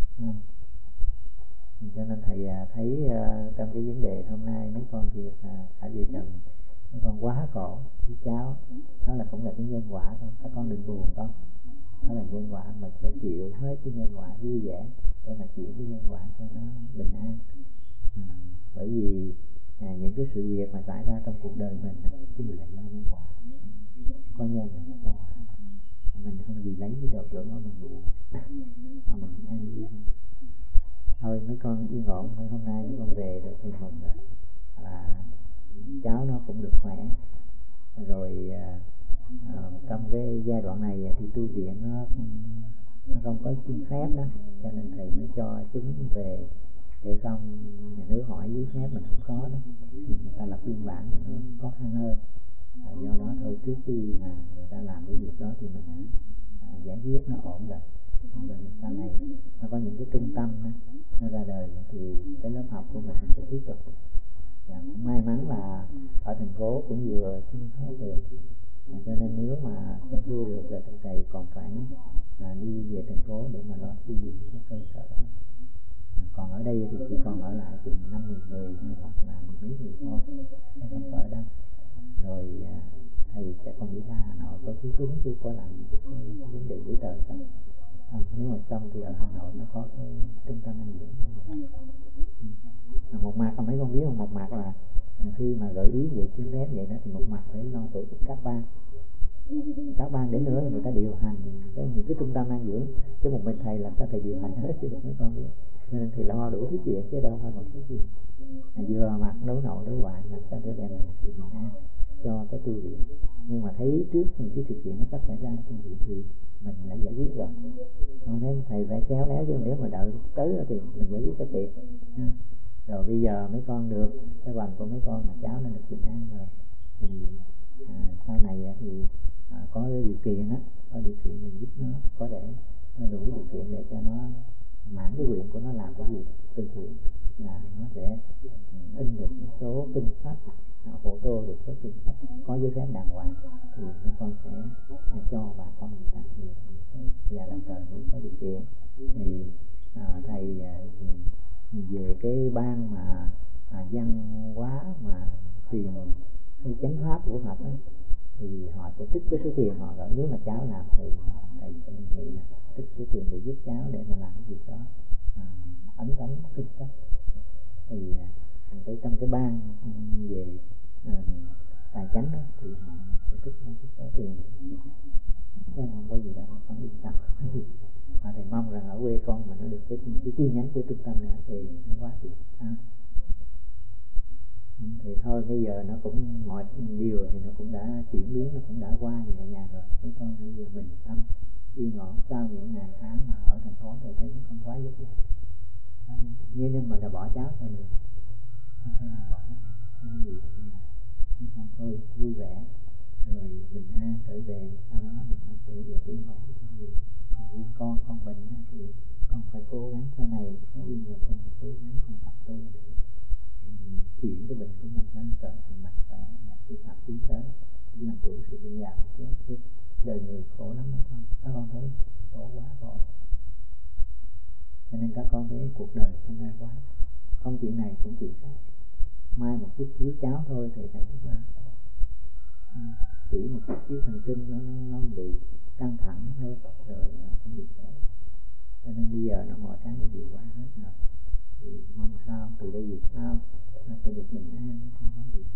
Cho nên thầy thấy trong cái vấn đề hôm nay mấy con việc cả vợ chồng mấy con quá khổ với cháu, đó là cũng là cái nhân quả thôi, các con đừng buồn con, đó là nhân quả, mình phải chịu hết cái nhân quả vui vẻ để mà chịu cái nhân quả cho nó bình an. Bởi vì những cái sự việc mà xảy ra trong cuộc đời mình đều là do nhân quả, có nhân là có quả, mình không gì lấy cái đồ chỗ đó mình buồn mà mình an vui. Thôi mấy con yên ổn, hôm nay mấy con về được thì mừng rồi, là cháu nó cũng được khỏe rồi. Trong cái giai đoạn này thì tu viện nó không có xin phép đó, cho nên thầy mới cho chúng về, để không nhà nước hỏi giấy phép mình không có đó thì người ta lập biên bản nó khó khăn hơn. Do đó thôi, trước khi mà người ta làm cái việc đó thì mình giải quyết nó ổn rồi sau này nó có những cái trung tâm đó, nó ra đời thì cái lớp học của mình sẽ tiếp tục. May mắn là ở thành phố cũng vừa xin phép được, cho nên nếu mà không xuôi được là thầy còn phải đi về thành phố để mà lo xây dựng cái cơ sở đó. Còn ở đây thì chỉ còn ở lại chừng 50 người hoặc là 10 mấy người thôi, sẽ không có ở đâu. Rồi thầy sẽ còn đi ra Hà Nội, có chú Tuấn chưa có làm vấn đề giấy tờ xong. Nếu mà xong thì ở Hà Nội nó có cái trung tâm ăn dưỡng. Một mặt mấy con biết không, một mặt là khi mà gợi ý vậy xin phép vậy đó thì một mặt phải lo tổ chức các ban đến nữa người ta điều hành những cái trung tâm ăn dưỡng, chứ một mình thầy làm sao thầy điều hành hết được mấy con biết. Nên thì lo đủ thứ chuyện chứ đâu phải một thứ gì. Vừa mặt đối nội đối ngoại làm sao để đem lại sự bình an cho cái tu viện. Nhưng mà mà thấy trước những cái sự kiện nó sắp xảy ra thì mình đã giải quyết rồi. Còn nếu thầy phải khéo léo, chứ nếu mà đợi tới thì mình giải quyết có kịp. Rồi bây giờ mấy con được cái bằng của mấy con mà cháu nó được bình an rồi thì sau này thì có cái điều kiện á, có điều kiện mình giúp nó, có để nó đủ điều kiện để cho nó mãn cái nguyện của nó làm cái việc từ thiện, là nó sẽ in được một số kinh sách, phô tô được số kinh sách có giấy phép đàng hoàng thì mấy con sẽ cho bà con người ta được. Và đồng thời nếu có điều kiện thì thầy về cái ban mà văn hóa mà truyền cái chánh pháp của Phật ấy, thì họ sẽ trích cái số tiền họ gửi. Nếu mà cháu làm thì thầy sẽ đề nghị là trích số tiền để giúp cháu để mà làm cái việc đó, ấn tống kinh sách. Thì trong cái ban về tài chánh đó, thì họ sẽ trích cái số tiền chứ không có gì đâu, con yên tâm. Mà thầy mong rằng ở quê con mà nó được cái chi nhánh của trung tâm nữa thì nó quá tuyệt. Thì thôi bây giờ nó cũng mọi điều thì nó cũng đã chuyển biến, nó cũng đã qua nhẹ nhàng rồi. Mấy con bây giờ bình tâm yên ổn sau những ngày tháng mà ở thành phố thì thấy mấy con quá vất vả. Nhưng mà đã bỏ cháu sao được, không thể nào bỏ nó. Nên gì là mấy con thôi vui vẻ rồi bình an trở về, sau đó mình sẽ được yên ổn. Còn vì con bệnh thì con phải cố gắng sau này nó yên rồi, con phải cố gắng con tập tu để chuyển cái bệnh của mình nó trở thành mạnh khỏe và tu tập tiến tới để làm chủ sự bệnh già của chết. Chứ đời người khổ lắm mấy con, các con thấy khổ quá khổ. Cho nên các con thấy cuộc đời sinh ra quá, không chuyện này cũng chuyện khác. Mai một chút xíu cháu thôi thì thầy cũng ra, chỉ một chút xíu thần kinh nó bị căng thẳng thôi rồi nó cũng bị khổ. Cho nên bây giờ nó mọi cái nó điều qua hết rồi, thì mong sao từ đây về sau nó sẽ được bình an, nó không có gì.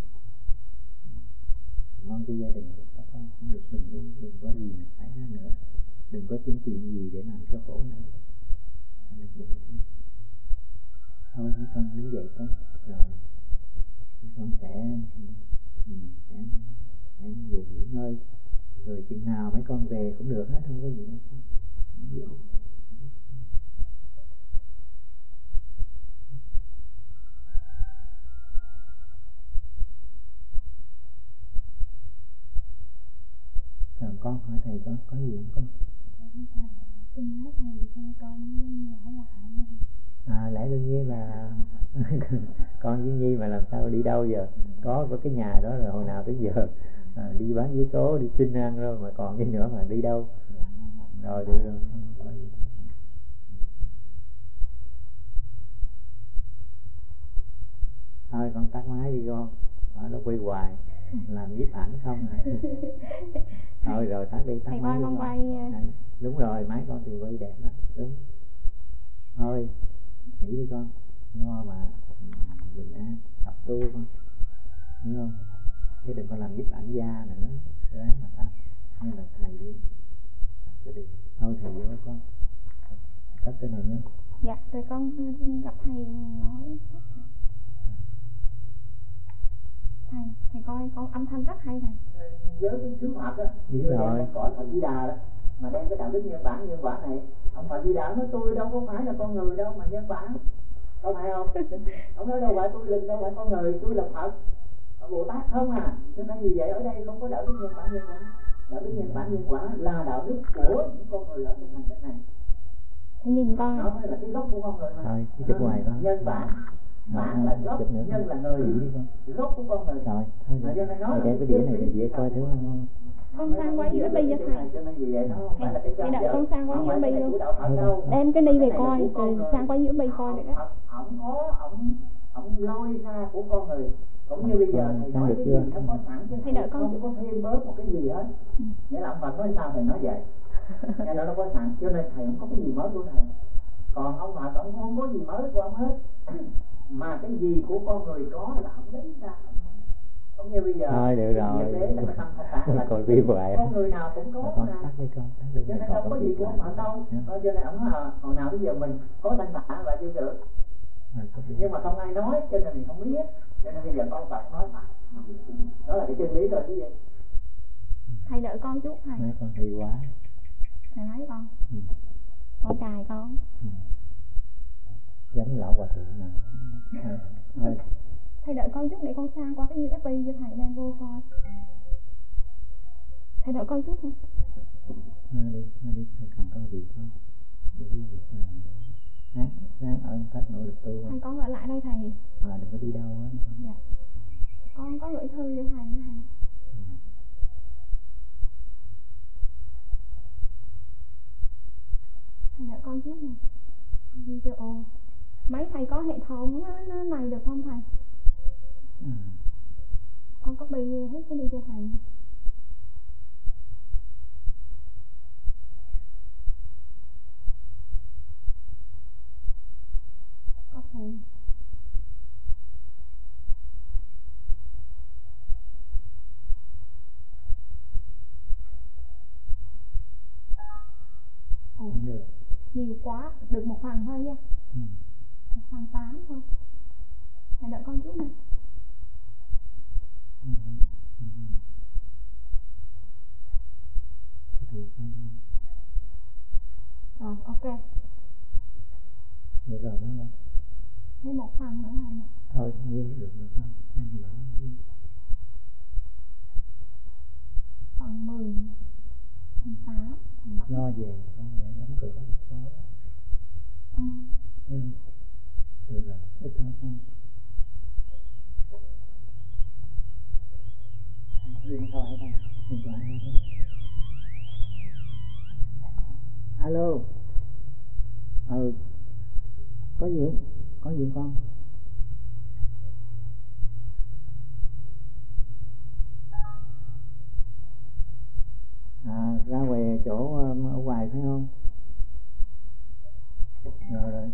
Mong cho gia đình của các con cũng được bình yên, đừng có gì mà xảy ra nữa, đừng có chuyện gì để làm cho khổ nữa, được bình an. Thôi mấy con đứng dậy con, rồi con sẽ về nghỉ ngơi, rồi chừng nào mấy con về cũng được hết, không có gì hết. Rồi con hỏi thầy có gì không con? Xin nói thầy cho con hỏi lại. Lẽ đương nhiên là con với Nhi mà làm sao đi đâu giờ, có cái nhà đó rồi hồi nào tới giờ đi bán vé số, đi xin ăn rồi mà còn gì nữa mà đi đâu. Rồi được rồi, không có gì. Thôi con tắt máy đi con, nó quay hoài làm nhiếp ảnh không à. Thôi rồi tắt đi, tắt thầy máy đi con con. quay. Đúng rồi, máy con thì quay đẹp lắm, đúng. Thôi nghỉ đi con, lo mà bình an tập tu con, hiểu không? Chứ đừng có làm nhiếp ảnh gia nữa, ráng mà tập như là thầy đi tập cho được. Thôi thầy vô con, cất cái này nhé. Dạ rồi con gặp thầy nói. Thầy coi con âm thanh rất hay thầy. Với cái sứ Phật á, như là cõi Phật Di Đà đó, mà đem cái đạo đức nhân quả này, ông Phật Di Đà nói tôi đâu có phải là con người đâu mà nhân bản, có phải không? Ông nói đâu phải tôi lực, đâu phải con người, tôi là Phật, Bồ Tát không à. Cho nên vì vậy ở đây không có đạo đức nhân bản nhân quả. Đạo đức nhân bản nhân quả là đạo đức của những con người ở trên hành tinh này. Thầy nhìn coi. Nó mới là cái gốc của con người mà. Thôi, cái chụp hoài con. Nhân bản, bản là gốc, nhân là người, gốc của con người. Rồi, thôi được. Thầy đem cái đĩa này về dễ coi thứ không? Con sang qua USB cho thầy. Thầy đợi con sang qua USB luôn. Đem cái đi về coi, rồi sang qua USB coi được á. Ông lôi ra của con người. Cũng như bây giờ thầy nói cái gì nó có sẵn chứ, thầy đợi con không có thêm bớt một cái gì hết. Nghĩa là ông Phật nói sao thầy nói vậy. Nghe nó có sẵn, cho nên thầy không có cái gì mới của thầy. Còn ông Phật ông không có gì mới của ông hết. Mà cái gì của con người có là ông lấy ra. Cũng như bây giờ thôi được rồi, coi phim hoài con người nào cũng có mà. Tắt đi con, tắt đi. Cho nên đâu có gì của ông Phật đâu. Cho nên ông nói hồi nào bây giờ mình có thanh tạng là chưa được. Nhưng mà không ai nói cho nên mình không biết. Cho nên bây giờ con Phật nói Phật, đó là cái chân lý rồi chứ gì. Thầy đợi con chút thầy. Mấy con hay quá. Thầy mấy con? Ừ. Con trai con. Ừ. Giống lão hòa thượng nào. Thôi. Thầy đợi con chút để con sang qua cái USB cho thầy đem vô coi. Thầy đợi con chút hả? Thôi đi, thầy còn công việc không? Đi việc làm nữa. Ráng ơn cách nỗ lực tu. Thầy con ở lại đây thầy. Đừng có đi đâu hết. Dạ. Con có gửi thư cho thầy nữa thầy. Thầy đợi con chút nè. Video. Máy thầy có hệ thống nó này được không thầy? Con copy hết cái đi cho thầy. Copy. Không được. Nhiều quá, được một phần thôi nha. Một phần 8 thôi. Thầy đợi con chút nè. Rồi, ok. Được rồi đó không? Thêm một phần nữa thầy nè. Thôi, nhiêu được không? Phần 10, phần 8, phần 7. Lo về, không để đóng cửa khó. Được rồi, ít thôi không? Điện thoại đây, điện thoại đây. Alo. Có gì không? Có gì không con? Ra về chỗ ở ngoài phải không? Rồi.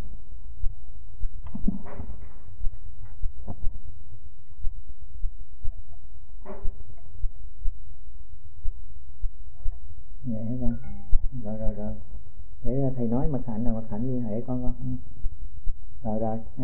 Vậy hả con? Rồi. Để thầy nói Mặt Hạnh liên hệ con. Rồi nhé.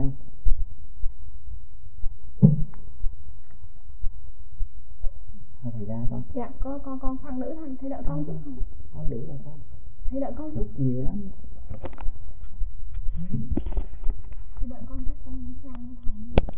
Thôi thầy ra con. Dạ, con phần nữ thầy, thầy đợi con chút thầy. Con đủ rồi con. Thầy đợi con chút. Nhiều lắm. Thầy đợi con chút con sang với thầy.